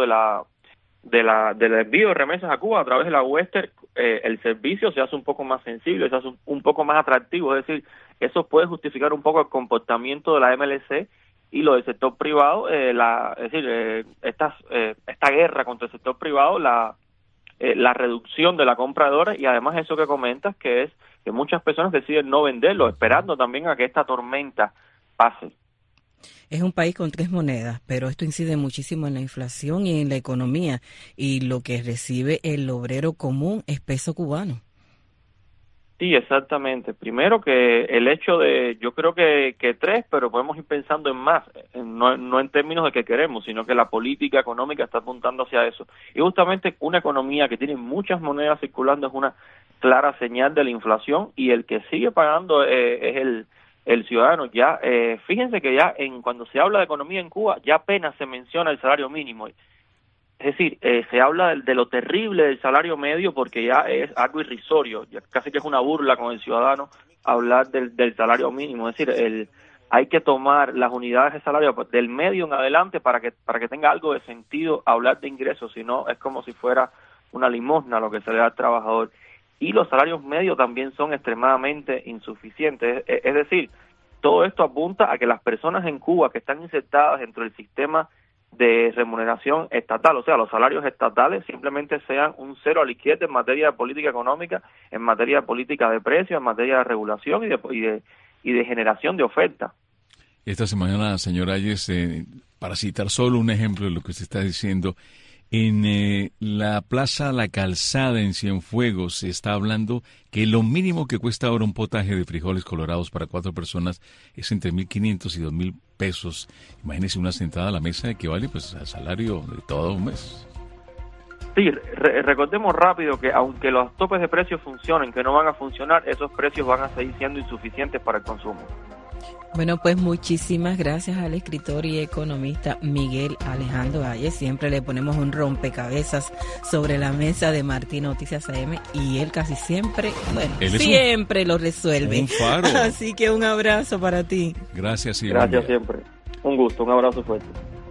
del envío de remesas a Cuba a través de la Western, el servicio se hace un poco más sensible, se hace un poco más atractivo. Es decir, eso puede justificar un poco el comportamiento de la MLC y lo del sector privado, esta guerra contra el sector privado, la reducción de la compra de dólares, y además eso que comentas, que es que muchas personas deciden no venderlo, esperando también a que esta tormenta pase. Es un país con 3 monedas, pero esto incide muchísimo en la inflación y en la economía, y lo que recibe el obrero común es peso cubano. Sí, exactamente. Primero que el hecho de, yo creo que 3, pero podemos ir pensando en más, no en términos de que queremos, sino que la política económica está apuntando hacia eso. Y justamente una economía que tiene muchas monedas circulando es una clara señal de la inflación, y el que sigue pagando es el ciudadano. Ya fíjense que ya cuando se habla de economía en Cuba, ya apenas se menciona el salario mínimo. Es decir, se habla de lo terrible del salario medio, porque ya es algo irrisorio, ya casi que es una burla con el ciudadano hablar del salario mínimo. Es decir, hay que tomar las unidades de salario del medio en adelante para que tenga algo de sentido hablar de ingresos, si no es como si fuera una limosna lo que se le da al trabajador. Y los salarios medios también son extremadamente insuficientes, es decir, todo esto apunta a que las personas en Cuba que están insertadas dentro del sistema de remuneración estatal, o sea, los salarios estatales, simplemente sean un cero a la izquierda en materia de política económica, en materia de política de precios, en materia de regulación y de generación de oferta. Esta semana, señor Ayes, para citar solo un ejemplo de lo que usted está diciendo, en la Plaza La Calzada en Cienfuegos se está hablando que lo mínimo que cuesta ahora un potaje de frijoles colorados para 4 personas es entre 1.500 y 2.000 pesos. Imagínese, una sentada a la mesa equivale pues al salario de todo un mes. Sí, recordemos rápido que aunque los topes de precios funcionen, que no van a funcionar, esos precios van a seguir siendo insuficientes para el consumo. Bueno, pues muchísimas gracias al escritor y economista Miguel Alejandro Ayes. Siempre le ponemos un rompecabezas sobre la mesa de Martín Noticias AM y él casi siempre, siempre lo resuelve. Un faro. Así que un abrazo para ti. Gracias, sí. Gracias siempre. Un gusto, un abrazo fuerte.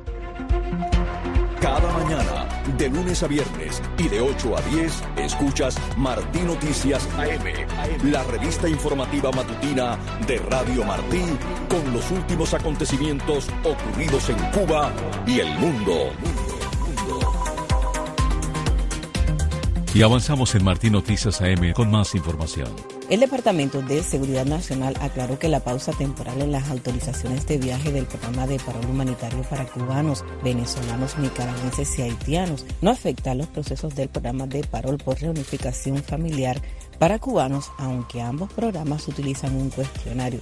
Cada mañana, de lunes a viernes y de 8 a 10, escuchas Martín Noticias AM, la revista informativa matutina de Radio Martí, con los últimos acontecimientos ocurridos en Cuba y el mundo. Y avanzamos en Martín Noticias AM con más información. El Departamento de Seguridad Nacional aclaró que la pausa temporal en las autorizaciones de viaje del programa de parol humanitario para cubanos, venezolanos, nicaragüenses y haitianos no afecta a los procesos del programa de parol por reunificación familiar para cubanos, aunque ambos programas utilizan un cuestionario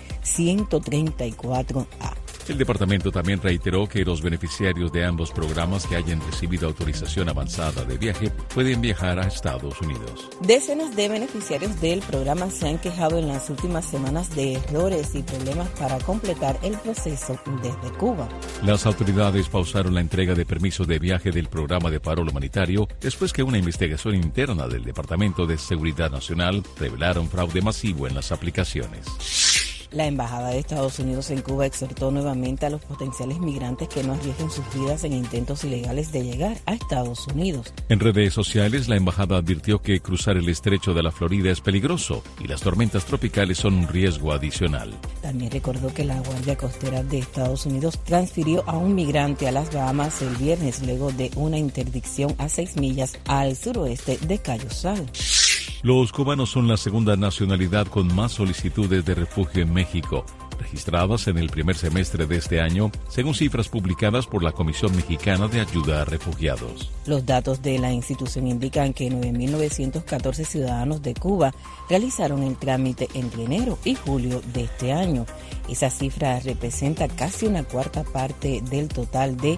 I-134A. El departamento también reiteró que los beneficiarios de ambos programas que hayan recibido autorización avanzada de viaje pueden viajar a Estados Unidos. Decenas de beneficiarios del programa se han quejado en las últimas semanas de errores y problemas para completar el proceso desde Cuba. Las autoridades pausaron la entrega de permisos de viaje del programa de parol humanitario después que una investigación interna del Departamento de Seguridad Nacional revelara un fraude masivo en las aplicaciones. La Embajada de Estados Unidos en Cuba exhortó nuevamente a los potenciales migrantes que no arriesguen sus vidas en intentos ilegales de llegar a Estados Unidos. En redes sociales, la embajada advirtió que cruzar el estrecho de la Florida es peligroso y las tormentas tropicales son un riesgo adicional. También recordó que la Guardia Costera de Estados Unidos transfirió a un migrante a las Bahamas el viernes luego de una interdicción a 6 millas al suroeste de Cayosal. Los cubanos son la segunda nacionalidad con más solicitudes de refugio en México, registradas en el primer semestre de este año, según cifras publicadas por la Comisión Mexicana de Ayuda a Refugiados. Los datos de la institución indican que 9.914 ciudadanos de Cuba realizaron el trámite entre enero y julio de este año. Esa cifra representa casi una cuarta parte del total de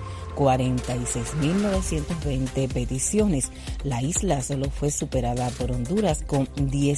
46.920 peticiones. La isla solo fue superada por Honduras con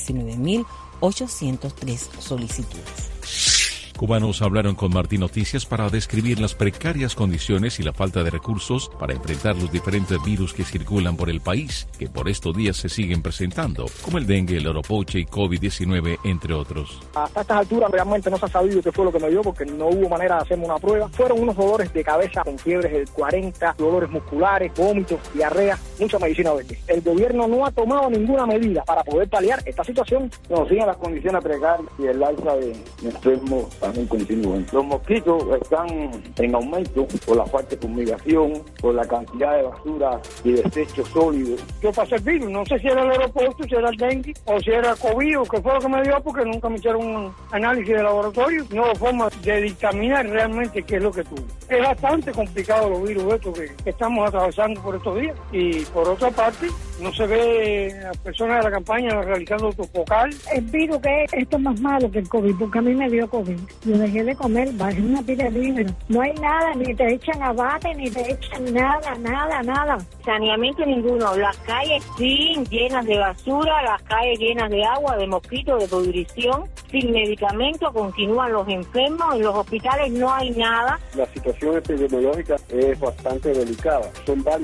19.803 solicitudes. Cubanos hablaron con Martín Noticias para describir las precarias condiciones y la falta de recursos para enfrentar los diferentes virus que circulan por el país, que por estos días se siguen presentando, como el dengue, el oropoche y COVID-19, entre otros. Hasta estas alturas realmente no se ha sabido qué fue lo que me dio porque no hubo manera de hacerme una prueba. Fueron unos dolores de cabeza con fiebres de 40, dolores musculares, vómitos, diarrea, mucha medicina verde. El gobierno no ha tomado ninguna medida para poder paliar esta situación. Nos siguen las condiciones precarias y el alza de enfermos también continúan. Los mosquitos están en aumento por la falta de fumigación, por la cantidad de basura y desechos sólidos. Yo pasé el virus, no sé si era el aeropuerto, si era el dengue o si era el COVID o qué fue lo que me dio porque nunca me hicieron un análisis de laboratorio. No hubo forma de dictaminar realmente qué es lo que tuve. Es bastante complicado los virus estos que estamos atravesando por estos días. Y por otra parte, no se ve a personas de la campaña realizando autofocal. El virus que es esto es más malo que el COVID, porque a mí me dio COVID. Yo dejé de comer, bajé una pila de libros. No hay nada, ni te echan abate, ni te echan nada. Saneamiento ninguno. Las calles sin llenas de basura, las calles llenas de agua, de mosquitos, de pudrición, sin medicamentos, continúan los enfermos, en los hospitales no hay nada. La situación epidemiológica es bastante delicada. Son varios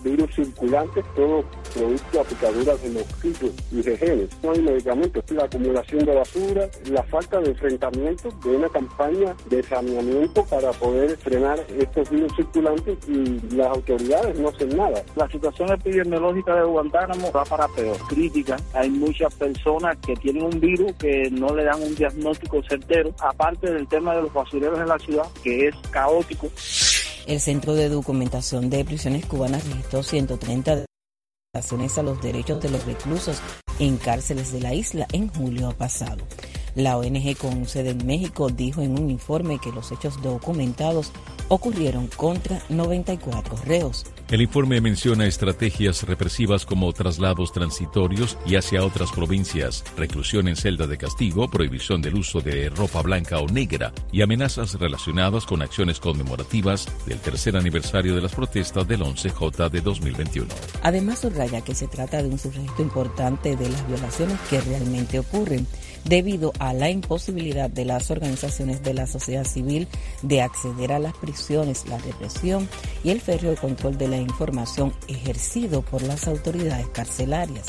virus circulantes, todo producto de picaduras de mosquitos y de genes. No hay medicamentos, la acumulación de basura, la falta de enfrentamiento de una campaña de saneamiento para poder frenar estos virus circulantes, y las autoridades no hacen nada. La situación epidemiológica de Guantánamo va para peor, crítica. Hay muchas personas que tienen un virus que no le dan un diagnóstico certero, aparte del tema de los basureros en la ciudad, que es caótico. El Centro de Documentación de Prisiones Cubanas registró 130 violaciones a los derechos de los reclusos en cárceles de la isla en julio pasado. La ONG con sede en México dijo en un informe que los hechos documentados ocurrieron contra 94 reos. El informe menciona estrategias represivas como traslados transitorios y hacia otras provincias, reclusión en celda de castigo, prohibición del uso de ropa blanca o negra y amenazas relacionadas con acciones conmemorativas del tercer aniversario de las protestas del 11J de 2021. Además, subraya que se trata de un subregistro importante de las violaciones que realmente ocurren, debido a la imposibilidad de las organizaciones de la sociedad civil de acceder a las prisiones, la represión y el férreo control de la información ejercido por las autoridades carcelarias.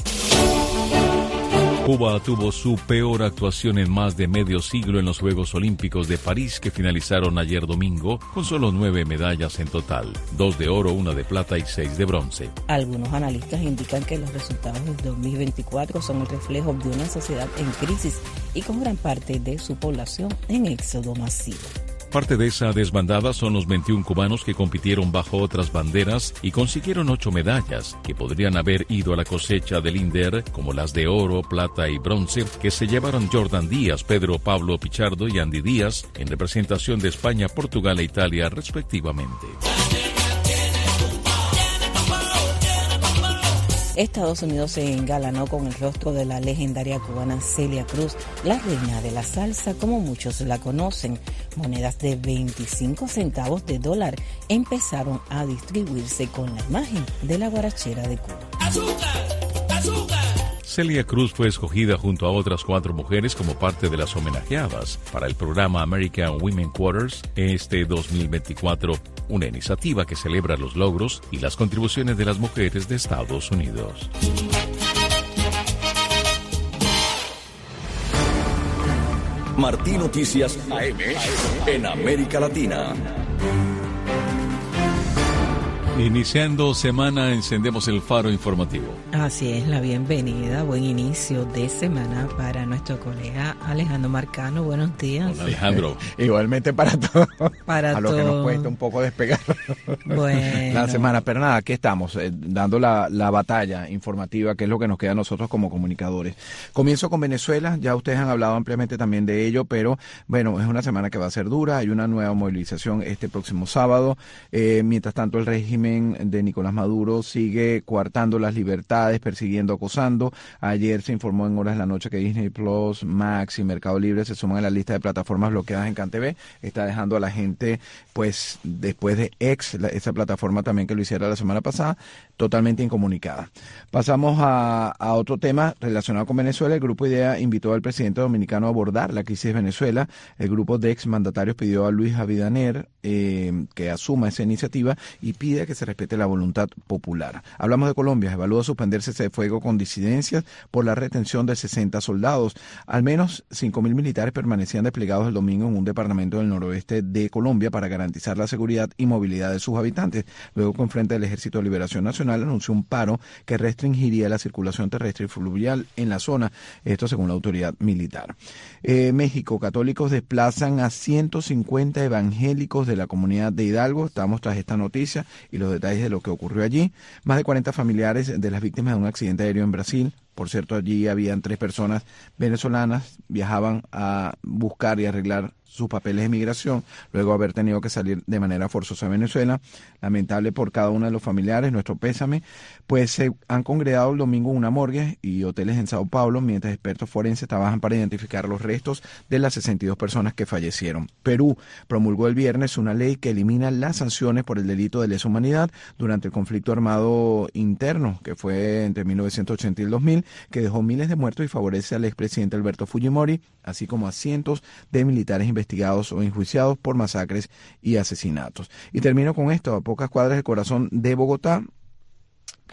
Cuba tuvo su peor actuación en más de medio siglo en los Juegos Olímpicos de París, que finalizaron ayer domingo con solo 9 medallas en total, 2 de oro, 1 de plata y 6 de bronce. Algunos analistas indican que los resultados del 2024 son el reflejo de una sociedad en crisis y con gran parte de su población en éxodo masivo. Parte de esa desbandada son los 21 cubanos que compitieron bajo otras banderas y consiguieron 8 medallas, que podrían haber ido a la cosecha del INDER, como las de oro, plata y bronce, que se llevaron Jordan Díaz, Pedro Pablo Pichardo y Andy Díaz, en representación de España, Portugal e Italia, respectivamente. Estados Unidos se engalanó con el rostro de la legendaria cubana Celia Cruz, la reina de la salsa, como muchos la conocen. Monedas de 25 centavos de dólar empezaron a distribuirse con la imagen de la guarachera de Cuba. ¡Azúcar! ¡Azúcar! Celia Cruz fue escogida junto a otras 4 mujeres como parte de las homenajeadas para el programa American Women Quarters este 2024, una iniciativa que celebra los logros y las contribuciones de las mujeres de Estados Unidos. Martín Noticias AM en América Latina. Iniciando semana, encendemos el faro informativo. Así es, la bienvenida, buen inicio de semana para nuestro colega Alejandro Marcano. Buenos días. Hola, Alejandro. Igualmente para todos. Para a lo que nos cuesta un poco despegar la semana. Pero nada, aquí estamos, dando la batalla informativa, que es lo que nos queda a nosotros como comunicadores. Comienzo con Venezuela, ya ustedes han hablado ampliamente también de ello, pero bueno, es una semana que va a ser dura. Hay una nueva movilización este próximo sábado. Mientras tanto, el régimen de Nicolás Maduro sigue coartando las libertades, persiguiendo, acosando. Ayer se informó en horas de la noche que Disney Plus, Max y Mercado Libre se suman a la lista de plataformas bloqueadas en CanTV. Está dejando a la gente, pues, después de esa plataforma también que lo hiciera la semana pasada, totalmente incomunicada. Pasamos a otro tema relacionado con Venezuela. El Grupo IDEA invitó al presidente dominicano a abordar la crisis de Venezuela. El grupo de exmandatarios pidió a Luis Abinader que asuma esa iniciativa y pide que se respete la voluntad popular. Hablamos de Colombia. Evalúa suspender cese de fuego con disidencias por la retención de 60 soldados. Al menos 5.000 militares permanecían desplegados el domingo en un departamento del noroeste de Colombia para garantizar la seguridad y movilidad de sus habitantes. Luego, con Frente del Ejército de Liberación Nacional anunció un paro que restringiría la circulación terrestre y fluvial en la zona. Esto según la autoridad militar. México, católicos desplazan a 150 evangélicos de la comunidad de Hidalgo. Estamos tras esta noticia y los detalles de lo que ocurrió allí. Más de 40 familiares de las víctimas de un accidente aéreo en Brasil. Por cierto, allí habían 3 personas venezolanas, viajaban a buscar y arreglar sus papeles de migración, luego de haber tenido que salir de manera forzosa a Venezuela. Lamentable por cada uno de los familiares, nuestro pésame. Pues se han congregado el domingo en una morgue y hoteles en Sao Paulo, mientras expertos forenses trabajan para identificar los restos de las 62 personas que fallecieron. Perú promulgó el viernes una ley que elimina las sanciones por el delito de lesa humanidad durante el conflicto armado interno, que fue entre 1980 y el 2000, que dejó miles de muertos y favorece al expresidente Alberto Fujimori, así como a cientos de militares investigados o enjuiciados por masacres y asesinatos. Y termino con esto. A pocas cuadras del corazón de Bogotá,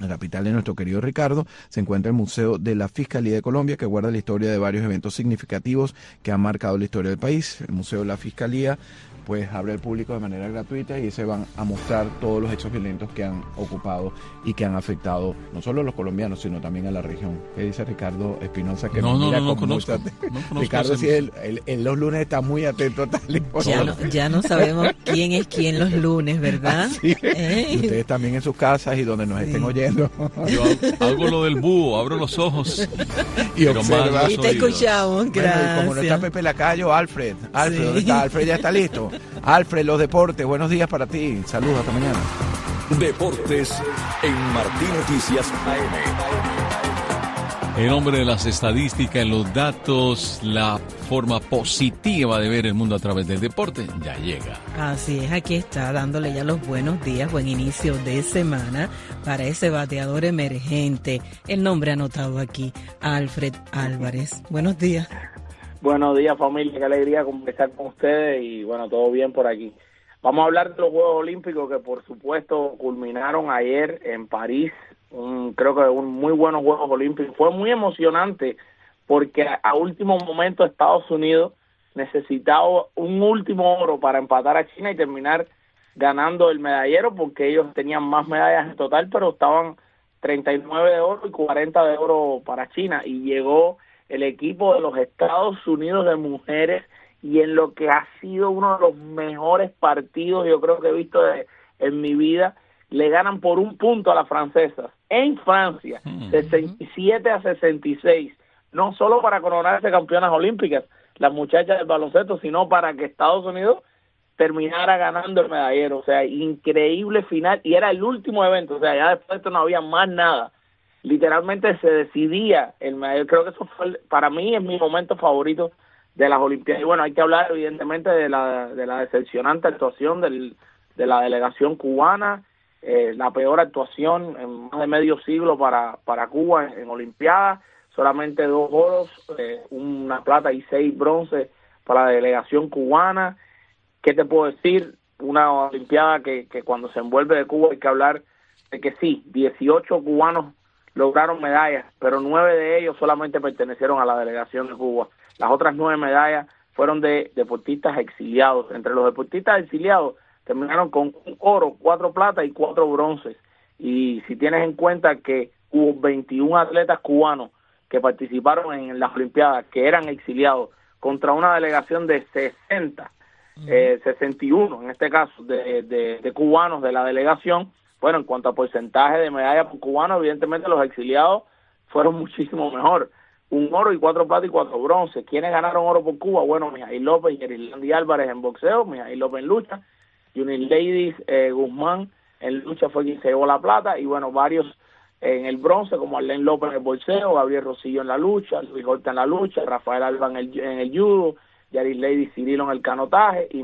la capital de nuestro querido Ricardo, se encuentra el Museo de la Fiscalía de Colombia, que guarda la historia de varios eventos significativos que han marcado la historia del país. El Museo de la Fiscalía pues abre al público de manera gratuita y se van a mostrar todos los hechos violentos que han ocupado y que han afectado no solo a los colombianos, sino también a la región. ¿Qué dice Ricardo Espinosa? Que no conozco. Ricardo, sí, él los lunes está muy atento a tal información. Ya no sabemos quién es quién los lunes, ¿verdad? Sí. Y ustedes también en sus casas y donde nos estén oyendo. Yo hago lo del búho, abro los ojos y observa. Y te escuchamos, gracias. Bueno, y como no está Pepe Lacayo, Alfred, ¿dónde está? Alfred ya está listo. Alfred, los deportes, buenos días para ti. Saludos, hasta mañana. Deportes en Martín Noticias AM. El hombre de las estadísticas, los datos, la forma positiva de ver el mundo a través del deporte, ya llega. Así es, aquí está dándole ya los buenos días, buen inicio de semana para ese bateador emergente. El nombre anotado aquí, Alfred Álvarez. Buenos días. Buenos días, familia, qué alegría conversar con ustedes y bueno, todo bien por aquí. Vamos a hablar de los Juegos Olímpicos que por supuesto culminaron ayer en París, creo que un muy buenos Juegos Olímpicos. Fue muy emocionante porque a último momento Estados Unidos necesitaba un último oro para empatar a China y terminar ganando el medallero porque ellos tenían más medallas en total, pero estaban 39 de oro y 40 de oro para China y llegó el equipo de los Estados Unidos de mujeres y en lo que ha sido uno de los mejores partidos yo creo que he visto en mi vida, le ganan por un punto a las francesas en Francia, 67-66, no solo para coronarse campeonas olímpicas, las muchachas del baloncesto, sino para que Estados Unidos terminara ganando el medallero, o sea, increíble final, y era el último evento, o sea, ya después de esto no había más nada. Literalmente se decidía el medallero. Creo que eso fue, para mí, es mi momento favorito de las Olimpiadas. Y bueno, hay que hablar evidentemente de la decepcionante actuación de la delegación cubana, la peor actuación en más de medio siglo para Cuba en Olimpiadas, solamente 2 oros, una plata y 6 bronces para la delegación cubana. ¿Qué te puedo decir? Una Olimpiada que cuando se envuelve de Cuba hay que hablar de que sí, 18 cubanos lograron medallas, pero 9 de ellos solamente pertenecieron a la delegación de Cuba. Las otras 9 medallas fueron de deportistas exiliados. Entre los deportistas exiliados terminaron con 1 oro, 4 plata y 4 bronces. Y si tienes en cuenta que hubo 21 atletas cubanos que participaron en las Olimpiadas, que eran exiliados, contra una delegación de 61 en este caso, de cubanos de la delegación. Bueno, en cuanto a porcentaje de medallas por cubanos, evidentemente los exiliados fueron muchísimo mejor. 1 oro y 4 plata y 4 bronces. ¿Quiénes ganaron oro por Cuba? Bueno, Mijail López y Erislandy Álvarez en boxeo, Mijail López en lucha, Junior Ladies Guzmán en lucha fue quien se llevó la plata, y bueno, varios en el bronce, como Arlene López en el boxeo, Gabriel Rosillo en la lucha, Luis Horta en la lucha, Rafael Alba en el judo, Yaris Lady Cirilo en el canotaje y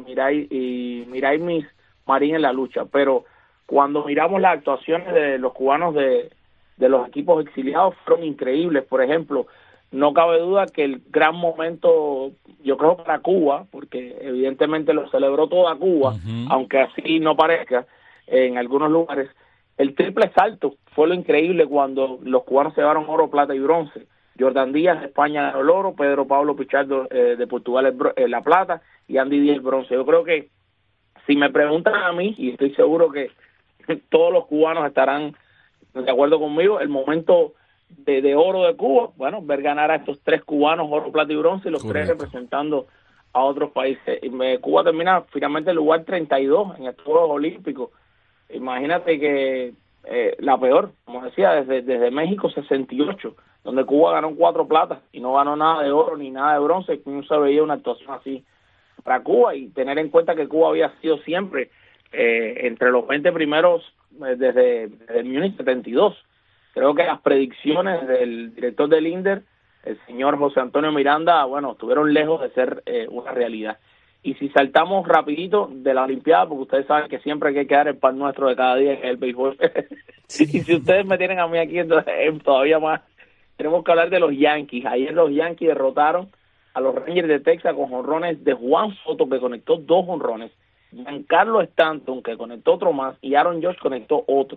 Mirai Miss Marín en la lucha. Pero cuando miramos las actuaciones de los cubanos de los equipos exiliados, fueron increíbles. Por ejemplo, no cabe duda que el gran momento, yo creo, para Cuba, porque evidentemente lo celebró toda Cuba, aunque así no parezca en algunos lugares, el triple salto fue lo increíble cuando los cubanos se llevaron oro, plata y bronce. Jordan Díaz de España ganó el oro, Pedro Pablo Pichardo de Portugal la plata y Andy Díaz el bronce. Yo creo que si me preguntan a mí, y estoy seguro que todos los cubanos estarán de acuerdo conmigo, el momento de oro de Cuba, bueno, ver ganar a estos 3 cubanos, oro, plata y bronce, y los 3 representando a otros países. Cuba termina finalmente en lugar 32 en estos Juegos Olímpicos. Imagínate que la peor, como decía, desde México 68, donde Cuba ganó 4 platas y no ganó nada de oro ni nada de bronce, no se veía una actuación así para Cuba. Y tener en cuenta que Cuba había sido siempre entre los 20 primeros desde el Múnich 72. Creo que las predicciones del director del INDER, el señor José Antonio Miranda, bueno, estuvieron lejos de ser una realidad. Y si saltamos rapidito de la Olimpiada, porque ustedes saben que siempre hay que dar el pan nuestro de cada día, que es el béisbol. Y si ustedes me tienen a mí aquí, entonces todavía más. Tenemos que hablar de los Yankees. Ayer los Yankees derrotaron a los Rangers de Texas con jonrones de Juan Soto, que conectó 2 jonrones, Giancarlo Stanton, que conectó otro más, y Aaron Judge conectó otro.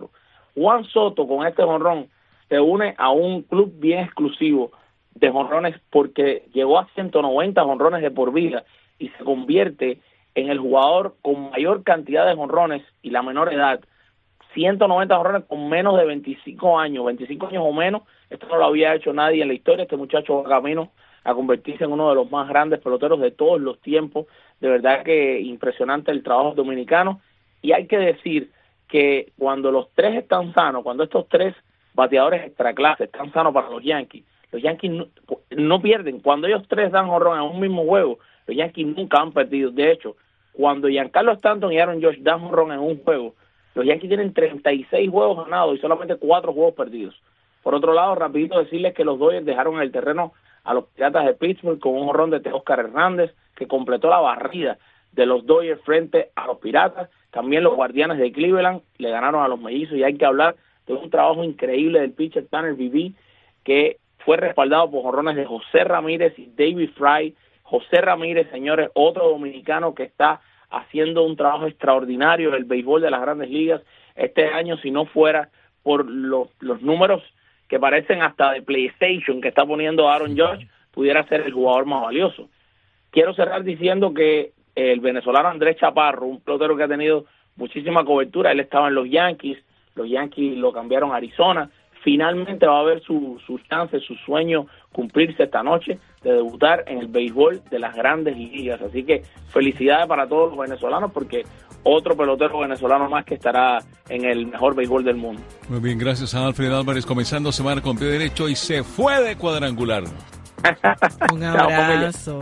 Juan Soto con este jonrón se une a un club bien exclusivo de jonrones porque llegó a 190 jonrones de por vida y se convierte en el jugador con mayor cantidad de jonrones y la menor edad. 190 jonrones con menos de 25 años o menos. Esto no lo había hecho nadie en la historia. Este muchacho va camino a convertirse en uno de los más grandes peloteros de todos los tiempos. De verdad que impresionante el trabajo dominicano. Y hay que decir que cuando los tres están sanos, cuando estos tres bateadores extraclase están sanos para los Yankees no pierden. Cuando ellos tres dan jonrón en un mismo juego, los Yankees nunca han perdido. De hecho, cuando Giancarlo Stanton y Aaron Judge dan jonrón en un juego, los Yankees tienen 36 juegos ganados y solamente 4 juegos perdidos. Por otro lado, rapidito decirles que los Dodgers dejaron en el terreno a los Piratas de Pittsburgh con un jonrón de Teóscar Hernández, que completó la barrida de los Dodgers frente a los Piratas. También los Guardianes de Cleveland le ganaron a los Mellizos, y hay que hablar de un trabajo increíble del pitcher Tanner Bibee, que fue respaldado por jonrones de José Ramírez y David Fry. José Ramírez, señores, otro dominicano que está haciendo un trabajo extraordinario en el béisbol de las Grandes Ligas este año. Si no fuera por los números que parecen hasta de PlayStation que está poniendo Aaron Judge, pudiera ser el jugador más valioso. Quiero cerrar diciendo que el venezolano Andrés Chaparro, un pelotero que ha tenido muchísima cobertura, él estaba en los Yankees lo cambiaron a Arizona, finalmente va a ver su chance, su sueño cumplirse esta noche de debutar en el béisbol de las Grandes Ligas. Así que felicidades para todos los venezolanos, porque otro pelotero venezolano más que estará en el mejor béisbol del mundo. Muy bien, gracias a Alfred Álvarez, comenzando semana con pie derecho y se fue de cuadrangular. Un abrazo.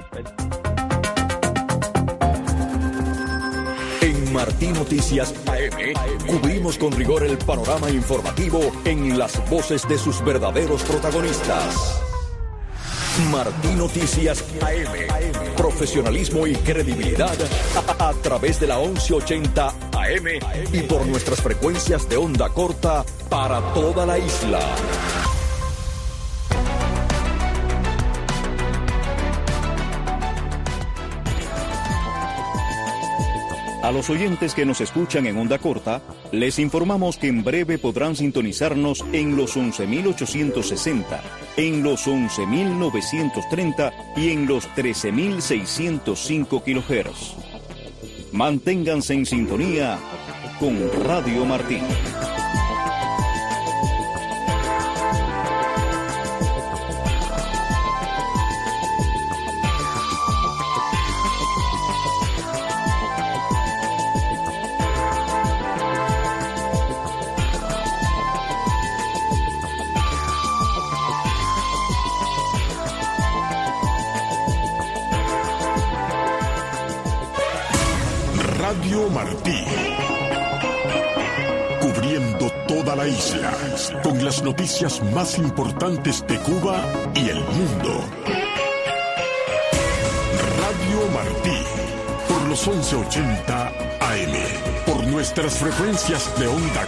En Martí Noticias AM cubrimos con rigor el panorama informativo en las voces de sus verdaderos protagonistas. Martí Noticias AM, profesionalismo y credibilidad a través de la 1180 AM y por nuestras frecuencias de onda corta para toda la isla. A los oyentes que nos escuchan en onda corta, les informamos que en breve podrán sintonizarnos en los 11.860, en los 11.930 y en los 13.605 kHz. Manténganse en sintonía con Radio Martí. Radio Martí, cubriendo toda la isla con las noticias más importantes de Cuba y el mundo. Radio Martí, por los 1180 AM, por nuestras frecuencias de onda